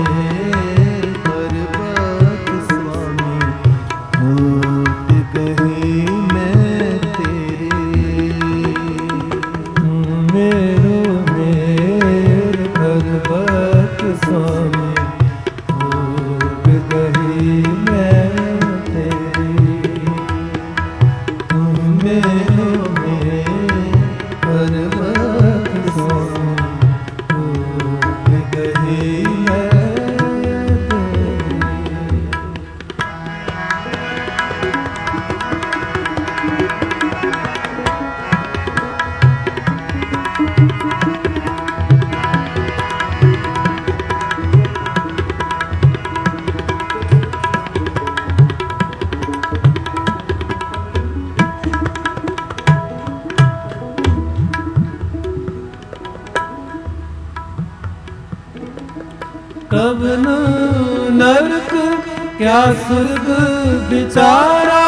पर्वत स्वामी। भूत गही मैं तेरी। मेरो मेरे पर्वत स्वामी। भूत गही मैं तेरी। मेरो पर्वत स्वामी। भूत गही मैं तेरी। कब नरक क्या स्वर्ग बिचारा।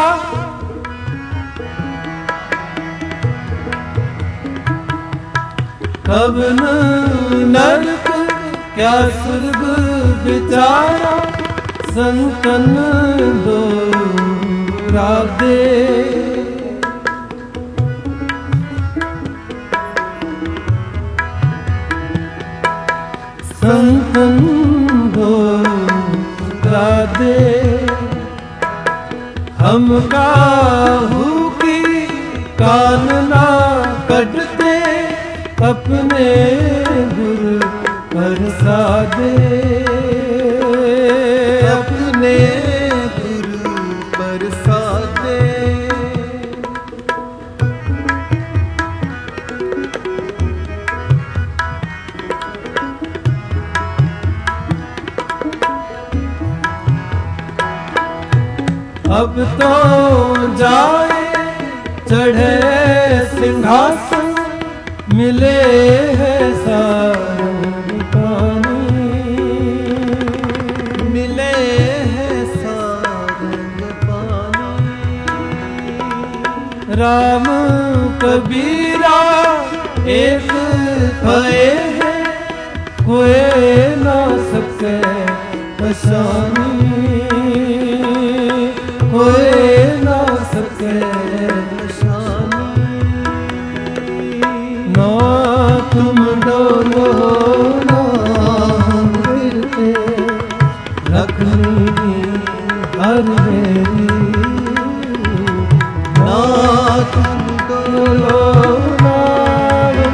कब नरक क्या स्वर्ग बिचारा। संतन दो राधे। संतन दो राधे। हम काहू की कानना कटते। अपने गुरु प्रसादे। अपने गुरु प्रसादे। अब तो जाए चढ़े सिंहासन। मिले है सारंग पानी। मिले है सारंग पानी। राम कबीरा एक भय है। कोई ना सके पशानी। कोई ना सके पशानी। ना तुम डोलो ना हम गिरते। लक्ष्मी हर मेरी। ना तुम डोलो ना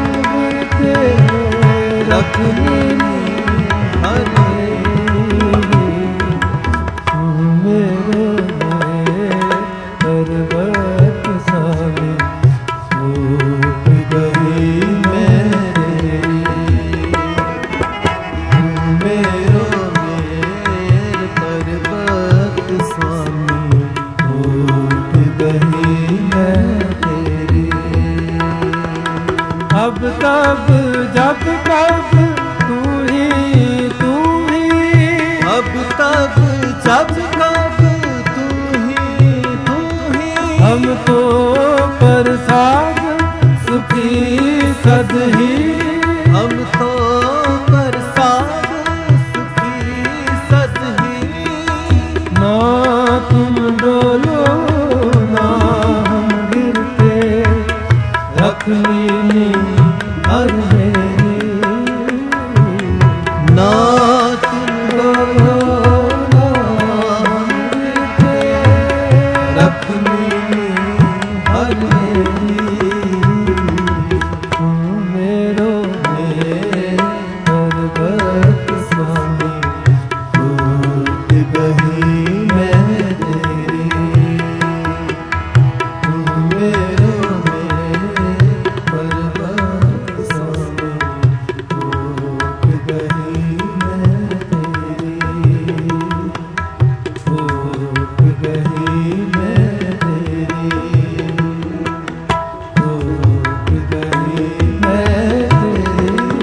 डोलो ना हम गिरते रख लीनी हर मेरी ना तुम डोलो ना हम गिरते रख लीनी हर मेरी तुम मेरो मेरे पर्वत स्वामी टूट गई मैं तेरी तुम मेरो मेरे पर्वत स्वामी टूट गई मैं तेरी टूट गई मैं तेरी टूट गई मैं तेरी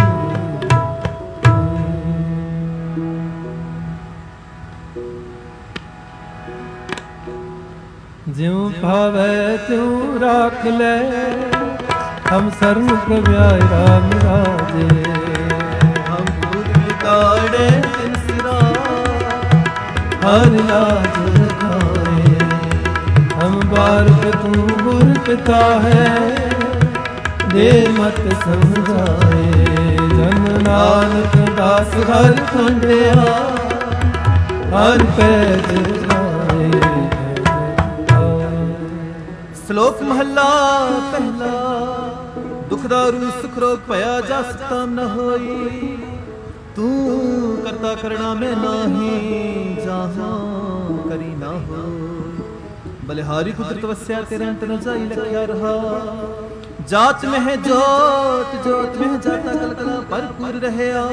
ज्यों भावै त्यों राख ले हम शरण प्रभुआय राम राजे हम गुर बिगाड़े तिन सिरा हर लाज रखाए हम बारक तू गुर पिता है दे मत समझाए जन नानक दास हर खंडिया हर पैज खाए। ਸ਼ਲੋਕ ਮਹੱਲਾ ਪਹਿਲਾ ਦੁਖ ਦਾਰੂ ਸੁਖ ਰੋਗ ਭਇਆ ਜਸ ਤਾਮ ਨ ਹੋਈ ਤੂੰ ਕਰਤਾ ਕਰਣਾ ਮੈਂ ਨਾਹੀ ਜਹਾਂ ਕਰੀ ਨਾ ਹੋਈ ਬਲਿਹਾਰੀ ਕੁਦਰਤ ਵਸਿਆ ਤੇਰੇ ਅੰਤ ਨ ਜਾਈ ਲਖਿਆ ਰਹਾ ਜਾਤ ਮਹਿ ਜੋਤ ਜੋਤ ਮਹਿ ਜਾਤਾ ਕਲਕਲਾ ਭਰਪੂਰ ਰਹਿਆ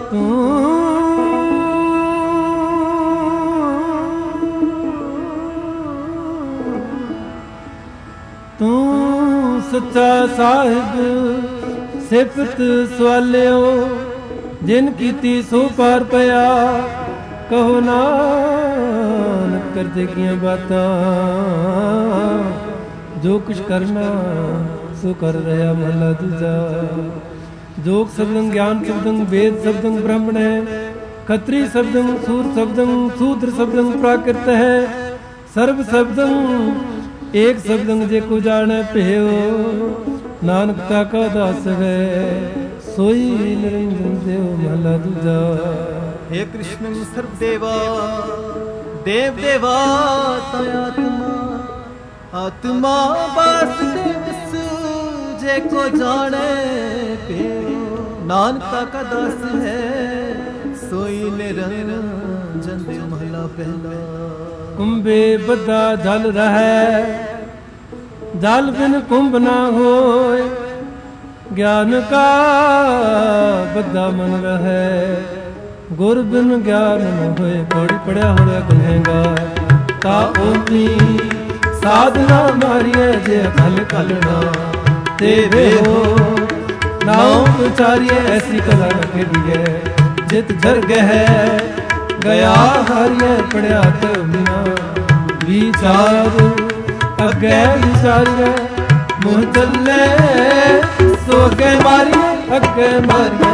ਤੂੰ ਸੱਚਾ ਸਾਹਿਬ ਸਿਫਤ ਸਵਾਲਿਓ ਜਿਨ ਕੀਤੀ ਸੋ ਪਾਰ ਪਿਆ ਕਹੋ ਨਾਨਕ ਕਰਦੇ ਕੀਆਂ ਬਾਤਾਂ ਜੋ ਕੁਛ ਕਰਨਾ ਸੋ ਕਰ ਰਿਹਾ ਮਹਲਾ ਦੂਜਾ ਜੋਗ ਸ਼ਬਦੰ ਗਿਆਨ ਸ਼ਬਦੰ ਵੇਦ ਸ਼ਬਦੰ ਬ੍ਰਹਮਣ ਹੈ ਖੱਤਰੀ ਸ਼ਬਦੰ ਸੂਰ ਸ਼ਬਦੰ ਸ਼ੂਦਰ ਸ਼ਬਦੰ ਪ੍ਰਾਕ੍ਰਿਤ ਹੈ ਸਰਬ ਸ਼ਬਦੰ एक शब्दं जे को जाने पेयो नानक का दास है सोई निरंजन देव महला दूजा। हे कृष्ण सर्व देवा देव देवा आत्मा आत्मा वासुदेव जे को जाने पेयो नानक का दास है सोई निरंजन देव महला पहला। कुंभे बद्दा जल रहे जल बिन कुंभ ना होए ज्ञान का बद्दा मन रहे गुर बिन ज्ञान न होए पौड़ी पड़िया होया गुनहगा ता ओमी साधना मारिए जे खल खलना ते वे हो नाम उचारिए ऐसी कला रखेगी जित जर गह गया हारिए पड़िया तो बिना विचार अगे विचारिए मुँह चले सो अगे मारिए अगे मारिए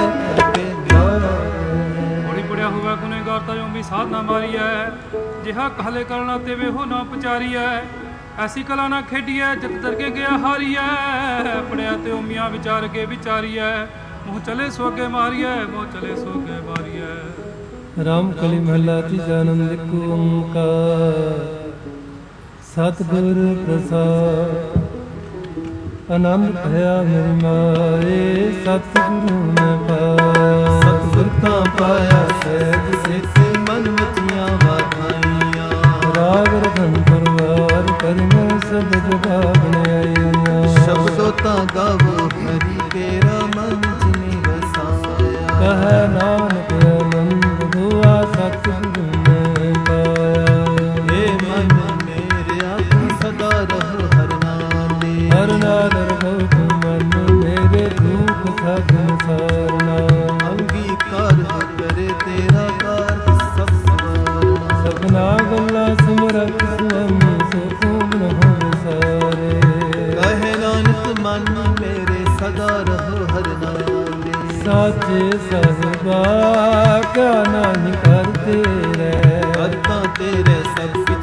बड़ी पड़िया हुआ गुनेगार ता भी साधना मारी है जिहा कहले करना ते वे हो ना पचारी है ऐसी कला ना खेडी है जित दरके गया हारी है पड़िया ते उमिया विचार के विचारी है मुँह चले सो अगे मारी है मुँह चले सो अगे मारी है। राम कली महला तीजा आनंद को ओंकार सतगुर प्रसाद आनंद भया मेरी माए सतगुरु में पाया सतगुर का पाया सहज सिद्ध मन मतियां वाधाइया राग रतन परवार कर मैं सब जगह बनाया शब्दों ता गावो हरि तेरा मन जिने बसाया कह नानक आनंद दुआ सतगुरु में पाया। हे मन मेरे आप सदा रहो हर नाले हर नाल रहो तुम मन मेरे दुख सब सारना अंगीकार करे तेरा कार सब सवारना सपना गल्ला सुमरत स्वम सुकुम न हो सारे कहे नानक मन मेरे सदा रहो हर नाले साचे साहिबा क्या नहीं करते रे करता तेरे सब कुछ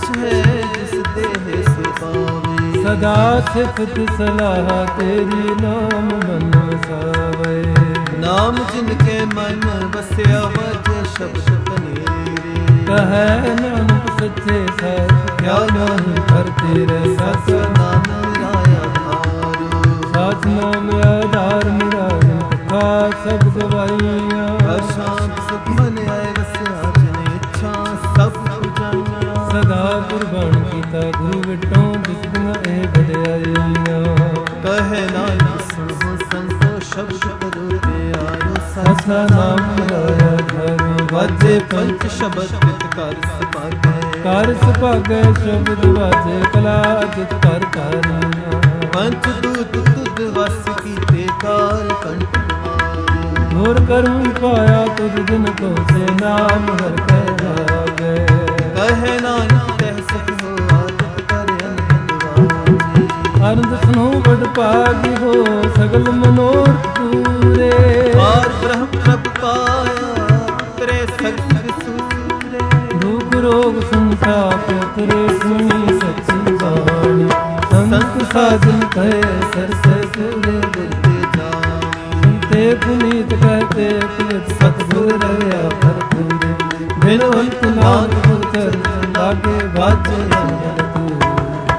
है जिस देह से पावे। सदा सिफत सलाह तेरी नाम मन वसावे। नाम जिनके मन बसिया वजह शब्द कनेरे। कहे नानक सच्चे साथ क्या नहीं करते रहे। सच नाम आया धारो। सच नाम आधार मेरा कथा सब गवाइया। हर शाम सुख मन आए वसिया जिन इच्छा सब पुजाइया। सदा कुर्बान कीता गुरु विटों बिस्ना ए बधाइया। कहे नानक सुनो संतो शब्द करो प्यारो। सचा नाम मिलाया धरो। वाजे पंच शब्द कर सपागे। कर सपागे शब्द वाजे कला जित कर कारिया। पंच दूत तुद वस कीते काल कंठ मारे। घोर करूं पाया तुझ दिन को से नाम हर कहलावे। कहे नानक कह सको आदत करे अनंद। आनंद सुनो बड़ पागी हो सगल मनोरथ पूरे। और ब्रह्म प्रभ पाया तेरे सगल सूरे। दुख रोग संताप तेरे सुनी सच्ची बाणी। संत साधन कहे सरसे पूरे दिलते जानी। संते पुनीत कहते पुनित सतगुर रया भरपूरे। बिन अंत नाम गुरचर लागे बाजे अंजन तूरे।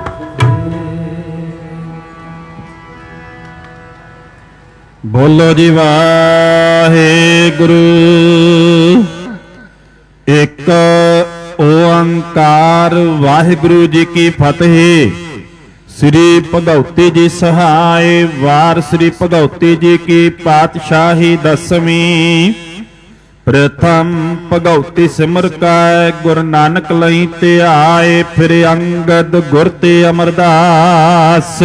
ਬੋਲੋ ਜੀ ਵਾਹਿਗੁਰੂ। ਇੱਕ ਓੰਕਾਰ ਵਾਹਿਗੁਰੂ ਜੀ ਕੀ ਫਤਿਹ। ਸ੍ਰੀ ਭਗਉਤੀ ਜੀ ਸਹਾਇ ਵਾਰ ਸ੍ਰੀ ਭਗਉਤੀ ਜੀ ਕੀ ਪਾਤਸ਼ਾਹੀ ਦਸਵੀਂ। ਪ੍ਰਥਮ ਭਗਉਤੀ ਸਿਮਰ ਕੈ ਗੁਰ ਨਾਨਕ ਲਈ ਧਿਆਏ। ਫਿਰ ਅੰਗਦ ਗੁਰ ਤੇ ਅਮਰਦਾਸ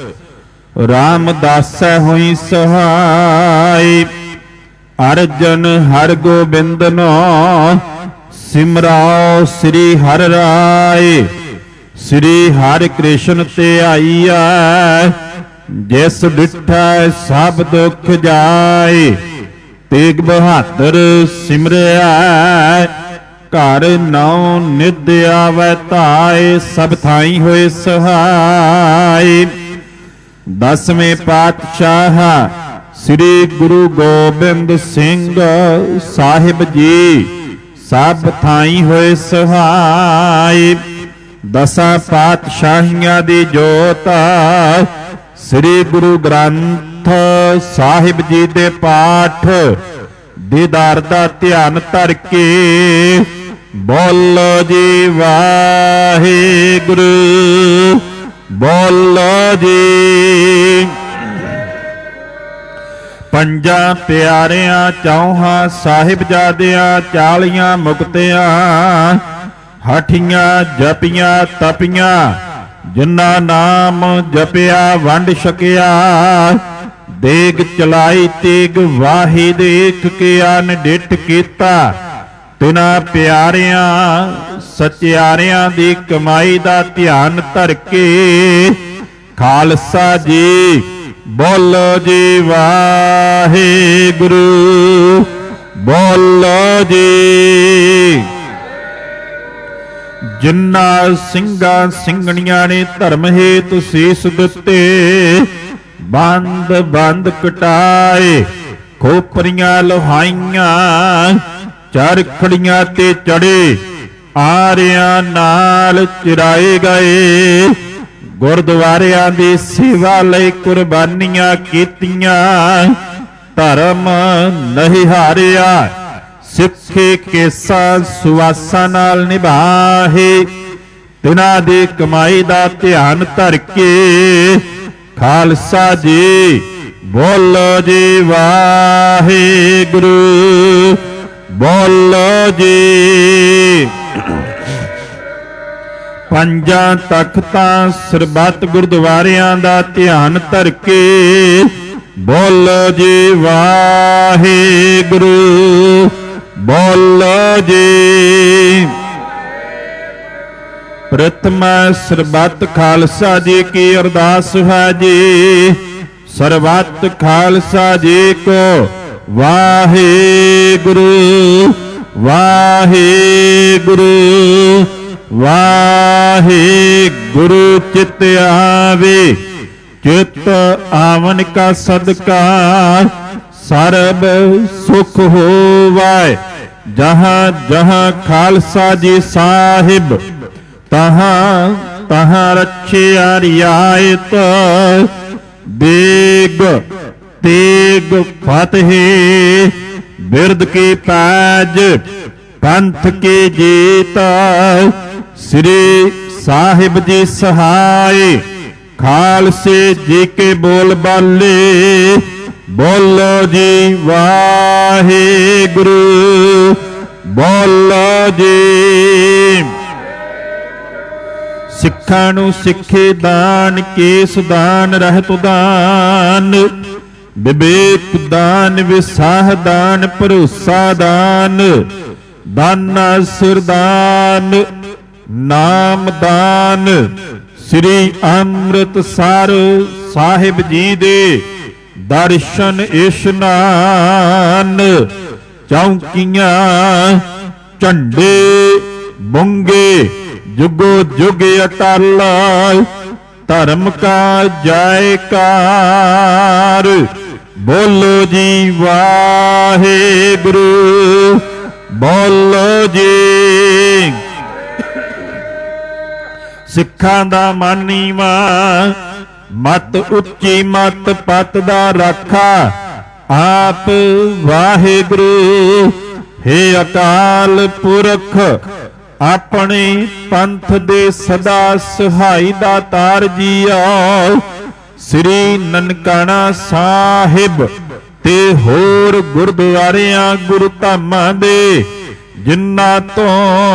ਰਾਮਦਾਸੈ ਹੋਈ ਸਹਾਈ। ਅਰਜਨ ਹਰ ਗੋਬਿੰਦ ਨੋ ਸਿਮਰਾਓ ਸ੍ਰੀ ਹਰਿ ਰਾਏ। ਸ੍ਰੀ ਹਰਿ ਕ੍ਰਿਸ਼ਨ ਧਿਆਈਐ ਜਿਸ ਡਿਠੈ ਸਭ ਦੁਖ ਜਾਏ। ਤੇਗ ਬਹਾਦਰ ਸਿਮਰਿਆ ਘਰ ਨੌ ਨਿਧ ਆਵੈ ਧਾਏ। ਸਭ ਥਾਈ ਹੋਏ ਸਹਾਈ। ਦਸਵੇਂ ਪਾਤਸ਼ਾਹ ਸ੍ਰੀ ਗੁਰੂ ਗੋਬਿੰਦ ਸਿੰਘ ਸਾਹਿਬ ਜੀ ਸਭ ਥਾਈ ਹੋਏ ਸਹਾਈ। ਦਸਾਂ ਪਾਤਸ਼ਾਹੀਆਂ ਦੀ ਜੋਤ ਸ੍ਰੀ ਗੁਰੂ ਗ੍ਰੰਥ ਸਾਹਿਬ ਜੀ ਦੇ ਪਾਠ ਦੀਦਾਰ ਦਾ ਧਿਆਨ ਧਰ ਕੇ ਬੋਲੋ ਜੀ ਵਾਹਿਗੁਰੂ। ਬੋਲੋ ਜੀ। ਪੰਜਾਂ ਪਿਆਰਿਆਂ ਚੌਹਾਂ ਸਾਹਿਬਜ਼ਾਦਿਆਂ ਚਾਲੀਆਂ ਮੁਕਤਿਆਂ ਹਠੀਆਂ ਜਪੀਆਂ ਤਪੀਆਂ ਜਿਨ੍ਹਾਂ ਨਾਮ ਜਪਿਆ ਵੰਡ ਛਕਿਆ। ਦੇਗ ਚਲਾਈ ਤੇਗ ਵਾਹੀ ਦੇਖ ਕੇ ਅਨ ਡਿਠ ਕੀਤਾ। ਤਿਨਾਂ ਪਿਆਰਿਆਂ ਸਚਿਆਰਿਆਂ ਦੀ ਕਮਾਈ ਦਾ ਧਿਆਨ ਧਰ ਕੇ ਖਾਲਸਾ ਜੀ ਬੋਲੋ ਜੀ ਵਾਹਿਗੁਰੂ। ਬੋਲੋ ਜੀ। ਜਿਨ੍ਹਾਂ ਸਿੰਘਾਂ ਸਿੰਘਣੀਆਂ ਨੇ ਧਰਮ ਹੇਤੁ ਸੀਸ ਦਿੱਤੇ। ਬੰਦ ਬੰਦ ਕਟਾਏ ਖੋਪਰੀਆਂ ਲੋਹਾਈਆਂ। ਚਰਖੜੀਆਂ ਤੇ ਚੜੇ ਆਰਿਆਂ ਨਾਲ ਚਿਰਾਏ ਗਏ। ਗੁਰਦੁਆਰਿਆਂ ਦੀ ਸੇਵਾ ਲਈ ਕੁਰਬਾਨੀਆਂ ਕੀਤੀਆਂ। ਧਰਮ ਨਹੀਂ ਹਾਰਿਆ ਸਿੱਖੇ ਕੇਸਾਂ ਸੁਆਸਾਂ ਨਾਲ ਨਿਭਾਹੇ। ਤਿਨਾਂ ਦੀ ਕਮਾਈ ਦਾ ਧਿਆਨ ਧਰ ਕੇ ਖਾਲਸਾ ਜੀ ਬੋਲੋ ਜੀ ਵਾਹਿਗੁਰੂ। ਬੋਲੋ ਜੀ। ਪੰਜਾਂ ਤਖਤਾਂ ਸਰਬੱਤ ਗੁਰਦੁਆਰਿਆਂ ਦਾ ਧਿਆਨ ਧਰ ਕੇ ਬੋਲੋ ਜੀ ਵਾਹਿਗੁਰੂ। ਬੋਲੋ ਜੀ। ਪ੍ਰਥਮ ਸਰਬੱਤ ਖਾਲਸਾ ਜੀ ਕੀ ਅਰਦਾਸ ਹੈ ਜੀ। ਸਰਬੱਤ ਖਾਲਸਾ ਜੀ ਕੋ ਵਾਹਿਗੁਰੂ ਵਾਹਿਗੁਰੂ ਵਾਹਿਗੁਰੂ। ਵਾहे गुरु चित आवे, चित आवन का सदका सरब सुख होवै। जहाँ जहाँ खालसा जी साहिब, तहाँ तहाँ रक्षिया रियायत। बेग तेग फतहे बिरद की पैज, पंथ के जीत। श्री साहिब जी सहाय, खालसे जी के बोल बाले। बोलो जी वाहे गुरु, बोलो जी। सिक्खां नूं सिखे दान, केस दान, रहत दान। विवेक दान, विसाह दान, भरोसा दान। दाना सिर दान, नाम दान। श्री ਅੰਮ੍ਰਿਤਸਰ ਸਾਹਿਬ ਜੀ ਦੇ ਦਰਸ਼ਨ ਇਸ਼ਨਾਨ। ਚੌਂਕੀਆਂ ਝੰਡੇ ਬੁੰਗੇ, जुगो जुग अटल। धर्म का जयकार, बोलो जी वाहे गुरु, बोलो जी। सिखां दा मानीवा, मत उच्ची मत पत दा राखा। आप वाहे गुरु, हे अकाल पुरख। अपने पंथ दे सदा सहाई दातार जी आओ। श्री ननकाना साहिब ते होर गुरुद्वारियां गुरु धामां दे, जिन्हां तो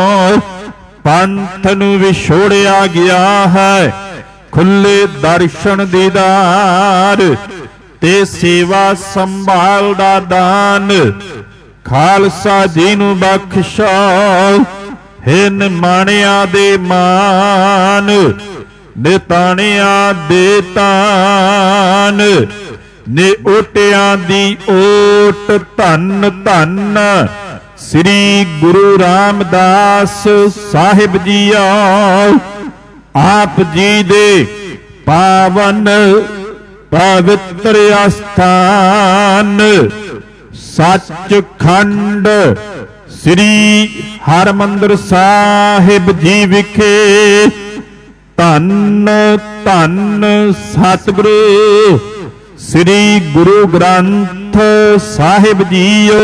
पंथ नूं विछोड़िया गया है, खुले दर्शन दीदार ते सेवा संभाल दा दान। खालसा जी नूं बख्शो, हे निमाणिया दे मान, निताणिया दे तान। ने ओटिया दी ओट, धन धन श्री गुरु रामदास साहिब जी आओ। आप जी दे पावन पवित्र अस्थान, सचखंड श्री हरमंदिर साहिब जी विखे। धन धन सतगुरु श्री गुरु ग्रंथ साहिब जीओ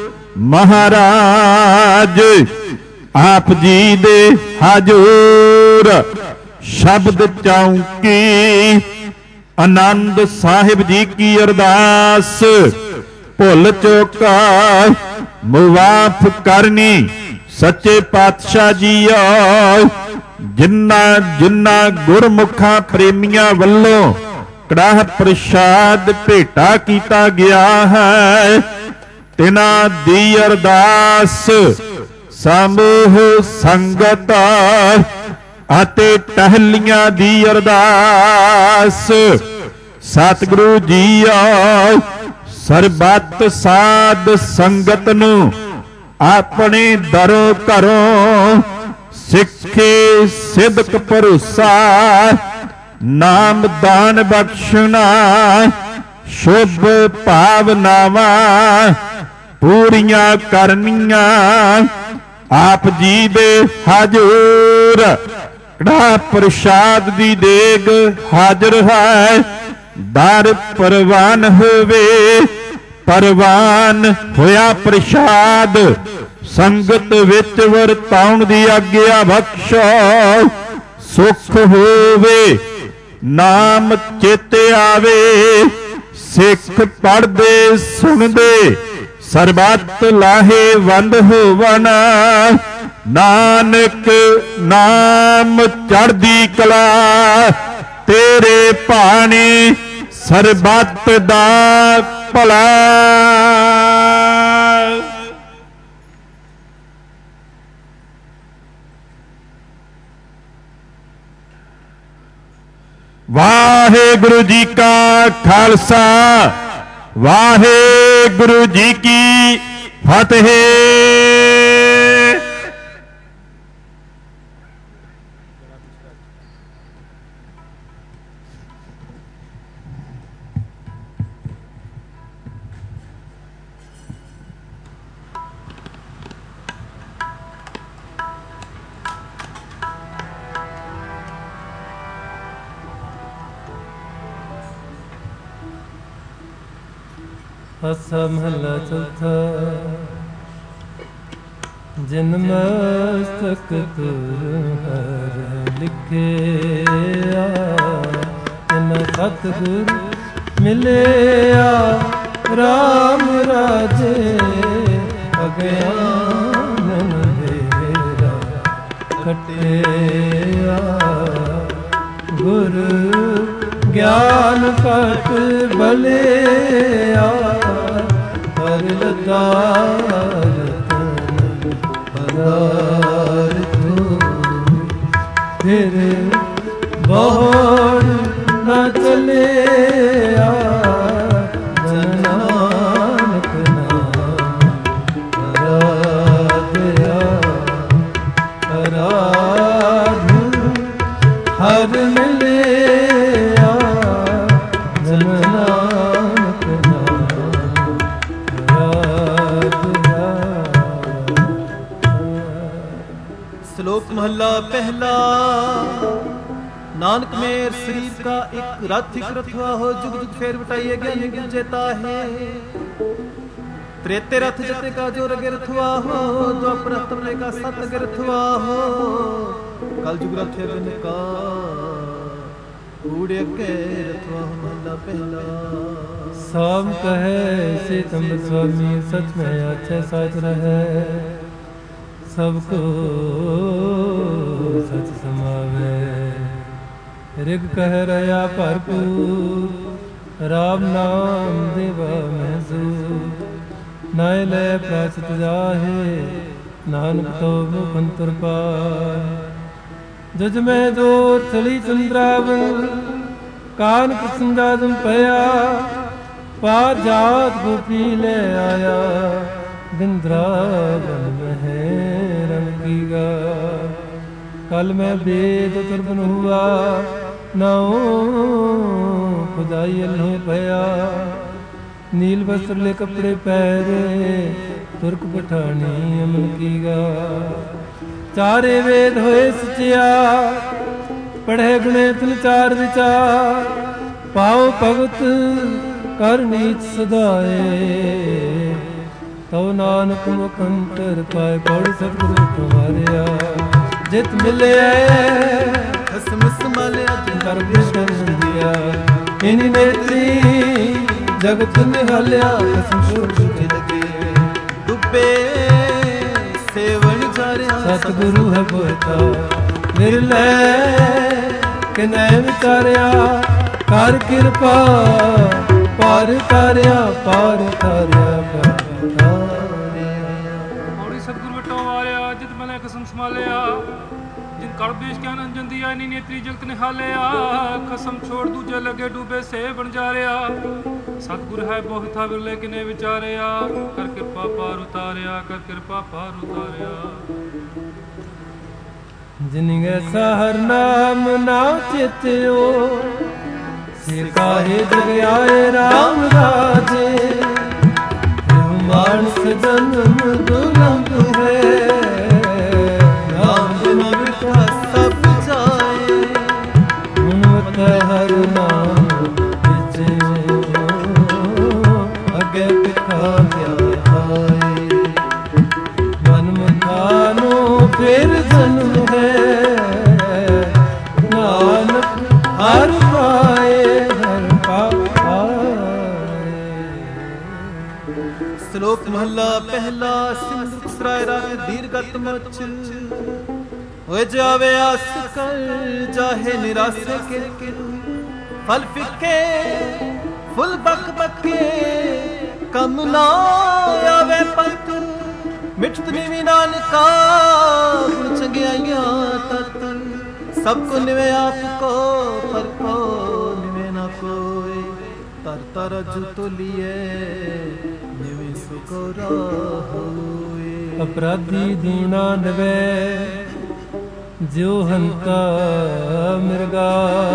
महाराज। आप जी दे हजूर शब्द चौंकी, आनंद साहिब जी की अरदास। भुल चौका मुआफ करनी, सच्चे पातशाह जी आओ। जिन्ना जिन्ना गुरमुखा प्रेमियां वल्लों कड़ाह प्रसाद भेटा किया गया है, तिना दी अरदास समूह संगत अते टहलियां दी अरदास। सतगुरु जी आओ, सरबत साध संगत नूं अपने दरों घरों सिखे सिदक भरोसा। नाम दान बख्शना शुभ भावनावां पूरियां करनियां। आप जी दे हजूर कड़ा प्रसाद दी देग हाजिर है। दर परवान होवे, परवान होया प्रसाद। संगत विच वरताउण दी आग्या बख्शो, सुख होवे नाम चेते आवे। सिख पढ़दे सुनदे सरबत लाहे वंद होवन। नानक नाम चढ़दी कला, तेरे भाने सरबत दा भला। वाहेगुरु जी का खालसा, वाहेगुरु जी की फतेह। ਆਸਾ ਮਹਲਾ ਚੌਥਾ। ਜਿਨ ਮਸਤਕ ਤੁਰ ਹਰ ਲਿਖਿਆ, ਤਿਨ ਸਤਿਗੁਰ ਮਿਲਿਆ। ਰਾਮ ਰਾਜੇ ਅਗਿਆਨ ਅੰਧੇਰਾ ਕੱਟਿਆ। ਗੁਰ ਗਿਆਨ ਕਟ ਬਲਿਆ। ਹਰ ਲਤਾਰ ਤਨ ਪਦਾਰਥ ਫਿਰ ਬਹੁੜ ਨਾ ਚਲਿਆ। ਨਾਨਕ ਨਾਮ ਅਰਾਧਿਆ। ਅਰਾਧ ਹਰ ਮਿਲਿਆ। ਜਨ ਨਾਨਕ ਨਾਮ ਅਰਾਧਿਆ। ਸ਼ਲੋਕ ਮਹੱਲਾ ਪਹਿਲਾ। नानक मेर शरीर का एक रथ एक रथवा हो। जुग जुग फेर बटाइए ज्ञानी गुंजेता है। त्रेते रथ जते का जो रगे रथवा हो। द्वापर तमले का सत अगे रथवा हो। कल जुग रथ अगन का कूड़े के रथवा महला पहला। साम कहे से तम स्वामी सच में अच्छे साच रहे। सबको सच समावे। ਰਿਗ ਕਹਿ ਰਹਾ ਭਰਪੂਰ। ਰਾਮ ਨਾਮ ਦੇਵਾ ਮਹਿਜ਼ੂਰ। ਨਾਇ ਲੈ ਪ੍ਰਾਚਿਤ ਜਾਹੇ। ਨਾਨਕ ਤੋ ਮੁਖ ਅੰਤਰ ਪਾਇ। ਜਜ ਮੈਂ ਜੋ ਥਲੀ ਚੰਦਰਾਵਨ। ਕਾਨ ਕਿਸੰਦਾਦਮ ਪਿਆ। ਪਾਰ ਜਾਤ ਗੋਪੀ ਲੈ ਆਇਆ। ਬਿੰਦਰਾਵਨ ਮਹਿ ਰੰਗੀਗਾ। कल मैं बेद तुरबन हुआ। नाओ खुदाई अल्लाह पया। नील वस्त्र ले कपड़े पहरे। तुर्क पठानी अमन की गा। चारे वेद होए सचिया। पढ़े गुणे तिन चार विचार। पाओ भगत कर नीच सदाए। तो नानक मुख अंतर पाए। पढ़ सतगुरु तुम्हारिया। जित मिले खसम संभालिया। जिन कर विश्वास दिया। इन्हीं नेत्री जगत निहालिया। कसम छोड़ लगे डुबे सेवन जारिया। सतगुरु है बोता निर्ले के नय विचारिया। कर कृपा पार तारिया। पार तारिया कसम संभालिया। जिन कड़बेश ज्ञान अंजन दिया। नी नेत्री जगत निहालिया। खसम छोड़ दूजे लगे डूबे से बन जा रहा। सतगुर है बहुत था बिरले किने विचारिया। कर कृपा पार उतारिया। कर कृपा पार उतारिया। जिन ऐसा हर नाम ना चित्यो। से काहे जग आए राम राजे। मानस जन्म दुर्लभ है। सब जाए गुणवत हर नाम बिचे। अगे पिखा क्या आए। मन मुखानो फिर जन्म है। नानक हर पाए हर पाए। श्लोक महला पहला। सिंधु सराय राग दीर्घत मच। हो जावे आस कर जाहे निराश के किर। फल फिके फुल बक बके कम ना आवे पत। मिठत निवी नानका गुण चंगियाइया तत। सबको निवे आपको पर को निवे ना कोई। तर तर जु तो लिए निवे सुको होए। अपराधी दीना नवे जो हंता मिर्गा।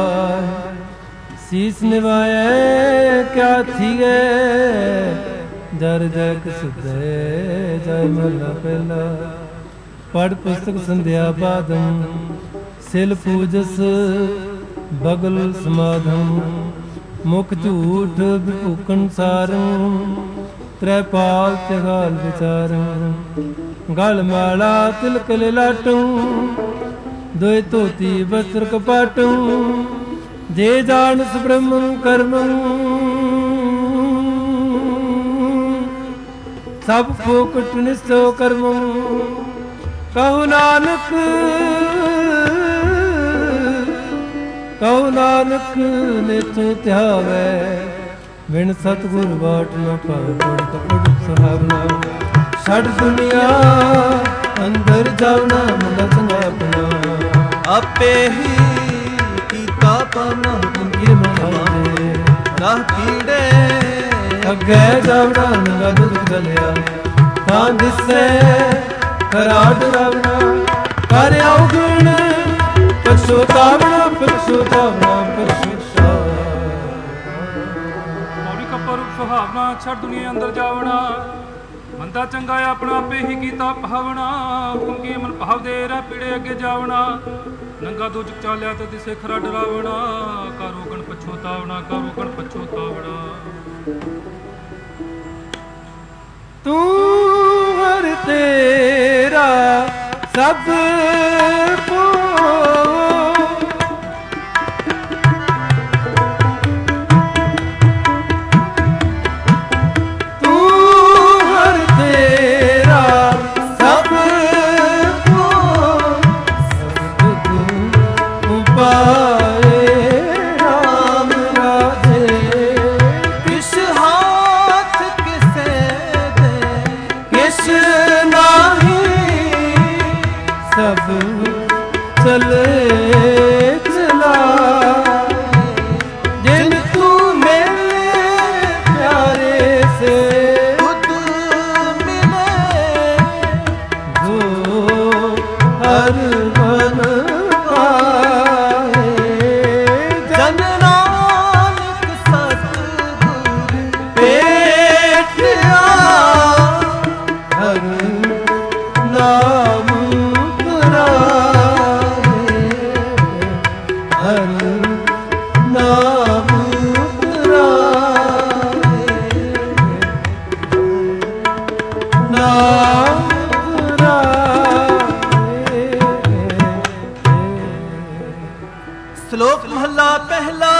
शीस निभाए क्या थी गे। जर जग सुधे जय महला पहला। पढ़ पुस्तक संध्या बादम। सिल पूजस बगल समाधम। मुख झूठ विभूकन सारम। ਤ੍ਰੈਪਾਲ ਤੇ ਗਾਲ ਵਿਚਾਰੂ ਗਲ ਮਾਲਾ ਤਿਲਕ ਲਾਟੂ ਦੋਇ ਧੋਤੀ ਬਸਤਰ ਕਪਾਟੂ ਜੇ ਜਾਣਸ ਬ੍ਰਹਮ ਕਰਮ ਸਭ ਫੋਕਟ ਨਿਸੋ ਕਰਮ ਕਹੂ ਨਾਨਕ ਕਹੂ ਨਾਨਕ ਨਿਤ ਧਿਆਵੈ ਬਿਨ ਸਤਿਗੁਰ ਬਾਟ ਨ ਪਾਵੈ ਪੜ ਸੁਹਾਵਨਾ ਛੱਡ ਦੁਨੀਆ ਅੰਦਰ ਜਾਵਨਾ ਮਨ ਚੰਗਾ ਆਪਣਾ ਆਪੇ ਹੀ ਕੀਤਾ ਪਾਵਨਾ ਕਿੰਗੇ ਮਨਾਵੇ ਰਾਹ ਕੀੜੇ ਅੱਗੇ ਜਾਵਨਾ ਨੰਗਾ ਦੁੱਖ ਗਲਿਆ ਤਾਂ ਦਿਸੇ ਖਰਾ ਡਰਾਵਨਾ ਕਰ ਔਗਣ ਪਛੋਤਾਵਣਾ ਪਛੋਤਾਵਣਾ ਪਛੋਤਾਵਣਾ ਮੌਲਿਕ ਪਰੁਖ ਸੁਹਾਵਨਾ ਛੱਡ ਦੁਨੀਆ ਅੰਦਰ ਜਾਵਣਾ ਮੰਦਾ ਚੰਗਾ ਆਪਣਾ ਆਪੇ ਹੀ ਕੀਤਾ ਭਾਵਨਾ ਹੁਕਮ ਕੀ ਮਨ ਭਾਵ ਦੇ ਰਾ ਪੀੜੇ ਅੱਗੇ ਜਾਵਣਾ ਨੰਗਾ ਦੋ ਚੁਕ ਚਾਲਿਆ ਤੇ ਦਿਸੇ ਖਰਾ ਡਰਾਵਣਾ ਕਰੋ ਗਣ ਪਛੋਤਾਵਣਾ ਕਰੋ ਗਣ ਪਛੋਤਾਵਣਾ ਤੂੰ ਹਰ ਤੇਰਾ ਸਭ ਕੋ ਸ਼ਲੋਕ ਮਹਲਾ ਪਹਿਲਾ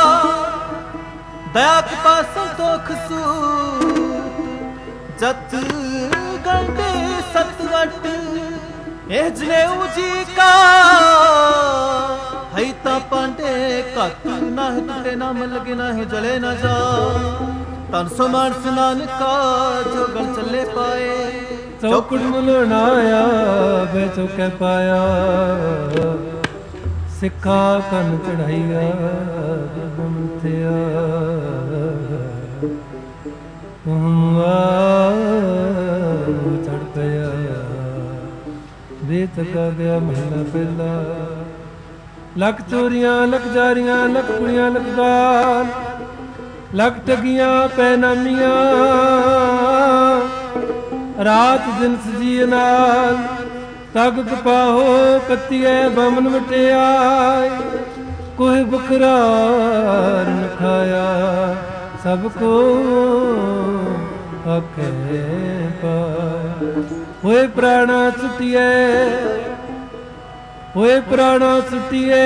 ਦਇਆ ਕਿਰਪਾ ਸੰਤੋਖ ਸੂ ਜਤ ਗੰਡੇ ਸਤਵਟ ਇਹ ਜਨੇਊ ਜੀ ਕਾ ਹੈ ਤਾਂ ਪਾਂਡੇ ਘੱਟ ਨਾ ਟੁੱਟੇ ਨਾ ਮਲ ਲਗੇ ਨਾ ਜਲੇ ਨਾ ਜਾ ਤਨ ਸੋ ਮਾਨਸ ਨਾਨਕਾ ਜੋ ਗਲ ਚੱਲੇ ਪਾਏ ਚੌਕੜ ਮੁਲਣਾ ਆਇਆ ਬੇ ਚੌਕੇ ਪਾਇਆ ਸਿੱਖਾ ਕੰਨ ਚੜਾਈਆ ਬੰਥਿਆ ਹੁਆ ਚੜ ਪਿਆ ਬੇਤ ਕਾ ਗਿਆ ਮਹੀਨਾ ਪਹਿਲਾ ਲੱਖ ਚੋਰੀਆਂ ਲੱਖ ਜਾਰੀਆਂ ਲੱਖ ਕੁੜੀਆਂ ਲੱਖ ਗਾਲ ਲੱਖ ਠਗੀਆਂ ਪੈ ਨਾਮੀਆਂ ਰਾਤ ਦਿਨ ਸਜੀਏ ਨਾਲ ਤਗ ਕਪਾਹੋ ਕੱਤੀਏ ਬਮਨ ਮਟਿਆਈ ਕੋਈ ਬੁਖਰਾਰ ਨ ਖਾਇਆ ਸਭ ਕੋ ਆਖੇ ਪਾਇਆ ਹੋਏ ਪ੍ਰਾਣਾ ਸੁਟਿਏ ਹੋਏ ਪ੍ਰਾਣਾ ਸੁਟਿਏ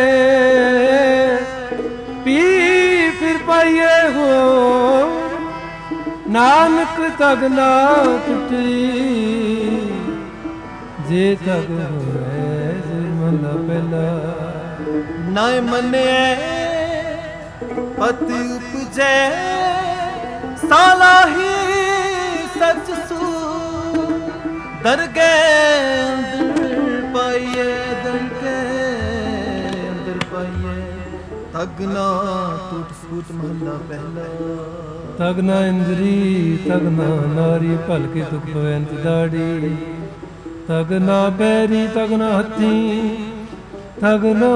ਪੀ ਫਿਰ ਪਾਈਏ ਹੋ ਨਾਨਕ ਤਗ ਨਾ ਟੁੱਟੀ ਜੇ ਤਗ ਹੋਵੇ ਜੁਰਮਨਾ ਪਹਿਲਾ ਨਾ ਮੰਨਿਐ ਪਤਿ ਉਪਜੈ ਸਾਲਾਹੀ ਸਚ ਸੂ ਦਰਗਹਿ ਅੰਦਰ ਪਾਈਏ ਦਰਗਹਿ ਅੰਦਰ ਪਾਈਏ ਤਗ ਨਾ ਟੁੱਟ ਸੂਤ ਮਹਲਾ ਪਹਿਲਾ ਤਗ ਨਾ ਇੰਦਰੀ ਤਗ ਨਾ ਨਾਰੀ ਭਲਕੇ ਤੁਕ ਪਵੰਤ ਦਾੜੀ ਤਗ ਨਾ ਬੈਰੀ ਤਗ ਨਾ ਹੱਥੀ ਤਗ ਨਾ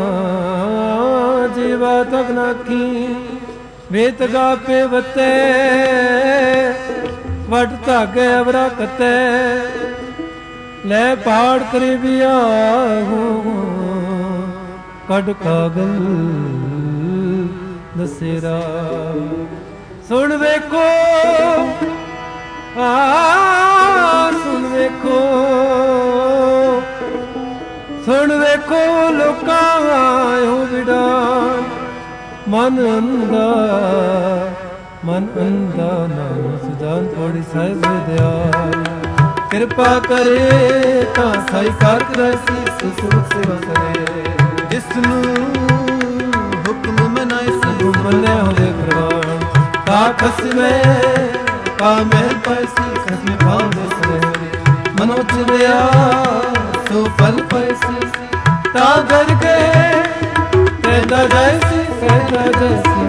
ਜੀਵਾ ਤਗ ਨਾ ਅੱਖੀ ਵੇਤ ਗਾਪੇ ਵਤੇ ਵਟ ਧਾਗੇ ਅਵਰਾ ਕਤੇ ਲੈ ਪਹਾੜ ਕਰੇ ਵਿਆਹੂ ਕੱਢ ਕਾਗਲ ਦਸੇਰਾ ਸੁਣ ਵੇਖੋ ਆ ਸੁਣ ਵੇਖੋ ਸੁਣ ਵੇਖੋ ਲੋਕਾਂ ਆਇਓ ਵਿਡਾਨ ਮਨ ਅੰਧਾ ਮਨ ਅੰਧਾ ਨਾਮ ਸੁਜਾਨ ਥੋੜੀ ਸਾਹਿਬ ਦਿਆਲ ਕਿਰਪਾ ਕਰੇ ਤਾਂ ਸਾਈ ਕਾਰ ਕਰੇ ਸੀ ਸੁਖ ਸੇਵਾ ਕਰੇ ਜਿਸ ਨੂੰ ਹੁਕਮ ਮਨਾਏ ਸਭ ਮੰਨਿਆ ਹੋਵੇ ਪ੍ਰਵਾਨ ਕਾ ਖਸਮੇ ਕਾ ਮਹਿਲ ਪੈਸੀ ਖਸਮੇ ਭਾਵੇਂ ਸਰੇ ਮਨੋਚ ਦਿਆ ਸੋ ਫਲ ਪੈਸੀ ਤਾਂ ਕਰਕੇ ਕਹਿੰਦਾ ਜੈਸੀ ਕਹਿੰਦਾ ਜੈਸੀ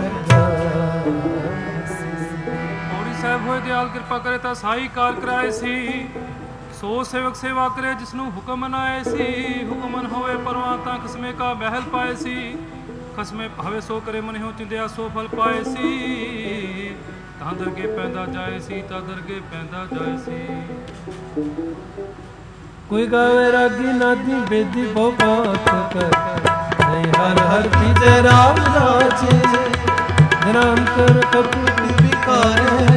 ਹੋਏ ਦਿਆਲ ਕਿਰਪਾ ਕਰੇ ਤਾਂ ਸਾਈ ਕਾਰ ਕਰਾਏ ਸੀ ਸੋ ਸੇਵਕ ਸੇਵਾ ਕਰੇ ਜਿਸ ਨੂੰ ਹੁਕਮ ਮਨਾਏ ਸੀ ਹੁਕਮ ਮਨ ਹੋਵੇ ਪਰਵਾਨ ਤਾਂ ਖਸਮੇ ਕਾ ਮਹਿਲ ਪਾਏ ਸੀ ਖਸਮੇ ਭਾਵੇ ਸੋ ਕਰੇ ਮਨ ਹੋ ਚਿੰਦਿਆ ਸੋ ਫਲ ਪਾਏ ਸੀ ਤਾਂ ਦਰਗੇ ਪੈਂਦਾ ਜਾਏ ਸੀ ਤਾਂ ਦਰਗੇ ਪੈਂਦਾ ਜਾਏ ਸੀ ਕੋਈ ਗਾਵੇ ਰਾਗੀ ਨਾਦੀ ਬੇਦੀ ਬਹੁ ਬਾਤ ਕਰ ਨਹੀਂ ਹਰ ਹਰ ਪੀਜੇ ਰਾਮ ਰਾਜੇ ਨਿਰੰਤਰ ਕਪੂਤੀ ਵਿਕਾਰੇ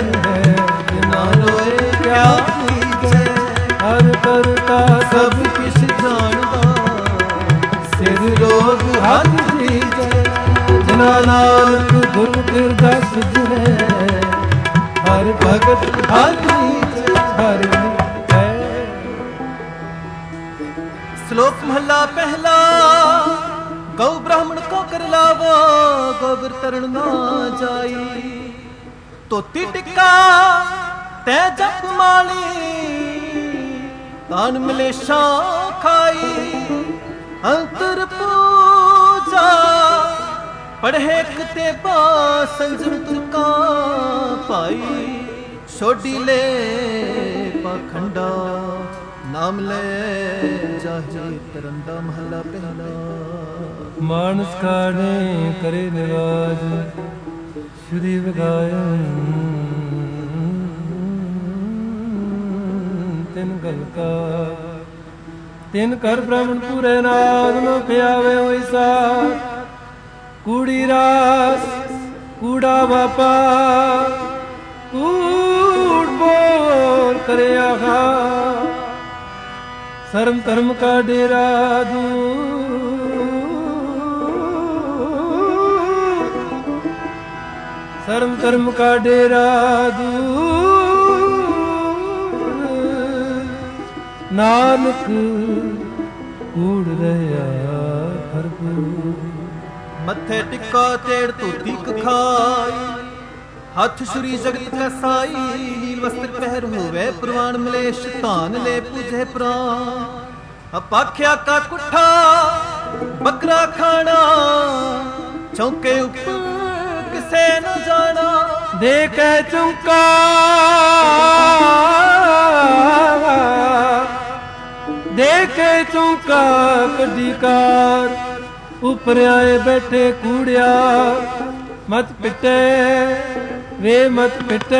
ਹਰ ਕਰਤਾ ਸਭ ਕਿਛ ਜਾਣਦਾ ਸਿਰ ਰੋਗ ਹੱਥ ਜੀਜੈ ਜਿਨਾ ਨਾਨਕ ਗੁਰ ਕਿਰਦਾ ਸੁਝੇ ਹਰ ਭਗਤ ਹਰ ਜੀਜੈ ਹਰ ਹੈ। ਸ਼ਲੋਕ ਮਹਲਾ ਪਹਿਲਾ ਗਊ ਬ੍ਰਾਹਮਣ ਕੋ ਕਰ ਲਾਵੋ ਗੋਬਰ ਤਰਣ ਨਾ ਜਾਈ ਧੋਤੀ ਟਿੱਕਾ ਤੈ ਜਪ ਮਾਲੀ ਤਾਨ ਮਲੇਸ਼ਾ ਖਾਈ ਅੰਤਰ ਪੂਜਾ ਪੜ੍ਹੇ ਕਿਤੇ ਬਾ ਸੰਜਮ ਤੁਰਕਾ ਭਾਈ ਛੋਡੀ ਲੈ ਪਖੰਡਾ ਨਾਮ ਲੈ ਜਾਹੇ ਤਰੰਦਾ ਮਹਲਾ ਪਹਿਲਾ ਮਾਨਸ ਕਾਣੇ ਕਰੇ ਨਿਵਾਜ ਸ਼੍ਰੀ ਵਿਗਾਇਨ ਤਿਨ ਗਲ ਕਾ ਤਿਨ ਕਰ ਬ੍ਰਾਹਮਣ ਪੂਰੇ ਨਾਗ ਨੂੰ ਪਿਆਵੇ ਹੋਈ ਸਾ ਕੂੜੀ ਰਾਸ ਕੂੜਾ ਵਾਪਾ ਕੂੜ ਬੋਲ ਕਰਿਆ ਖਾ ਸਰਮ ਧਰਮ ਕਾ ਡੇਰਾ ਦੂਰ ਸਰਮ ਧਰਮ ਕਾ ਡੇਰਾ ਦੂਰ ਨਾਨਕ ਕੂੜ ਰਹਾ ਭਰਪੂਰ ਮੱਥੇ ਟਿੱਕਾ ਤੇੜ ਧੋਤੀ ਕਖਾਈ ਹੱਥ ਸ਼੍ਰੀ ਜਗਤ ਕਾ ਸਾਈ ਨੀਲ ਵਸਤਰ ਪਹਿਰ ਹੋਵੇ ਪ੍ਰਵਾਨ ਮਲੇਸ਼ ਧਾਨ ਲੈ ਪੂਜੇ ਪ੍ਰਾਨ ਅਪਾਖਿਆ ਕਾ ਕੁੱਠਾ ਬੱਕਰਾ ਖਾਣਾ ਚੌਕੇ ਉੱਪਰ ਕਿਸੇ न ਜਾਣਾ ਦੇ ਕੇ ਚੁੰਕਾ ਦੇ ਕੇ ਚੁੰਕਾ ਕੱਢੀ ਕਾਰ ਉਪਰ ਆਏ ਬੈਠੇ ਕੂੜਿਆ ਮਤ ਪਿੱਟੇ ਵੇ ਮਤ ਪਿੱਟੇ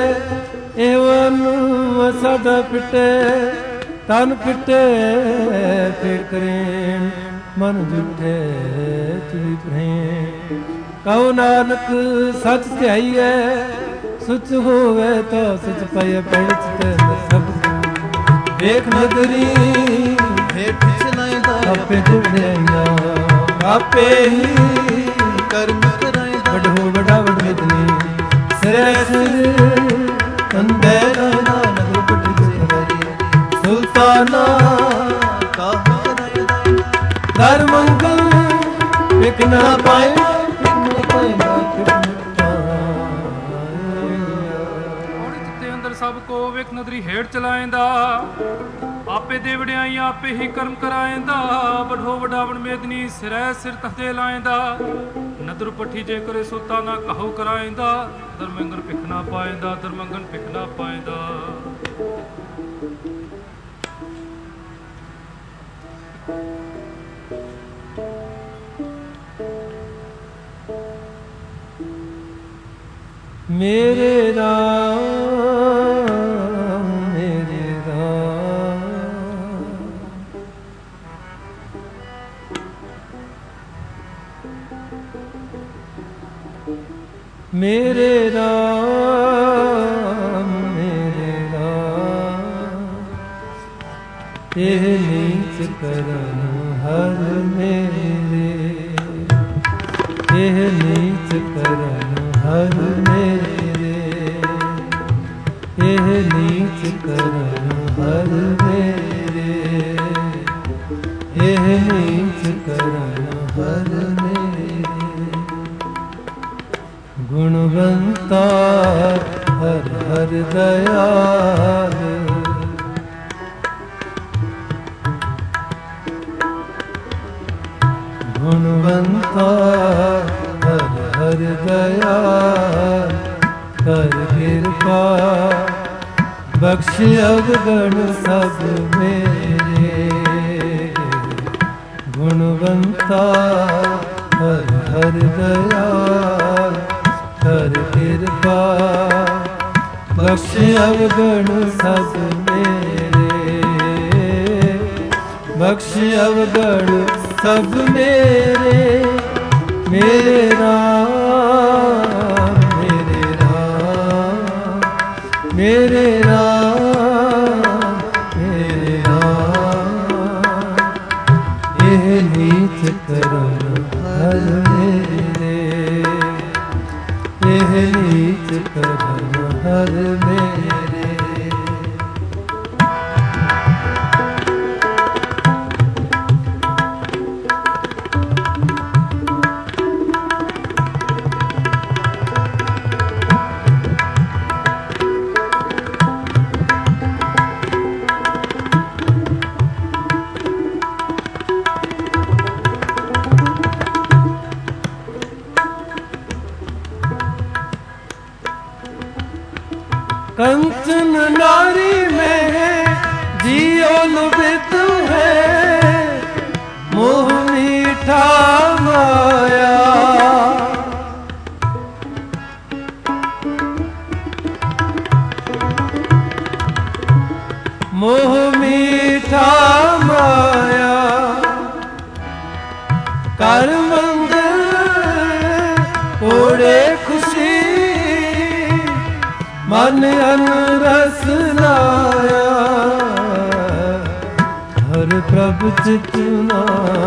ਇਹਵਨ ਸਾਡਾ ਪਿੱਟੇ ਤਨ ਪਿੱਟੇ ਫੇਰ ਕਰੇ ਮਨ ਜੁਠੇ ਤੁਰੀ ਪ੍ਰੇਮ ਕਹੋ ਨਾਨਕ ਸੱਚ ਧਿਆਈਐ ਸੁਚ ਹੋਵੇ ਤਾਂ ਸਚ ਪਏ ਪੈਚ ਤੇ ਸਭ ਵੇਖ ਨਗਰੀ ਹੇਠ ਚਲਾਇਦਾ ਆਪੇ ਜੁੜਿਆ ਆਪੇ ਹੀ ਕਰਮ ਕਰਾਇਦਾ ਵਡੋ ਵਡਾ ਵਡਮਿਤਨੀ ਸਿਰੇ ਸਿਰ ਕੰਦੇ ਨਾ ਨਗਰ ਪਟ ਜਰੀ ਸੁਲਤਾਨਾ ਕਾਹ ਕਰਾਇਦਾ ਦਰ ਮੰਗਲ ਵਿਕ ਨਾ ਪਾਏ ਸਭ ਕੋ ਵੇਖ ਨਦਰੀ ਹੇਠ ਚਲਾਏਂਦਾ ਆਪੇ ਦੇ ਵਡਿਆਈ ਆਪੇ ਹੀ ਕਰਮ ਕਰਾਏਂਦਾ ਵਡੋ ਵਡਾਵਣ ਮੇਦਨੀ ਸਿਰੈ ਸਿਰ ਤਖਤੇ ਲਾਏਂਦਾ ਨਦਰ ਪੱਠੀ ਜੇ ਕਰੇ ਸੁਤਾ ਨਾ ਕਹੋ ਕਰਾਏਂਦਾ ਦਰਮੰਗਨ ਭਿਖ ਨਾ ਪਾਏਂਦਾ ਦਰਮੰਗਨ ਭਿਖ ਨਾ ਪਾਏਂਦਾ ਮੇਰੇ ਰਾਮ ਮੇਰੇ ਰਾਮ ਮੇਰੇ ਰਾਮ ਕਰਨ ਹਰ ਮੇਰੇ, ਇਹ ਨੀਚ ਕਰਨ ਹਰ ਮੇਰੇ, ਇਹ ਨੀਚ ਕਰਨ ਹਰ ਮੇਰੇ, ਇਹ ਨੀਚ ਕਰਨ ਹਰ ਮੇਰੇ। ਗੁਣਵੰਤਾ ਹਰ ਹਰ ਦਇਆਲ, ਗੁਣਵੰਤਾ ਹਰ ਹਰ ਦਇਆਲ, ਕਰ ਕਿਰਪਾ ਬਖਸ਼ ਅਵਗਣ ਸਭ ਮੇਰੇ। ਗੁਣਵੰਤਾ ਹਰ ਹਰ ਦਇਆਲ, ਕਰ ਕਿਰਪਾ ਬਖਸ਼ ਅਵਗਣ ਸਭ ਮੇਰੇ, ਬਖਸ਼ ਅਵਗਣ ਸਭ ਮੇਰੇ। ਮੇਰੇ ਰਾਮ ਮੇਰੇ ਰਾਮ ਮੇਰੇ ਰਾਮ ਮੇਰੇ ਰਾਮ, ਇਹ ਨੀਚ ਕਰਨ ਹਰ ਮੇਰੇ, ਇਹ ਨੀਚ ਕਰਨ ਹਰ ਮੇਰੇ। कंचन नारी में जियो लुभित है, मोह मीठा माया। मोह मीठा माया, कर मंगल ओढ़े खुशी, मन अनरस लाया। हर प्रभ चितना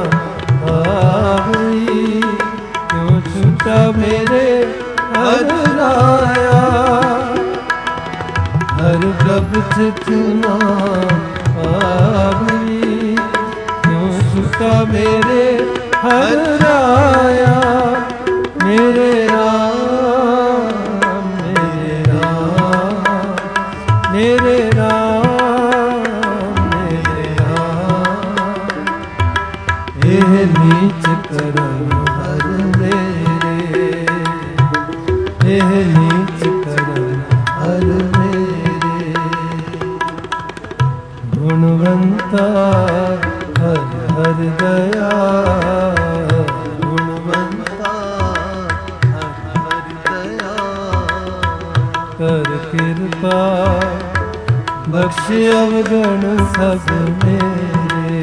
आई, क्यों छूटा मेरे हर लाया। हर प्रभ चितना आई, क्यों छूटा मेरे हर लाया। मेरे राम मेरे राम मेरे राम मेरे राम, ਇਹ ਨੀਚ ਕਰਨ ਹਰ ਮੇਰੇ, ਇਹ ਨੀਚ ਕਰਨ ਹਰ ਮੇਰੇ। ਗੁਣਵੰਤਾ ਹਰ ਹਰ ਦਇਆਲ, ਗੁਣਵੰਤਾ ਹਰ ਹਰ ਦਇਆਲ, ਕਰ ਕਿਰਪਾ ਬਖਸ਼ ਅਵਗਣ ਸਭ ਮੇਰੇ,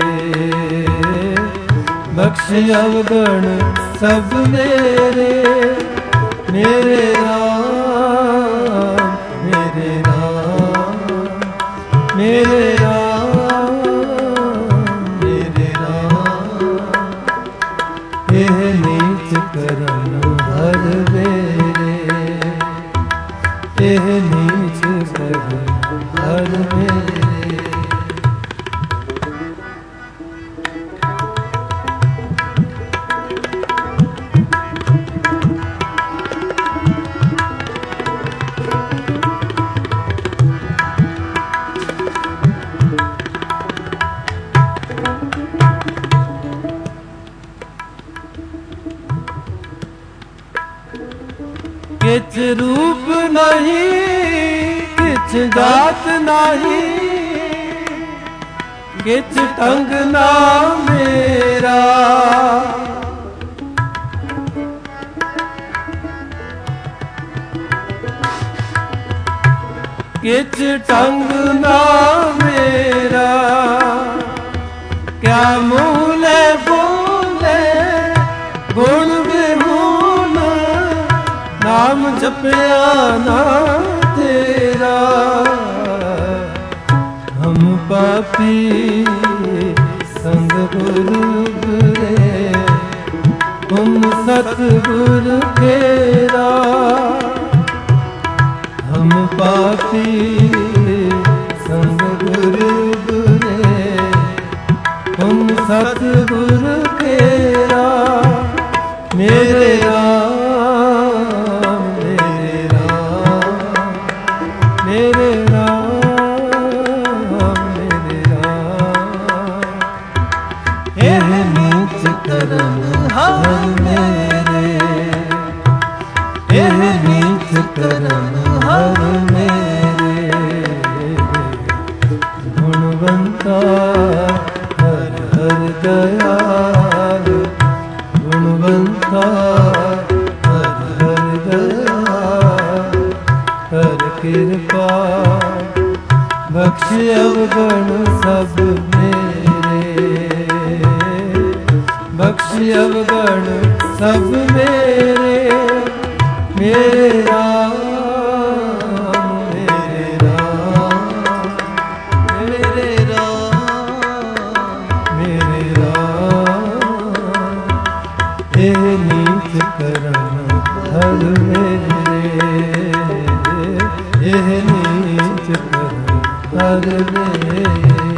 ਬਖਸ਼ ਅਵਗਣ ਸਭ ਮੇਰੇ। ਮੇਰੇ ਰਾਮ ਮੇਰੇ ਰਾਮ ਮੇਰੇ ਰਾਮ ਮੇਰੇ ਰਾਮ, ਇਹ ਨੀਚ ਕਰਨ ਹਰ ਮੇਰੇ, ਇਹ ਨੀਚ ਕਰਨ ਹਰ ਮੇਰੇ। किच रूप नहीं किच जात नहीं, किच ढंग ना मेरा। किच ढंग ना मेरा, क्या मूले बोले गुण विमूल, नाम जपया ना तेरा। हम पापी संग गुरे तुम सतगुर तेरा हम पापी संग गुरु गुरे तुम सतगुर तेरा मेरे राम मेरे राम मेरे राम मेरे राम हे नीच करम हर मेरे हे नीच करम हर मेरे गुणवंता हर हर दयाल गुणवंता हर हर दयाल हर कृपा बख्श अवगुण सब मेरे बख्श अवगुण सब मेरे मेरे राम मेरे राम मेरे राम मेरे राम हे नीच करम हर मेरे हे नीच करम हर मेरे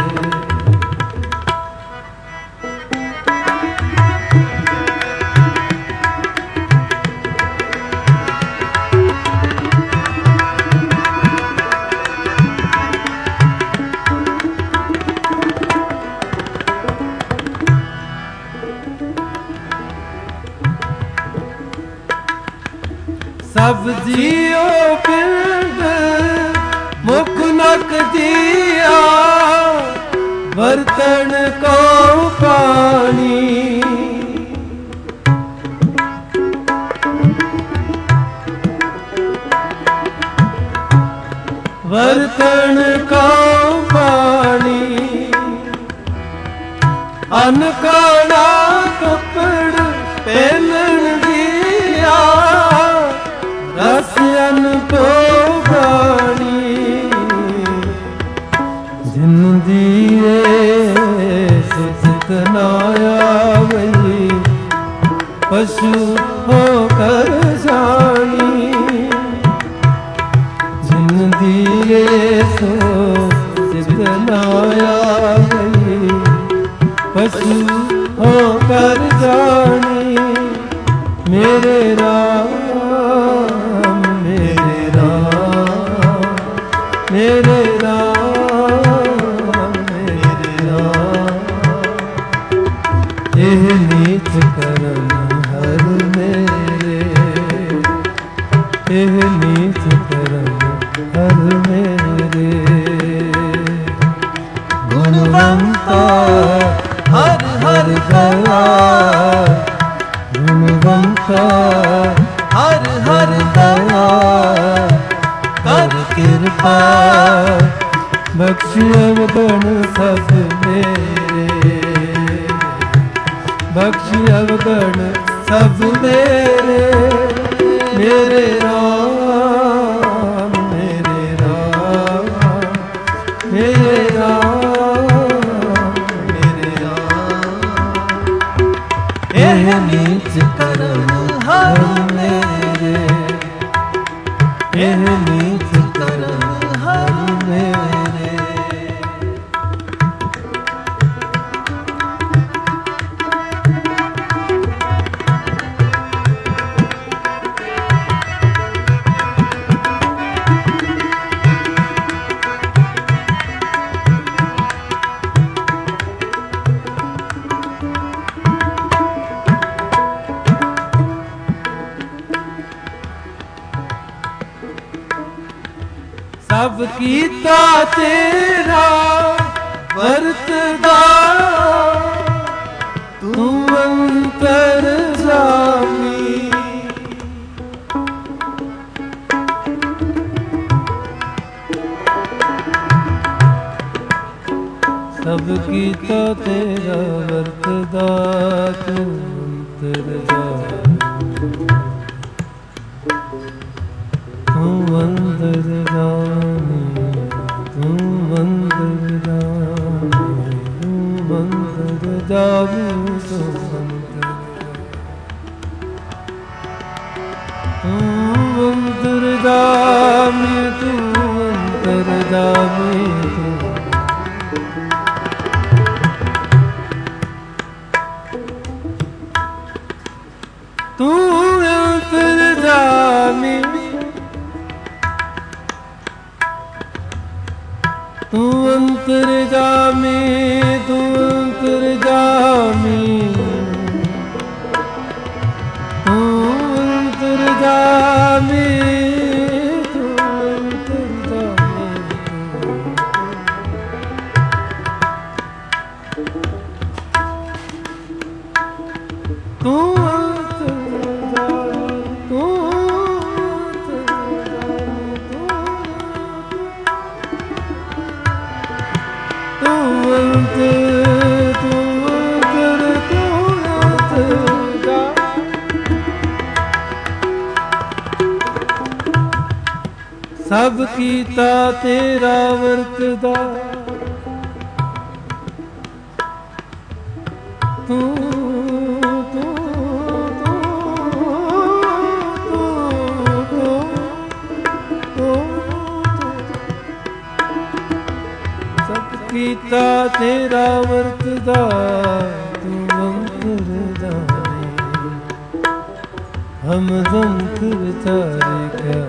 सब जियो पिंड मुख नक दिया बर्तन को पानी बर्तन को पानी अन्न काला कपड़ पहनन दिया रसियन को गानी जिन दिए सितनाया वही पशु होकर जानी जिन दिए सो सितनाया वही पशु होकर जानी मेरे राम मेरे राम मेरे राम एह नीच करम हर मेरे एह नीच करम हर मेरे गुणवंता हर हर दया गुणवंता हर हर दया कर कृपा बख्श अवगुण सब मेरे बख्श अवगुण सब मेरे मेरे राम मेरे राम मेरे राम मेरे राम एह नीच करम हर मेरे एह नीच करम हर मेरे सब कीता तेरा वरतदा तू अंतर जामी सब कीता तेरा वरतदा तू अंतर जामी तू अंतर जामी तू अंतर जामी तू अंतर जामी तू अंतर तू अंतर जामी तू अंतर जामी तू तू अंतर जामी तू अंतर जामी तू अंतर जामी तू अंतर जामी तू अंतर जामी तू सब कीता तेरा वर्तदा तू तू तू तू तू सब कीता तेरा वर्तदा तू अंतर जाने हम दंत विचारे क्या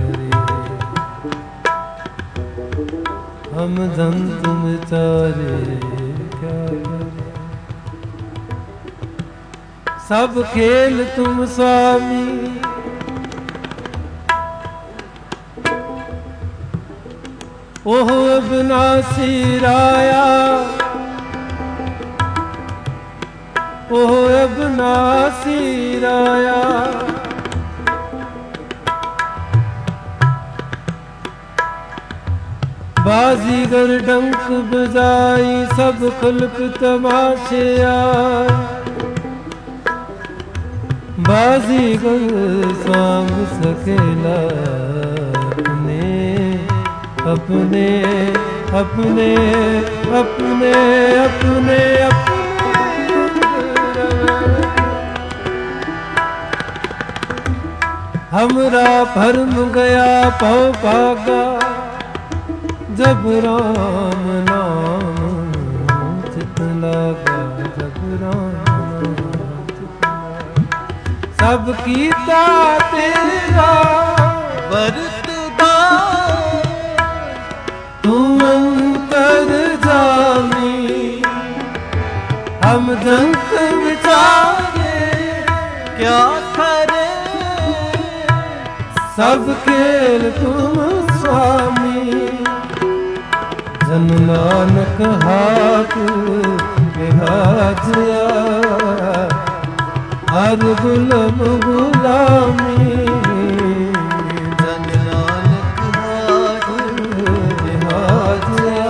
हम दंत विचारे क्या करे सब खेल तुम स्वामी ओह अविनाशी राया ओह अविनाशी राया बाजीगर डंक बजाई सब खुल्क तमाशे आए बाजीगर सांग सकेला अपने अपने अपने अपने अपने हमरा भरम गया पौ पागा जब राम नाम चित लगा जब राम नाम चित लगा सब कीता तेरा वर्तदा तू अंतर जामी हम दंत विचारे क्या करे सब खेल तुम स्वामी जन नानक हाथ बिहाजिया हर गुलाम गुलामी जन नानक हाथ बिहाजिया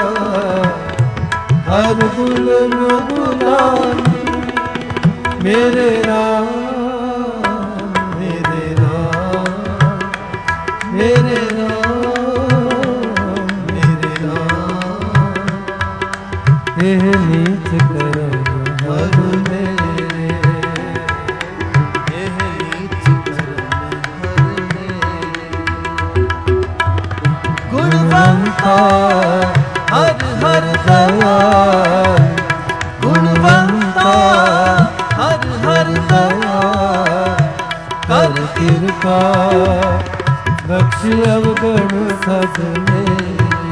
हर गुलाम गुलामी मेरे राम मेरे राम मेरे एह नीच करम हर मेरे एह नीच करम हर मेरे गुणवंता हर हर दयाल गुणवंता हर हर दयाल कर कृपा बख्श अवगण सब मेरे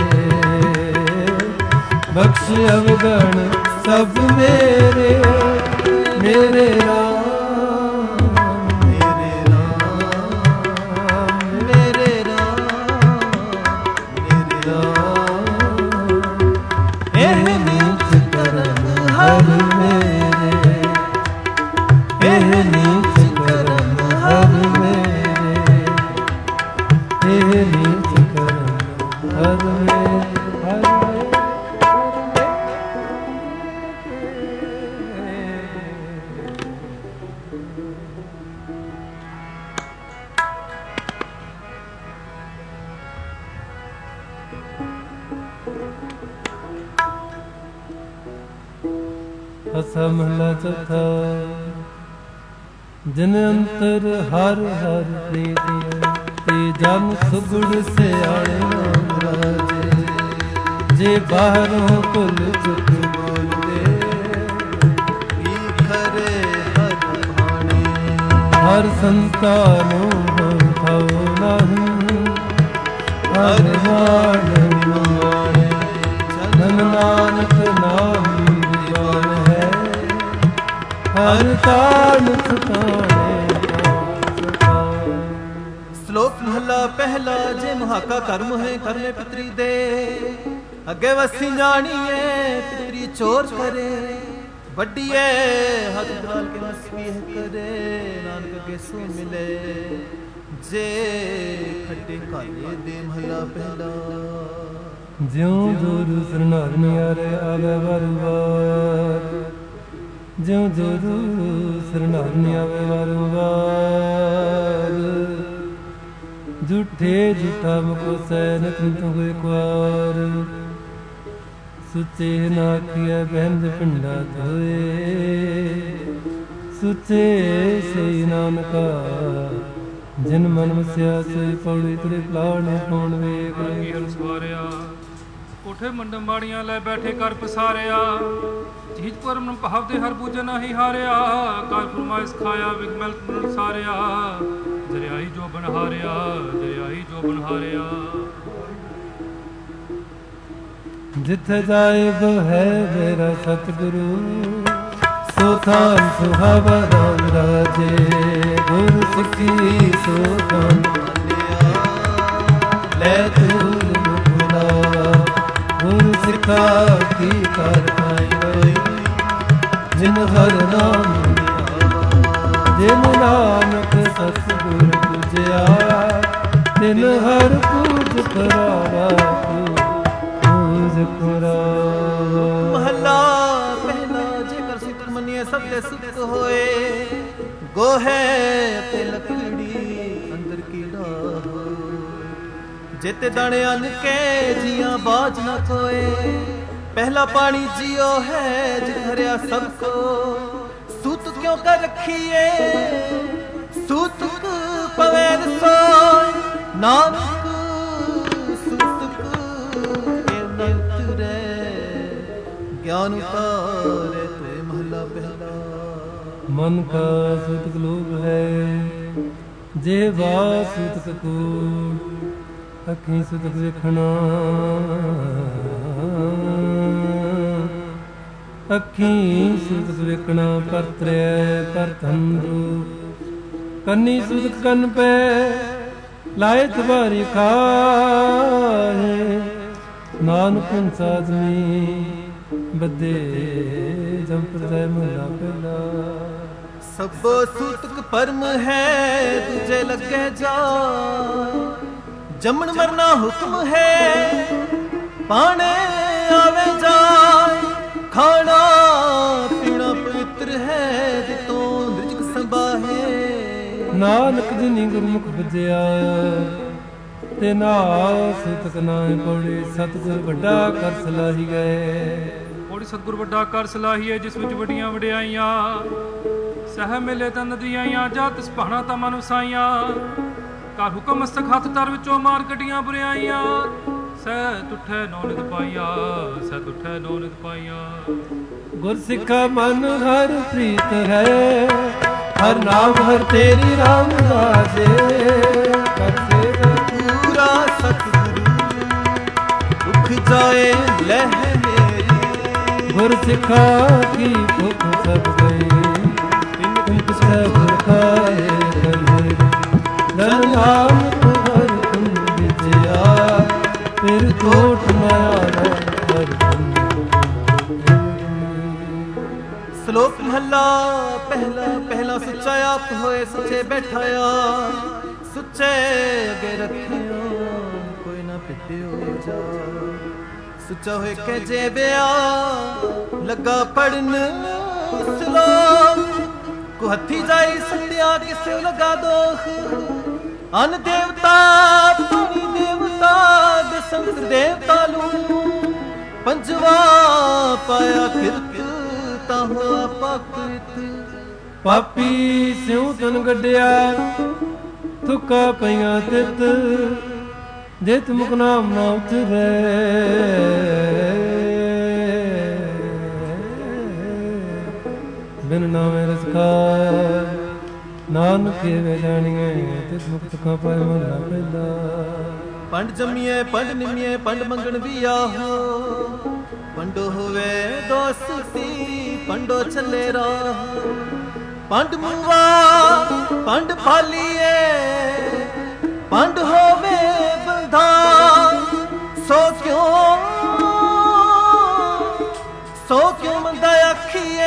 बख्श अवगण सब मेरे मेरे राम मेरे राम मेरे राम मेरे राम एह नीच करम हर मेरे एह नीच करम हर मेरे एह नीच करम हर मेरे हर ਮਹਲਾ ਚੌਥਾ। ਜਿਨ ਅੰਤਰ ਹਰ ਹਰ ਪ੍ਰੀਤਿ ਤੇ ਜਨ ਸੁਗੜ ਸਿਆਣੇ ਨਾਮ ਰਾਜੇ। ਜੇ ਬਾਹਰੋਂ ਭੁੱਲ ਚੁੱਕ ਬੋਲਦੇ ਕੀ ਖਰੇ ਹਰ ਭਾਣੇ। ਹਰ ਸੰਤਾਨੋਂ ਹਮ ਥਾਉ ਨਹੀਂ ਹਰ ਨਾਮ ਨਿਮਾਣੇ। ਜਨ ਨਾਨਕ ਨਾਮ ਦੀਵਾਨ ਹੈ ਹਰ ਤਾਣ ਸੁਤਾਣੇ। ਸ਼ਲੋਕ ਮਹਲਾ ਪਹਿਲਾ। ਜੇ ਮੁਹਾਕਾ ਕਰਮ ਹੈ ਕਰਮੇ ਪਿਤਰੀ ਦੇ। ਅੱਗੇ ਵਸੀ ਜਾਣੀਏ ਪਿਤਰੀ ਚੋਰ ਕਰੇ। ਵੱਡੀਏ ਹੱਥ ਦਵਾਲ ਕੇ ਵਸੀ ਕਰੇ। ਨਾਨਕ ਅੱਗੇ ਸੋ ਮਿਲੇ ਜੇ ਖੱਟੇ ਕਾਲੇ ਦੇ। ਮਹਲਾ ਪਹਿਲਾ। ਜਿਉ ਜੋਰੂ ਸਰਨਾਰਨੀ ਆਰੇ ਆਵੇ ਵਾਰ ਵਾਰ। ਜਿਉ ਜੋਰੂ ਸਰਨਾਰਨੀ ਆਵੇ ਵਾਰ ਵਾਰ। ਝੂਠੇ ਝੂਠਾ ਮੁਕੋ ਸੈ ਨਤਨ ਤੂੰ ਇੱਕ ਵਾਰ। ਸੁੱਚੇ ਨਾ ਆਖੀਐ ਬਹਿੰਦ ਪਿੰਡਾ ਧੋਏ। ਸੁੱਚੇ ਸਈ ਨਾਨਕਾ ਜਿਨ ਮਨ ਵਸਿਆ ਸੋਈ ਪੌੜੀ ਤੇਰੇ ਪਲਾਣੇ ਕੌਣ ਵੇਖ। ਕੀ ਸਵਾਰਿਆ ਕੋਠੇ ਮੰਡਮ ਬਾੜੀਆਂ ਲੈ ਬੈਠੇ ਕਰ ਪਸਾਰਿਆ। ਚੀਜ ਪਰਮ ਭਾਵ ਦੇ ਹਰ ਬੂਝੇ ਨਹੀਂ ਹਾਰਿਆ। ਕਰ ਫਰਮਾਇਸ਼ ਖਾਇਆ ਵਿਗਮਲ ਪੁਰਨ ਸਾਰਿਆ। ਦਰਿਆਈ ਜੋ ਬਨਹਾਰਿਆ ਦਰਿਆਈ ਜੋ ਬਨਹਾਰਿਆ। ਜਿੱਥੇ ਜਾਇਬ ਹੈ ਮੇਰਾ ਸਤਿਗੁਰੂ ਸੋ ਥਾਨ ਸੁਹਾਵਾ ਰਾਮ ਰਾਜੇ। ਗੁਰ ਸਿੱਖੀ ਸੋ ਥਾਨ ਲੈ ਤੂਲ ਮੁਖਲਾ। ਗੁਰ ਸਿੱਖਾ ਕੀ ਕਰ ਪਾਈ ਜਿਨ ਹਰ ਨਾਮ ਜਿਨ ਨਾਨਕ ਸਤਿਗੁਰ ਪੂਜਿਆ। ਤਿਨ ਹਰ ਪੂਜ ਕਰਾਵਾ ਪੂਜ ਕਰਾਵਾ। ਮਹਲਾ ਪਹਿਲਾ। ਜੇਕਰ ਸੁਖ ਮੰਨੀਏ ਸਭ ਦੇ ਸੁਖ ਹੋਏ। ਗੋਹੇ ਤੇ ਲੱਕੜੀ ਅੰਦਰ ਕੀੜਾ ਹੋਏ। ਜਿਤ ਦਾਣੇ ਅੰਨ ਕੇ ਜੀਆਂ ਬਾਜ ਨਾ ਕੋਏ। ਪਹਿਲਾ ਪਾਣੀ ਜੀਓ ਹੈ ਜਿਤ ਹਰਿਆ ਸਭ ਕੋ। ਸੂਤ ਕਿਉਂ ਕਰ ਰਖੀਏ ਸੂਤਕ ਪਵੇ ਰਸੋਈ। ਨਾਨਕ ਸੂਤਕ ਕਿਉ ਨ ਉਤਰੇ ਗਿਆਨ ਉਤਾਰੇ ਤੇ। ਮਹਲਾ ਪਹਿਲਾ। ਮਨ ਕਾ ਸੂਤਕ ਲੋਭ ਹੈ ਜੇ ਵਾ ਸੂਤਕ ਕੂੜ। ਅੱਖੀਂ ਸੂਤਕ ਵੇਖਣਾ ਅੱਖੀਂ ਸੂਤਕ ਵੇਖਣਾ। ਪਰਤਰਿਆ ਪਰਤਨ ਰੂਪ। ਕੰਨੀ ਸੂਤਕ ਕੰਨ ਪੈ ਲਾਏ ਤਬਾਰੀ ਖਾਏ। ਨਾਨਕ ਸਾਧਵੀ ਬੱਦੇ ਜੰਪਰ ਜੈ ਮਹਲਾ ਪਹਿਲਾ। ਸਭੋ ਸੂਤਕ ਪਰਮ ਹੈ ਦੂਜੇ ਲੱਗੇ ਜਾ। ਜੰਮਣ ਮਰਨਾ ਹੁਕਮ ਹੈ ਪਾਣੇ ਆਵੇ ਜਾਏ। ਖਾਣਾ ਪੀਣਾ ਪਵਿੱਤਰ ਹੈ ਜਿਤੋਂ ਰਿਜਕ ਸੰਭਾਹੇ। ਨਾਨਕ ਜਿਨੀ ਗੁਰਮੁਖ ਬੁਝਿਆ ਤੇ ਨਾ ਸੂਤਕ ਨਾਏ ਪੌੜੀ। ਸਤਿਗੁਰ ਵੱਡਾ ਕਰ ਸਲਾਹੀ ਗਏ। ਪੌੜੀ ਸਤਿਗੁਰ ਵੱਡਾ ਕਰ ਸਲਾਹੀਏ ਜਿਸ ਵਿੱਚ ਵੱਡੀਆਂ ਵਡਿਆਈਆਂ। ਸਹਿ ਮਿਲੇ ਤਾਂ ਨਦੀਆਂ ਜਾ ਤਿਸ ਭਾਣਾ ਤਾਂ ਮਨ ਵਸਾਈਆਂ। ਕਰ ਹੁਕਮ ਮਸਤਕ ਹੱਥ ਤਰ ਵਿੱਚੋਂ ਮਾਰ ਕੱਢੀਆਂ ਬੁਰਿਆਈਆਂ। ਸਹਿ ਤੁਠੈ ਨੌ ਨਿਤ ਪਾਈਆ ਸਹਿ ਤੁਠੈ ਨੌ ਨਿਤ ਪਾਈਆ। ਗੁਰ ਸਿੱਖਾ ਮਨ ਹਰ ਪ੍ਰੀਤ ਹੈ ਹਰ ਨਾਮ ਹਰ ਤੇਰੀ ਰਾਮ ਰਾਜੇ। ਕਰਤੇ ਪੂਰਾ ਸਤਿਗੁਰੂ ਦੁਖ ਜਾਏ ਲਹਿ ਮੇਰੀ। ਗੁਰ ਸਿੱਖਾ ਕੀ ਭੁੱਖ ਸਭ ਗਈ। ਤਿਨ ਪਿਛੈ ਗੁਰ ਖਾਏ ਧਨ ਨਾਨਕ ਹਰ ਤੁਮ ਵਿਜਿਆ। ਫਿਰ ਕੋਟ ਮਾਇਆ ਹਰ ਤੁਮ। ਸ਼ਲੋਕ ਮਹਲਾ ਪਹਿਲਾ। ਪਹਿਲਾ ਸੁੱਚਾ ਆਪ ਹੋਏ ਸੱਚੇ ਬੈਠਾਇਆ। ਸੁੱਚੇ ਅੱਗੇ ਰੱਖਿਓ ਕੋਈ ਨਾ ਪਿੱਟਿਓ ਜਾ। ਸੁੱਚਾ ਹੋਏ ਕੇ ਜੇਬਿਆ ਲੱਗਾ ਪੜਨ ਸ਼ਲੋਕ। ਕੋ ਹੱਥੀ ਜਾਈ ਸੱਤਿਆ ਕਿਸੇ ਲਗਾ ਦੋਖ। ਅਨ ਦੇਵਤਾ ਪਾਣੀ ਦੇਵਤਾ ਦਸੰਤ ਦੇਵਤਾ ਲੂ। ਪੰਜਵਾ ਪਾਇਆ ਕਿਰਤ ਭਗਤਾ ਹੋਆ ਪਾਪਿਤ। ਪਾਪੀ ਸਿਉ ਤਨ ਗੱਡਿਆ ਥੁੱਕਾ ਪਈਆਂ ਤਿਤ, ਜਿਤ ਮੁਖ ਨਾਮ ਨਾ ਉਤਰੈ। ਬਿਨ ਨਾਮੇ ਰਸ ਖਾਇ ਨਾਨਕ ਵੇ ਜਾਣੀਐ, ਤਿਤ ਮੁਖ ਤੁਖਾਂ ਪਾਇ ਮਹਲਾ ਪਹਿਲਾ। ਪੰਡ ਜੰਮੀਐ ਪੰਡ ਨਿਮੀਐ ਪੰਡ ਮੰਗਣ ਵੀ ਆਹੋ, ਪੰਡੋ ਹੋਵੇ ਦੋਸਤੀ ਪੰਡੋ ਚੱਲੇ ਰਾਹ। ਪੰਡ ਮੂਆ ਪੰਡ ਫਾਲੀਏ ਪੰਡ ਹੋਵੇ ਬੰਧਾ, ਸੋ ਕਿਉਂ ਸੋ ਕਿਉਂ ਮੰਦਾ ਆਖੀਏ,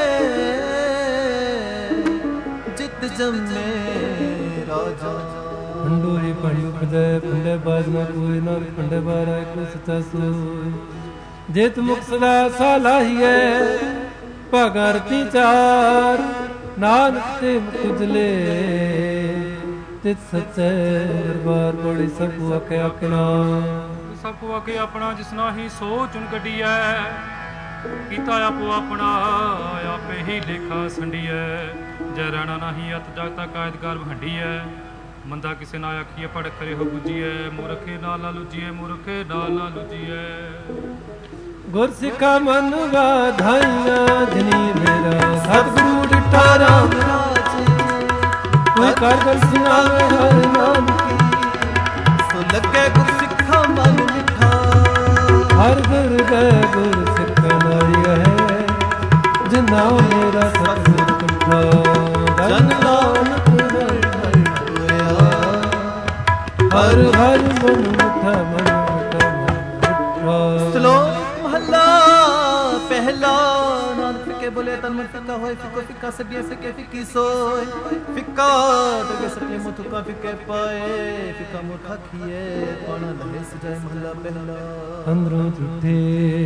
ਜਿਤ ਜੰਮੇ ਰਾਜਾ। ਪੰਡੋਰੀ ਪੰਡ ਉਪਜੈ ਪੰਡੇ ਬਾਜ ਨਾ ਕੋਈ, ਨਾ ਪੰਡੇ ਬਾਰਾ ਕੋ ਸਚਾ ਸੋਇ। ਜਿਤ ਮੁਖ ਸਦਾ ਸਾਲਾਹੀਐ ਭਗਰਤੀ ਚਾਰ, ਨਾਨਕ ਤੇ ਮੁਕਜਲੇ ਤਿਤ ਸਚੈ ਦਰਬਾਰ। ਬੜੀ ਸਭ ਕੋ ਆਖੇ ਆਖਣਾ, ਸਭ ਕੋ ਆਖੇ ਆਪਣਾ, ਜਿਸ ਨਾਹੀ ਸੋ ਚੁਣ ਕੱਢੀਐ। ਕੀਤਾ ਆਪੋ ਆਪਣਾ ਆਪੇ ਹੀ ਲੇਖਾ ਸੰਡੀਐ। ਜੈ ਰਹਿਣਾ ਨਾਹੀ ਅਤ ਜਗਤਾ ਕਾਇਦਗਾਰ ਵਹੰਡੀਐ। ਮੰਦਾ ਕਿਸੇ ਨਾ ਆਖੀਏ ਪੜ ਕਰੇ ਹੋ ਬੁਝੀਐ। ਮੂਰਖੇ ਨਾਲ ਨਾ ਲੁਜੀਐ ਮੂਰਖੇ ਨਾਲ ਨਾ ਲੁਜੀਐ। ਗੁਰ ਸਿੱਖਾ ਮਨ ਵਾਧਾਈਆਂ ਜਿਨੀ ਮੇਰਾ, ਸਤਿਗੁਰੂ ਡਿਠਾ ਰਾਮ ਰਾਜੇ। ਕੋਈ ਕਰ ਕਰ ਸੁਣਾਵੇ ਹਰਿ ਨਾਮ ਕੀ, ਸੋ ਲੱਗੇ ਗੁਰ ਸਿੱਖਾ ਮਨ ਮਿਠਾ। ਹਰ ਗੁਰ ਗਏ ਗੁਰ ਸਿੱਖਾ ਨਾਈ ਹੈ, ਜਿਨਾ ਮੇਰਾ ਸਤਿਗੁਰ ਕੰਠਾ। ਜਨ ਨਾਨਕ ਹਰਿ ਹੋਇਆ, ਹਰ ਹਰ ਮਨ ਮਿਠਾ ਮਨ ਮਿਠਾ ਮਨ ਮਿਠਾ। ਸਲੋਕ ਮਹਲਾ ਪਹਿਲਾ। ਨਾਨਕ ਫਿੱਕੇ ਬੋਲੇ ਤਨ ਮਨ ਫਿੱਕਾ ਹੋਏ, ਫਿੱਕੋ ਫਿੱਕਾ ਸੱਡੀਆਂ ਫਿੱਕੇ ਫਿੱਕੀ ਸੋਏ। ਫਿੱਕਾ ਤਗੇ ਸੱਟੇ ਮੁ ਤੁਕਾ ਫਿੱਕੇ ਪਾਏ, ਫਿੱਕਾ ਮੁਖ ਆਖੀਏ ਪਾਣਾ ਲਹੇ ਸਜਾਏ। ਮਹਲਾ ਪਹਿਲਾ। ਅੰਦਰੋਂ ਝੂਠੇ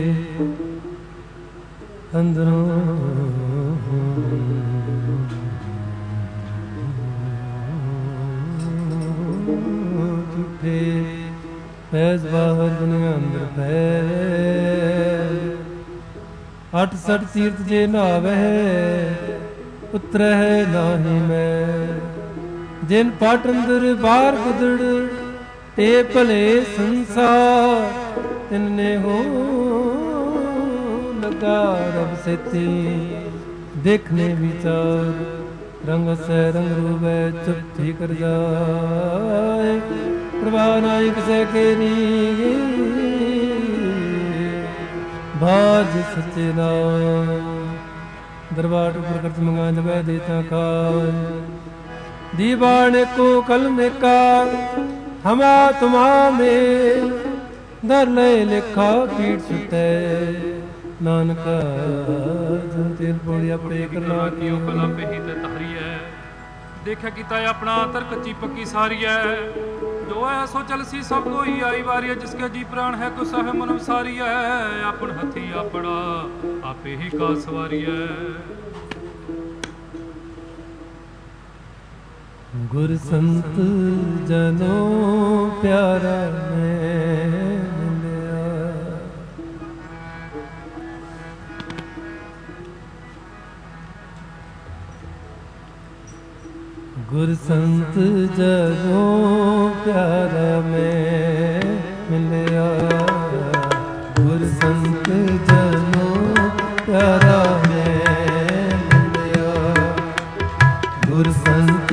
ਅੰਦਰੋਂ ਝੂਠੇ, ਫੈਜ਼ ਬਾਹਰ ਦੁਨੀਆ ਅੰਦਰ ਫੈਲ। ਅਠ ਸਠ ਤੀਰਥ ਜੇ ਨਾਵਹਿ, ਉਤਰਹਿ ਨਾਹੀ ਮੈਂ। ਜਿਨ ਪਾਟ ਅੰਦਰ ਬਾਹਰ ਗੁਦੜ, ਤੇ ਭਲੇ ਸੰਸਾਰ ਤਿਨਨੇ ਹੋ ਲਗਾ। ਰਬ ਸੇਤੀ ਦੇਖਨੇ ਵਿਚਾਰ, ਰੰਗ ਸੈ ਰੰਗ ਰੂਪੈ ਚੁੱਪੀ ਕਰ ਜਾਏ। ਪ੍ਰਵਾਹ ਨਾਇ ਕਿਸੇ ਕੇ ਨੀ, ਬਾਜ ਸੱਚੇ ਨਾਮ। ਦਰਬਾਰ ਉਪਰ ਕਰਤ ਮੰਗਾ ਜਬੈ ਦੇਤਾ ਕਾਜ। दीवाने को कल में का हमा तुमा में दर ले लिखा पीठ सुते नानका तेर बोलिया पे करना की कला पे ही ते तहरी है देखा कीता अपना तर कच्ची पक्की सारी है जो है सो चल सी सब को ही आई वारी है जिसके जी प्राण है को सह मन सारी है अपन हथी अपना आपे ही का सवारी है गुर संत जनों प्यारा मैं मिलिया गुर संत जनों प्यारा मैं मिलिया गुर संत जनों प्यारा मैं मिलिया गुर संत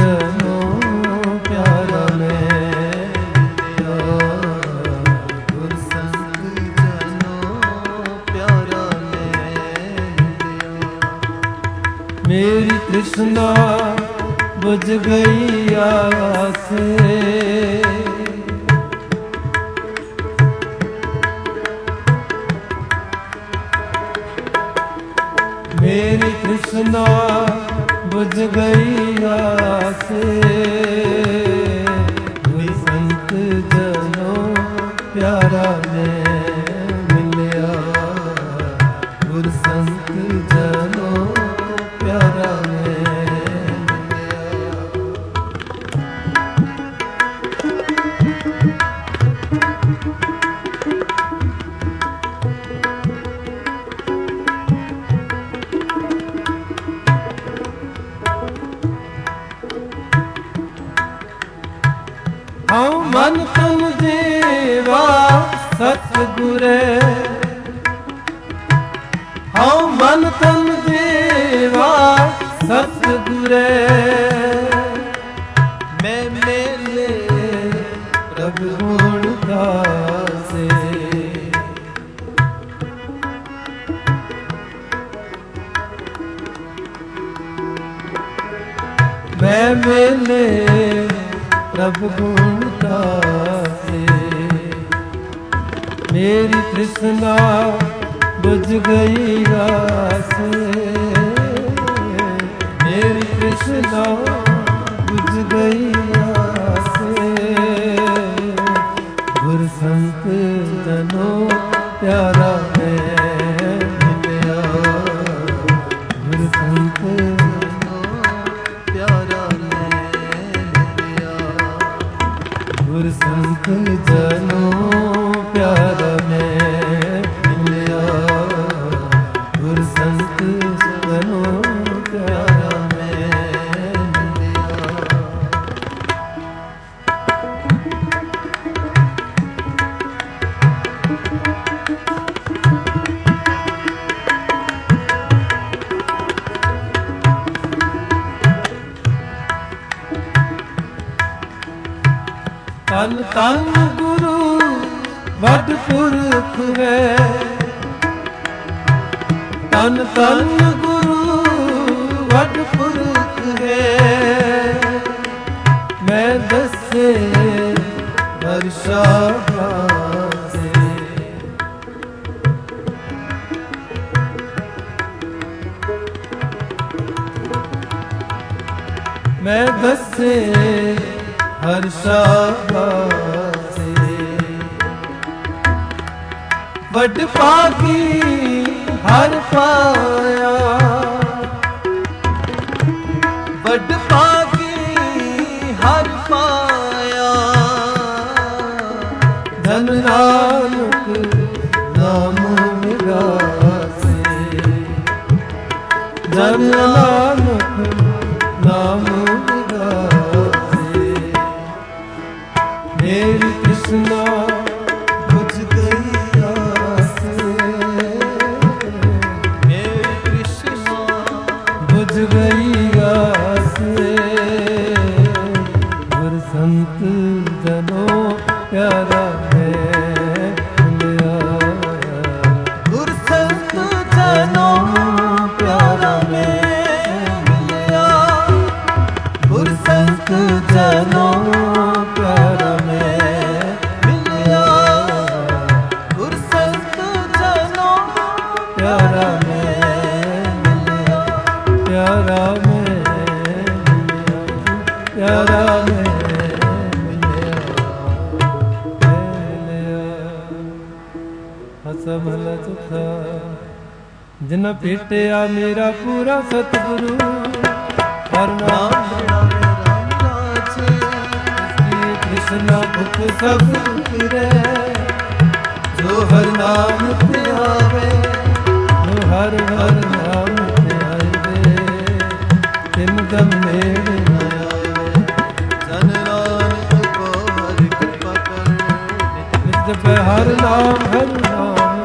मेरी कृष्णा बुझ गई आस मेरी कृष्णा बुझ गई आस गुर संत जनों प्यारा मैं मिलिया गुर संत जनों प्यारा ਸਤਿਗੁਰੇ ਹਉ ਮਨ ਤਨ ਦੇਵਾ ਸਤਿਗੁਰੇ ਮੈਂ ਮੇਲੇ ਪ੍ਰਭ ਗੁਣ ਗਾਸੇ ਮੈਂ ਮੇਲੇ ਪ੍ਰਭ ਗੁਣ ਗਾਸੇ ਮੇਰੀ ਤ੍ਰਿਸ਼ਨਾ ਬੁਝ ਗਈ ਆਸੇ ਮੇਰੀ ਤ੍ਰਿਸ਼ਨਾ ਬੁਝ ਗਈ ਆਸੇ ਗੁਰ ਸੰਤ ਜਨੋ ਪਿਆਰਾ ਮੈਂ ਮਿਲਿਆ ਗੁਰ ਸੰਤ ਜਨੋ ਪਿਆਰਾ ਮੈਂ ਮਿਲਿਆ ਗੁਰ ਸੰਤ ਜਨੋ ਪਿਆਰਾ ਮੈਂ ਮਿਲਿਆ ਗੁਰ ਸੰਤ ਜਨੋ ਪਿਆਰਾ ਮੈਂ ਮਿਲਿਆ ਤਨ ਤਨ ਗੁਰੂ ਵੱਡ ਪੁਰਖ ਹੈ ਤਨ ਤਨ ਗੁਰੂ ਵੱਡ ਪੁਰਖ ਹੈ ਮੈਂ ਦੱਸੇ ਵਰਸ਼ਾ ਗਾਸੇ ਮੈਂ ਦੱਸੇ ਹਰ ਸ਼ਾਬਾਸੇ ਵੱਡ ਪਾਗੀ ਹਰ ਪਾਇਆ ਵੱਡ ਪਾਗੀ ਹਰ ਪਾਇਆ ਧਨ ਨਾਨਕ ਨਾਮ ਮਿਲਾਸੇ ਧਨ ਨਾਨਕ ਨਾਮ ਮੇਰੀ ਤ੍ਰਿਸ਼ਨਾ ਬੁਝ ਗਈ ਆਸੇ ਮੇਰੀ ਤ੍ਰਿਸ਼ਨਾ ਬੁਝ ਗਈ ਆਸੇ ਗੁਰ ਸੰਤ ਜਨੋ ਪਿਆਰਾ ਹੈ ਮਿਲਿਆ ਗੁਰ ਸੰਤ ਜਨੋ ਪਿਆਰਾ ਮੈਂ ਮਿਲਿਆ ਗੁਰ ਸੰਤ ਜਨੋ ਪਿਆਰਾ ਪਿਆਰਾ ਮੈਂ ਮਿਲਿਆ ਪਿਆਰਾ ਮੈਂ ਪਿਆਰਾ ਮੈਂ ਮਿਲਿਆ ਮਿਲਿਆ ਹਸਾ ਮਹਲਾ ਚੌਥਾ ਜਿਨ ਭੇਟਿਆ ਮੇਰਾ ਪੂਰਾ ਸਤਿਗੁਰੂ ਹਰ ਨਾਮ ਕ੍ਰਿਸ਼ਨ ਭੁਖ ਸਭ ਫਿਰੇ ਜੋ ਹਰ ਨਾਮ ਤੇ ਆਵੇ ਜੋ ਹਰ ਹਰ ਨਾਮ ਤੇ ਆਵੇ ਤਿਨ ਦਮ ਨੇੜੇ ਨਾ ਆਵੇ ਜਨ ਨਾਨਕ ਕੋ ਹਰਿ ਕਿਰਪਾ ਕਰ ਨਿਤ ਜਪੈ ਹਰ ਨਾਮ ਹਰ ਨਾਮ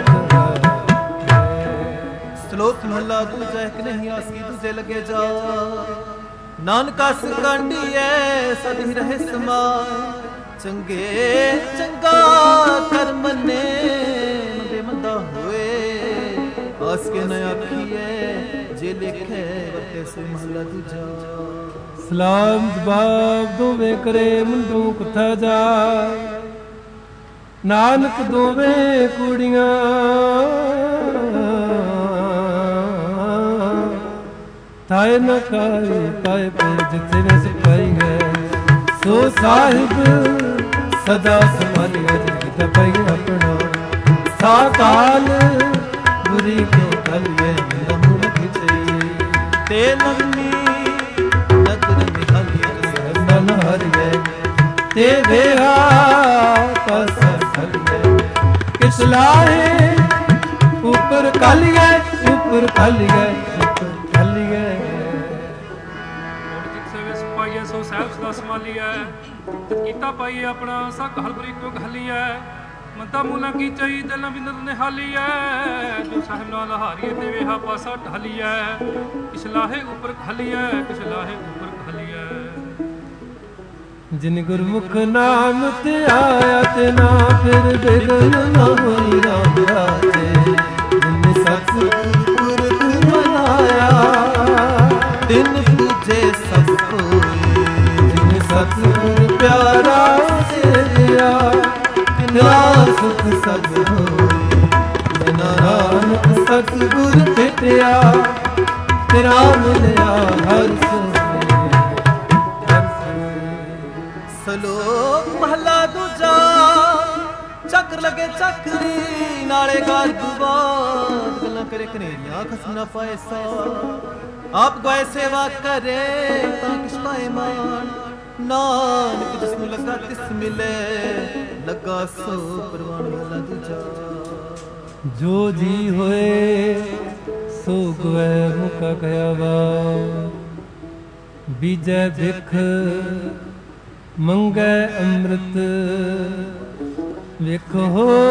ਸ਼ਲੋਕ ਮਹਲਾ ਦੂਜਾ ਇੱਕ ਨਹੀਂ ਆਸੀ ਦੂਜੇ ਲੱਗੇ ਜਾ ਨਾਨਕਾ ਸੰਗਾਂਡੀਐ ਸਦ ਹੀ ਰਹੇ ਸਮਾਏ ਚੰਗੇ ਚੰਗਾ ਕਰ ਮੰਨੇ ਮੰਦੇ ਮੰਦਾ ਹੋਏ ਆਸ ਕੇ ਨ ਆਖੀਏ ਜੇ ਲਿਖੇ ਵਰਤੇ ਸੋ ਮਹਲਾ ਦੂਜਾ ਸਲਾਮ ਜਵਾਬ ਦੋਵੇਂ ਕਰੇ ਮੁੰਡੂ ਕਥਾ ਜਾ ਨਾਨਕ ਦੋਵੇਂ ਕੁੜੀਆਂ ਤਾਏ ਨ ਖਾਏ ਪਾਏ ਪੇ ਜਿੱਥੇ ਵੇ ਸਿਪਾਈ ਗਏ ਸੋ ਸਾਹਿਬ ਸਦਾ ਸੰਭਾਲਿਆ ਜਿਤ ਪਈ ਆਪਣਾ ਸਾਕਾਲ ਬੁਰੀ ਕੋ ਕਲਿਏ ਮੇਰਾ ਮੁਖ ਚਈ ਤੇ ਲੰਮੀ ਨਦਰ ਨਿਹਲਿਏ ਨਨ ਹਰ ਗਏ ਤੇ ਵੇਹਾ ਪਸ ਫਲ ਗਏ ਕਿਸ ਲਾਹੇ ਉਪਰ ਕਲਿਏ ਉਪਰ ਕਲਿਏ ਉਪਰ ਕਲਿਏ ਪਾਈਏ ਸੋ ਸਾਹਿਬ ਸਦਾ ਸੰਭਾਲੀਐ ਕੀਤਾ ਪਾਈਏ ਆਪਣਾ ਸਕ ਹਲਬਰੀ ਕੋ ਘਲੀਐ ਮਤਾ ਮੂਲਾ ਕੀ ਚਾਈ ਦਿਲ ਬਿੰਦਰ ਨੇ ਹਾਲੀ ਐ ਜੋ ਸਾਹਿਬ ਨਾਲ ਹਾਰੀਏ ਤੇ ਵੇਹਾ ਪਾਸਾ ਢਾਲੀ ਐ ਕਿਛ ਲਾਹੇ ਉੱਪਰ ਖਲੀ ਐ ਕਿਛ ਲਾਹੇ ਉੱਪਰ ਖਲੀ ਐ ਜਿਨ ਗੁਰਮੁਖ ਨਾਮ ਤੇ ਆਇਆ ਤੇ ਨਾ ਫਿਰ ਬਿਗਨ ਨਾ ਹੋਈ ਰਾਮ ਰਾਜੇ ਜਿਨ ਸਤਿਗੁਰ ਮਨਾਇਆ ਦਿਨ ਪੂਜੇ ਸਭ ਕੋਏ ਜਿਨ ਸਤਿਗੁਰ ਪਿਆਰਾ ਸੇਵਿਆ ਤਿਨਾ ਸੁਖ ਸਦ ਹੋਏ ਜਿਨ ਨਾਨਕ ਸਤਿਗੁਰ ਭੇਟਿਆ ਤੇਰਾ ਮਿਲਿਆ ਹਰ ਸਲੋਕ ਮਹਲਾ ਦੂਜਾ ਚੱਕਰ ਲਗੇ ਚੱਕਰੀ ਨਾਲੇ ਗਾਲ ਗੁਬਾਦ ਗੱਲਾਂ ਕਰੇ ਕਨੇਰੀਆਂ ਖਸਮ ਨਾ ਪਾਏ ਸਾ ਆਪ ਗਏ ਸੇਵਾ ਕਰੇ ਤਾਂ ਕਿਸ ਪਾਏ ਮਾਨ ਨਾਨਕ ਜਿਸ ਨੂੰ ਲੱਗਾ ਤਿਸ ਮਿਲੇ ਲੱਗਾ ਸੋ ਪਰਵਾਨ ਮਹਲਾ ਦੂਜਾ ਜੋ ਜੀ ਹੋਏ ਸੋ ਗਵੇ ਮੁਕਾ ਕਹਿਆ ਵਾ ਬੀਜੈ ਵਿਖ ਮੰਗੈ ਅੰਮ੍ਰਿਤ ਵੇਖੋ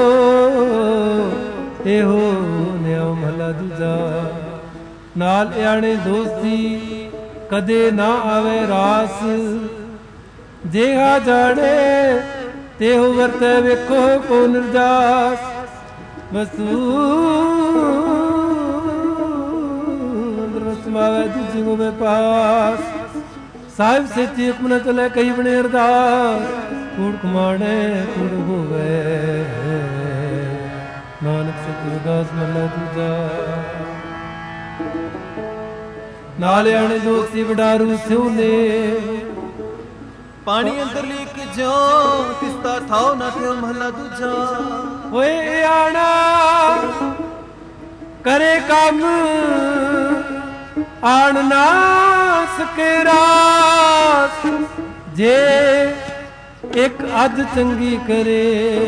ਇਹੋ ਨਿਉ ਮਹਲਾ ਦੂਜਾ ਨਾਲ ਆਣੇ ਦੋਸਤੀ ਕਦੇ ਨਾ ਆਵੇ ਰਾਸ ਜਿਹਾ ਜਾਣੇ ਤੇਹੋ ਵਰਤੈ ਵੇਖੋ ਕੋ ਨਿਰਜਾਸ ਵਸੂ ਅੰਦਰ ਵਸਮਾਵੇ ਦੂਜੀ ਹੋਵੇ ਪਾਸ ਸਾਹਿਬ ਸੱਚੀ ਹੁਕਮ ਚਲੇ ਕਈ ਬਣੇ ਅਰਦਾਸ ਕੂੜ ਕਮਾਣੇ ਕੂੜ ਹੋਵੇ ਨਾਨਕ ਸਤਿ ਅਰਦਾਸ ਮਹਲਾ ਦੂਜਾ ਨਾਲ ਆਣੇ ਦੋਸਤੀ ਵਡਾਰੂ ਸਿਉ ਨੇ ਪਾਣੀ ਅੰਦਰ ਲੀਕ ਜੋ ਤਿਸਤਾ ਥਾਉ ਨਾ ਥਿਓ ਮਹਲਾ ਦੂਜਾ ਹੋਏ ਆਣਾ ਕਰੇ ਕੰਮ ਆਣ ਨਾ ਸਕੇ ਰਾਸ ਜੇ ਇੱਕ ਅੱਧ ਚੰਗੀ ਕਰੇ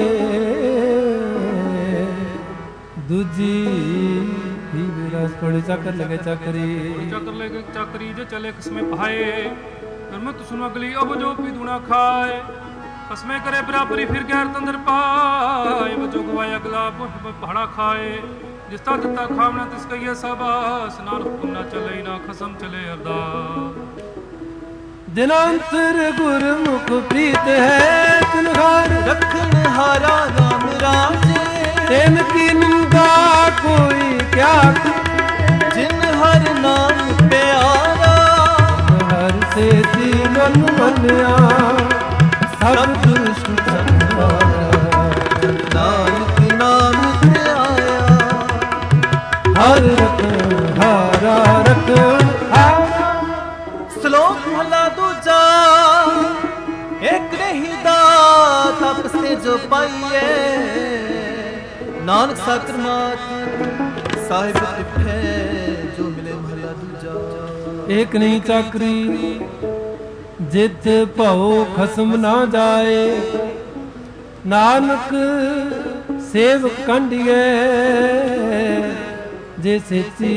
ਦੂਜੀ ਹੀ ਵਿਰਾਸ ਪੜੇ ਚੱਕਰ ਲਗੇ ਚੱਕਰੀ ਚੱਕਰ ਲਗੇ ਚੱਕਰੀ ਜੇ ਚਲੇ ਕਿਸਮੇ ਭਾਏ ਕਰਮਤ ਸੁਨ ਅਗਲੀ ਅਬ ਜੋ ਪੀ ਦੁਨਾ ਖਾਏ ਕਸਮੇ ਕਰੇ ਬਰਾਬਰੀ ਫਿਰ ਗੈਰ ਤੰਦਰ ਪਾਏ ਵਜੋ ਗਵਾਇਆ ਅਗਲਾ ਪਹਾੜਾ ਖਾਏ ਜਿਸ ਤਾ ਦਿੱਤਾ ਖਾਵਣਾ ਤਿਸ ਕਈਏ ਸਬਾਸ ਨਾਨਕ ਪੁੰਨਾ ਚਲੇ ਨਾ ਖਸਮ ਚਲੇ ਅਰਦਾਸ ਦਿਨਾਂਤਰ ਗੁਰਮੁਖ ਪ੍ਰੀਤ ਹੈ ਤਿਨ ਘਰ ਰਖਣ ਹਾਰਾ ਰਾਮ ਰਾਜੇ ਤਿਨ ਕੀ ਨਿੰਦਾ ਕੋਈ ਕਿਆ ਜਿਨ ਹਰ ਨਾਮ ਪਿਆਰਾ ਹਰ ਸੇ ਮਨ ਮੰਨਿਆ ਸਭ ਦੁਸ਼ਟ ਸੰਵਾਰਾ ਨਾਨਕ ਨਾਮ ਤੇ ਆਇਆ ਹਰ ਰਖਣ ਹਾਰਾ ਰਖਣ ਸ਼ਲੋਕ ਮਹਲਾ ਦੂਜਾ ਇੱਕ ਨਹੀਂ ਦਾਤ ਆਪਸ ਤੇ ਜੋ ਪਾਈਏ ਨਾਨਕ ਸਾਕਰ ਮਾਤ ਸਾਹਿਬ ਤਿੱਠੇ ਜੋ ਮਿਲੇ ਮਹਲਾ ਦੂਜਾ ਇੱਕ ਨਹੀਂ ਚਾਕਰੀ ਜਿਤ ਭਉ ਖਸਮ ਨਾ ਜਾਏ ਨਾਨਕ ਸੇਵ ਕੰਢੀਏ ਜੇ ਸੇਤੀ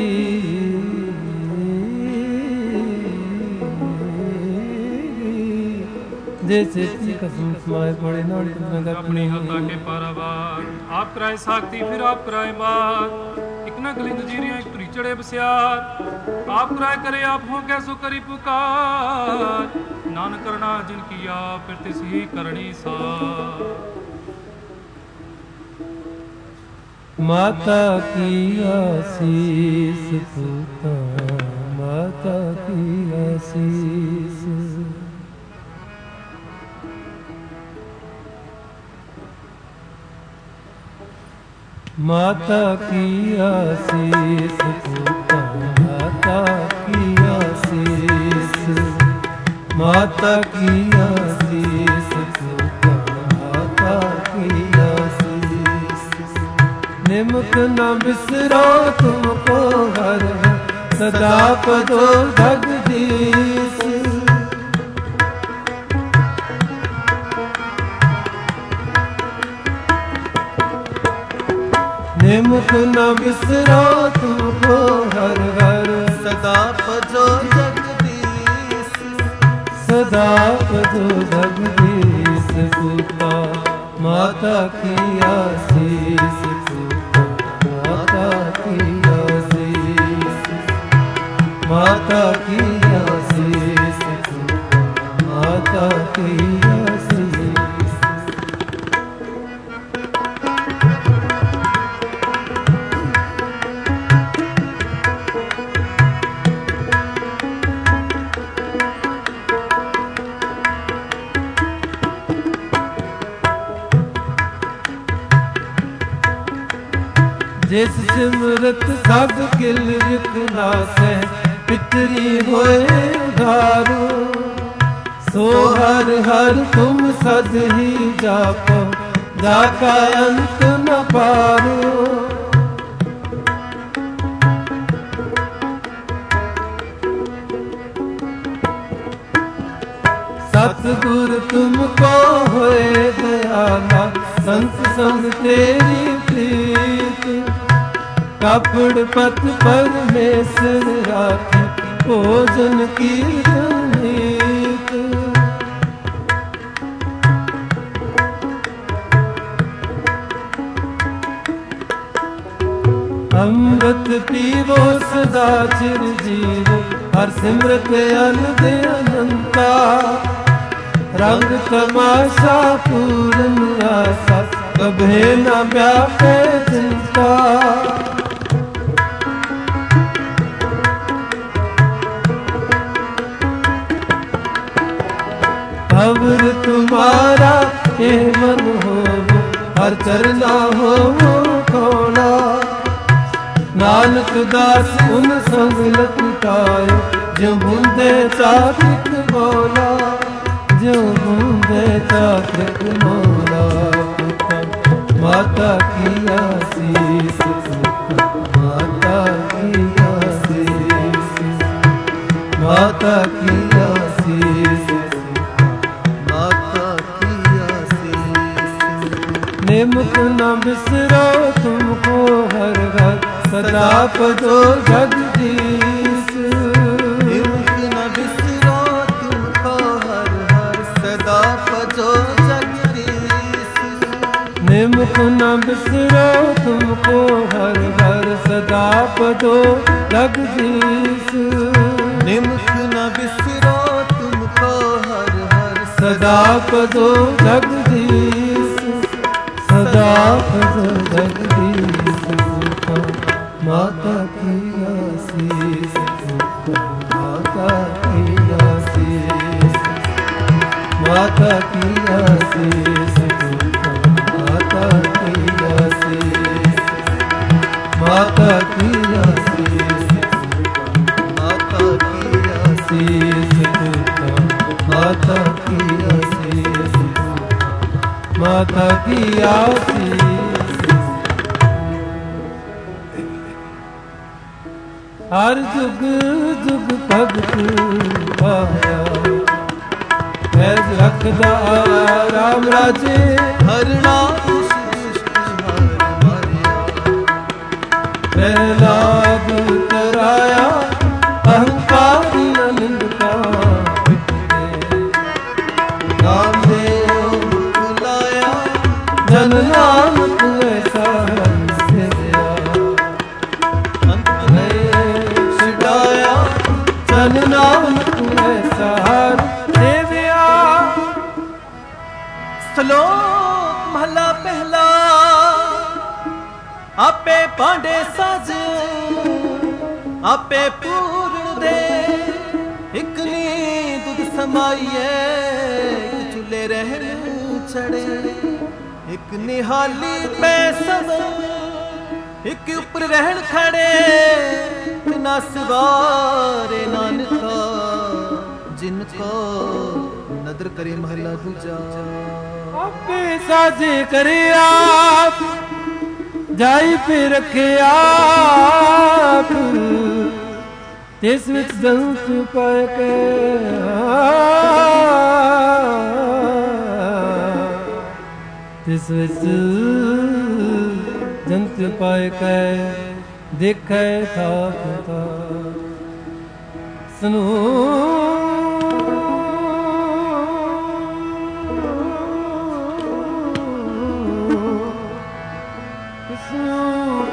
ਜੇ ਸੇਤੀ ਕਸਮ ਸਮਾਏ ਪੜੇ ਨਾਲ ਤੰਗਾ अपनी हल्ला के पारावार आप कराए साखती फिर आप कराए बात एक न गली नजीरियां एक तुरी चढ़े बसियार आप कराए करे आप हो कैसो करी पुकार नान करना जिनकी आप फिर तिस ही करनी सा माता की आशीष पुता माता की आशीष माता की आशीष पुता माता की आशीष माता की आशीष पुता माता की आशीष निमक न बिसरो तुमको हर सदा पदो जगदीश निमुख न बिसरो तुमको हर हर सदा पजो जगदीश सदा पजो जगदीश पुता माता की आशीष माता की आशीष माता की आशीष माता की आशीष। जिस सिमरत सब किल विकनासै पितरी होए उधारो सो हर हर तुम सद ही जापो जाका अंत न पारो। सतगुर तुमको होए दयाला संत संग तेरी प्रीत कपड़ पत परमेश्वर राखी भोजन की नीत। अमृत पीवो सदा चिर जीवो हर सिमरत अनंद अनंता रंग तमाशा पूर्ण आशा कभे न व्यापे चिंता। अवर तुम्हारा हे मन हो हर चरना हो खोला नानक दास उन संग लपटाए जो बूंदे चातक बोला जो बूंदे चातक बोला। माता की आशीष माता की आशीष माता की आशीष निमुख न बिसरो तुमको हर घर सदा पदो जगदीश। निमुख न बिसरो तुमको हर हर सदा पदो जगदीश। निमुख न बिसरो तुमको हर घर सदा पदो जगदीश। निमुख न बिसरो तुमको हर हर सदा पदो जगदीश सदा पदो जगदीश। माता की आशीष माता की आशीष माता की आशीष माता की आशीष माता की आशीष माता की आशीष माता की आशीष माता की आशीष। हर जुग जुग भगत पाया फैज रखदा राम राजे हर नाम प्रहलाद तराया अहंकार नंद का नाम देव बुलाया जन नानक ऐसा से गया अंत में छुड़ाया जन नानक ऐसा देविया। श्लोक महला पहला आपे पांडे साज आपे पूर्ण दे एक नींद समाइए चूल्हे रहन चढ़े एक निहाली पे सब एक ऊपर रहन खड़े बिना सवारे नानका जिनको नदर करे महला दूजा। आपे साजे करे आप जाई पे रखे आप तिस विच दंत पाए के तिस विच दंत पाए के देखे था था सुनो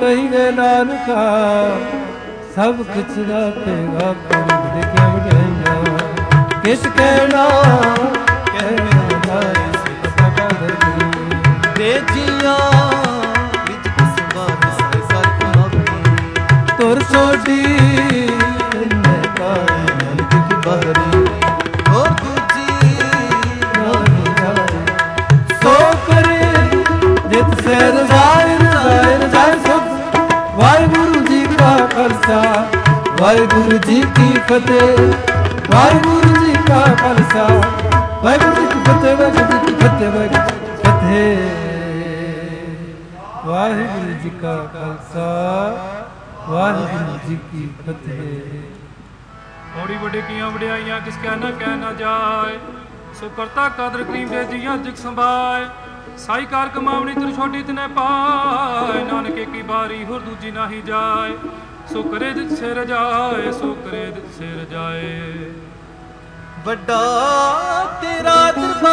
ਕਹੀਏ ਨਾਨਕਾ ਸਭ ਕੁਛ ਦਾ ਪੇਗਾ ਪੁਰਖ ਦੇਖਿਆ ਵਡਿਆਈਆਂ ਕਿਛ ਕਹਿਣਾ ਕਹਿਣਾ ਜਾਏ ਸਿੱਖ ਬਦਰ ਦੇ ਜੀਆਂ ਵਿੱਚ ਕੁਸਬਾਨ ਸਾਰੇ ਸਰ ਮਾਵਣੀ ਤੁਰ ਛੋਟੀ ਨੇ ਕਾਇ ਨਾਨਕ ਕੀ ਬਹਰੀ ਹੋਰ ਦੂਜੀ ਨਾਹੀ ਜਾਏ ਸੋ ਕਰੇ ਜਿਤ ਸਹਿਰ ਜਾਏ ਜਾਏ ਜਾਏ ਸੁਖ ਵਾਹਿਗੁਰੂ ਜੀ ਕਾ ਖਾਲਸਾ ਵਾਹਿਗੁਰੂ ਜੀ ਕੀ ਫਤਿਹ ਵਾਹਿਗੁਰੂ ਜੀ ਕਾ ਖਾਲਸਾ ਵਾਹਿਗੁਰੂ ਜੀ ਕੀ ਫਤਿਹ ਵਾਹਿਗੁਰੂ ਜੀ ਕੀ ਫਤਿਹ ਵਾਹਿਗੁਰੂ ਜੀ ਕੀ ਫਤਿਹ ਵਾਹਿਗੁਰੂ ਜੀ ਕਾ ਖਾਲਸਾ ਵਾਹਿਗੁਰੂ ਜੀ ਕੀ ਫਤਿਹ। ਬੜੀ ਵੱਡੇ ਕੀਆਂ ਵਡਿਆਈਆਂ ਕਿਸ ਕਹਿ ਨਾ ਕਹਿ ਨਾ ਜਾਏ ਸੋ ਕਰਤਾ ਕਦਰ ਕਰੀਮ ਦੇ ਜੀਆਂ ਜਿਕ ਸੰਭਾਏ ਸਾਈ ਕਾਰ ਕਮਾਵਣੀ ਤੇਰੀ ਛੋਟੀ ਤਨੇ ਪਾਏ ਨਾਨਕੇ ਕੀ ਬਾਰੀ ਹੋਰ ਦੂਜੀ ਨਾਹੀ ਜਾਏ ਸੋ ਕਰੇ ਜਿਤ ਸਿਰ ਜਾਏ ਸੋ ਕਰੇ ਜਿਤ ਸਿਰ ਜਾਏ। ਵੱਡਾ ਤੇਰਾ ਦਰਬਾਰ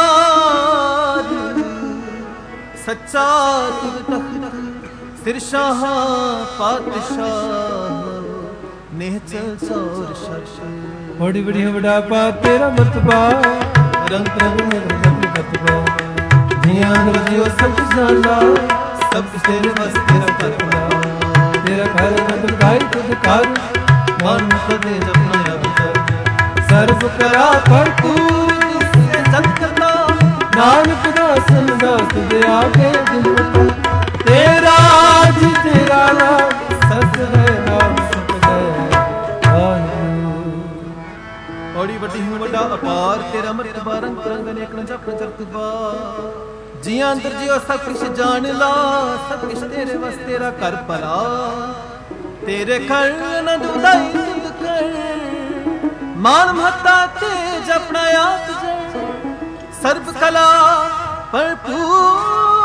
ਸੱਚਾ ਤੁਧ ਤਖਤ ਸਿਰ ਸ਼ਾਹ ਪਾਤਸ਼ਾਹ ਨਿਹਚਲ ਸੌਰ ਸ਼ਸ਼ ਬੜੀ ਬੜੀ ਵੱਡਾ ਪਾ ਤੇਰਾ ਮਰਤਬਾ ਰੰਗ ਰੰਗ ਮੇਂ ਰੰਗ ਮਰਤਬਾ ਜੀਆਂ ਅੰਦਰ ਜਿਉ ਸਭ ਜਾਣਾ ਸਭ ਤੇਰੇ ਵਸ ਤੇਰਾ ਕਰਨਾ ਤੇਰਾ ਘਰ ਨੰਦ ਗਾਈ ਤੁਧ ਕਰ ਮਨ ਸਦੇ ਜਪਨਾ ਅਵਤਾਰ ਸਰਬ ਕਰਾ ਪਰ ਤੂੰ ਜਿਸੇ ਜਗਤਾ ਨਾਨਕ ਦਾ ਸੰਦਾ ਤੁਧ ਆਗੇ ਦਿਲ ਤੇਰਾ ਜੀ ਤੇਰਾ ਨਾਮ ਸਤ ਹੈ ਨਾਮ ਸਤ ਹੈ ਵਾਹਿਗੁਰੂ। ਬੜੀ ਵੱਡੀ ਹੂੰ ਵੱਡਾ ਅਪਾਰ ਤੇਰਾ ਮਰਤਬਾ ਰੰਗ ਰੰਗ ਅਨੇਕ ਨ ਜਪ ਜਗਤਬਾ ਜੀਆਂ ਅੰਦਰ ਜਿਉ ਸਭ ਕੁਛ ਜਾਣ ਲਾ ਸਭ ਕੁਛ ਤੇਰੇ ਵਸ ਤੇਰਾ ਕਰ ਭਲਾ ਤੇਰੇ ਘਰ ਆਨੰਦ ਉਦਾਈ ਜਿੰਦ ਕਰ ਮਾਨ ਮਹੱਤਾ ਤੇ ਜਪਣਾ ਆਪ ਜੈ ਸਰਬ ਕਲਾ ਭਰਪੂਰ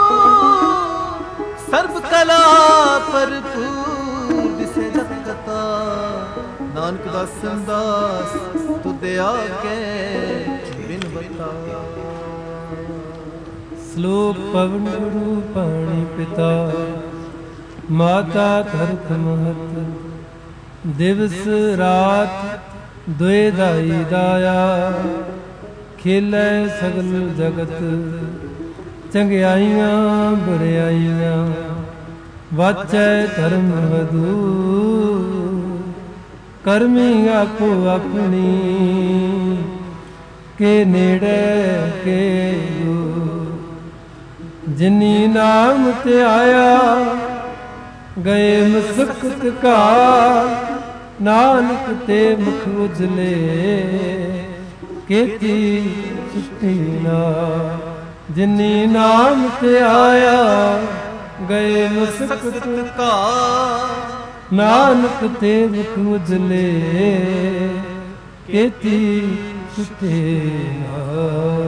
ਸਰਬ ਕਲਾ ਭਰਪੂਰ ਦਿਸੇ ਜਗਤਾ ਨਾਨਕ ਦਾ ਸੰਦਾਸ ਤੁਧ ਆਗੇ ਬਿਨ ਬਤਾ। ਸ਼ਲੋਕ ਪਵਨ ਗੁਰੂ ਪਾਣੀ ਪਿਤਾ ਮਾਤਾ ਧਰਤ ਮਹਤ ਦਿਵਸ ਰਾਤ ਦੁਇ ਦਾਈ ਦਾਇਆ ਖੇਲੇ ਸਗਲ ਜਗਤ ਚੰਗਿਆਈਆਂ ਬੁਰਿਆਈਆਂ ਵਾਚੈ ਧਰਮ ਵਧੂ ਕਰਮੀ ਆਪੋ ਆਪਣੀ ਕੇ ਨੇੜੇ ਕੇ ਜਿਨੀ ਨਾਮ ਤੇ ਆਇਆ ਗਏ ਮਸਕਤ ਕਾ ਨਾਨਕ ਤੇ ਮੁਖ ਉਜਲੇ ਕੀਤੀ ਛੁੱਟੀ ਨਾ ਜਿਨੀ ਨਾਮ ਤੇ ਆਇਆ ਗਏ ਮਸਕਤ ਕਾ ਨਾਨਕ ਤੇ ਮੁਖ ਉਜਲੇ ਕੀਤੀ ਛੁੱਟੀ ਨਾ।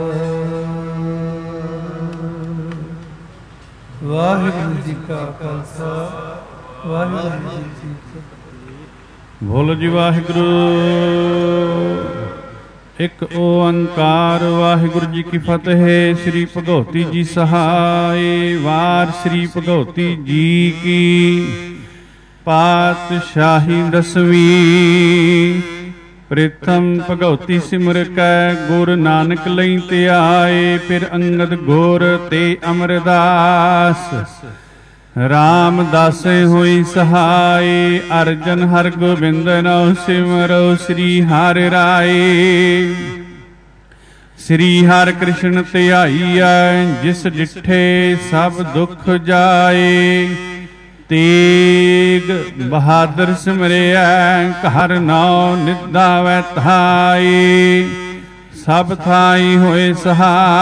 ਵਾਹਿਗੁਰੂ ਜੀ ਕਾ ਖਾਲਸਾ ਵਾਹਿਗੁਰੂ ਜੀ ਕੀ ਫਤਿਹ। ਬੋਲੋ ਜੀ ਵਾਹਿਗੁਰੂ ਇੱਕ ਓੰਕਾਰ ਵਾਹਿਗੁਰੂ ਜੀ ਕੀ ਫਤਿਹ। ਸ੍ਰੀ ਭਗਉਤੀ ਜੀ ਸਹਾਇ ਵਾਰ ਸ੍ਰੀ ਭਗਉਤੀ ਜੀ ਕੀ ਪਾਤਸ਼ਾਹੀ ਦਸਵੀਂ ਪ੍ਰਿਥਮ ਭਗਉਤੀ ਸਿਮਰ ਕੈ ਗੁਰ ਨਾਨਕ ਲਈ ਧਿਆਏ ਫਿਰ ਅੰਗਦ ਗੁਰ ਤੇ ਅਮਰਦਾਸ ਰਾਮਦਾਸੇ ਹੋਈ ਸਹਾਈ ਅਰਜਨ ਹਰ ਗੋਬਿੰਦ ਨਉ ਸਿਮਰੋ ਸ੍ਰੀ ਹਰਿ ਰਾਏ। ਸ੍ਰੀ ਹਰਿ ਕ੍ਰਿਸ਼ਨ ਧਿਆਈਐ ਜਿਸ ਡਿਠੇ ਸਭ ਦੁਖ ਜਾਏ ਤੇਗ ਬਹਾਦਰ ਸਿਮਰਿਐ ਘਰ ਨਉ ਨਿਧਾਵੈ ਥਾਈ ਸਭ ਥਾਈ ਹੋਏ ਸਹਾਈ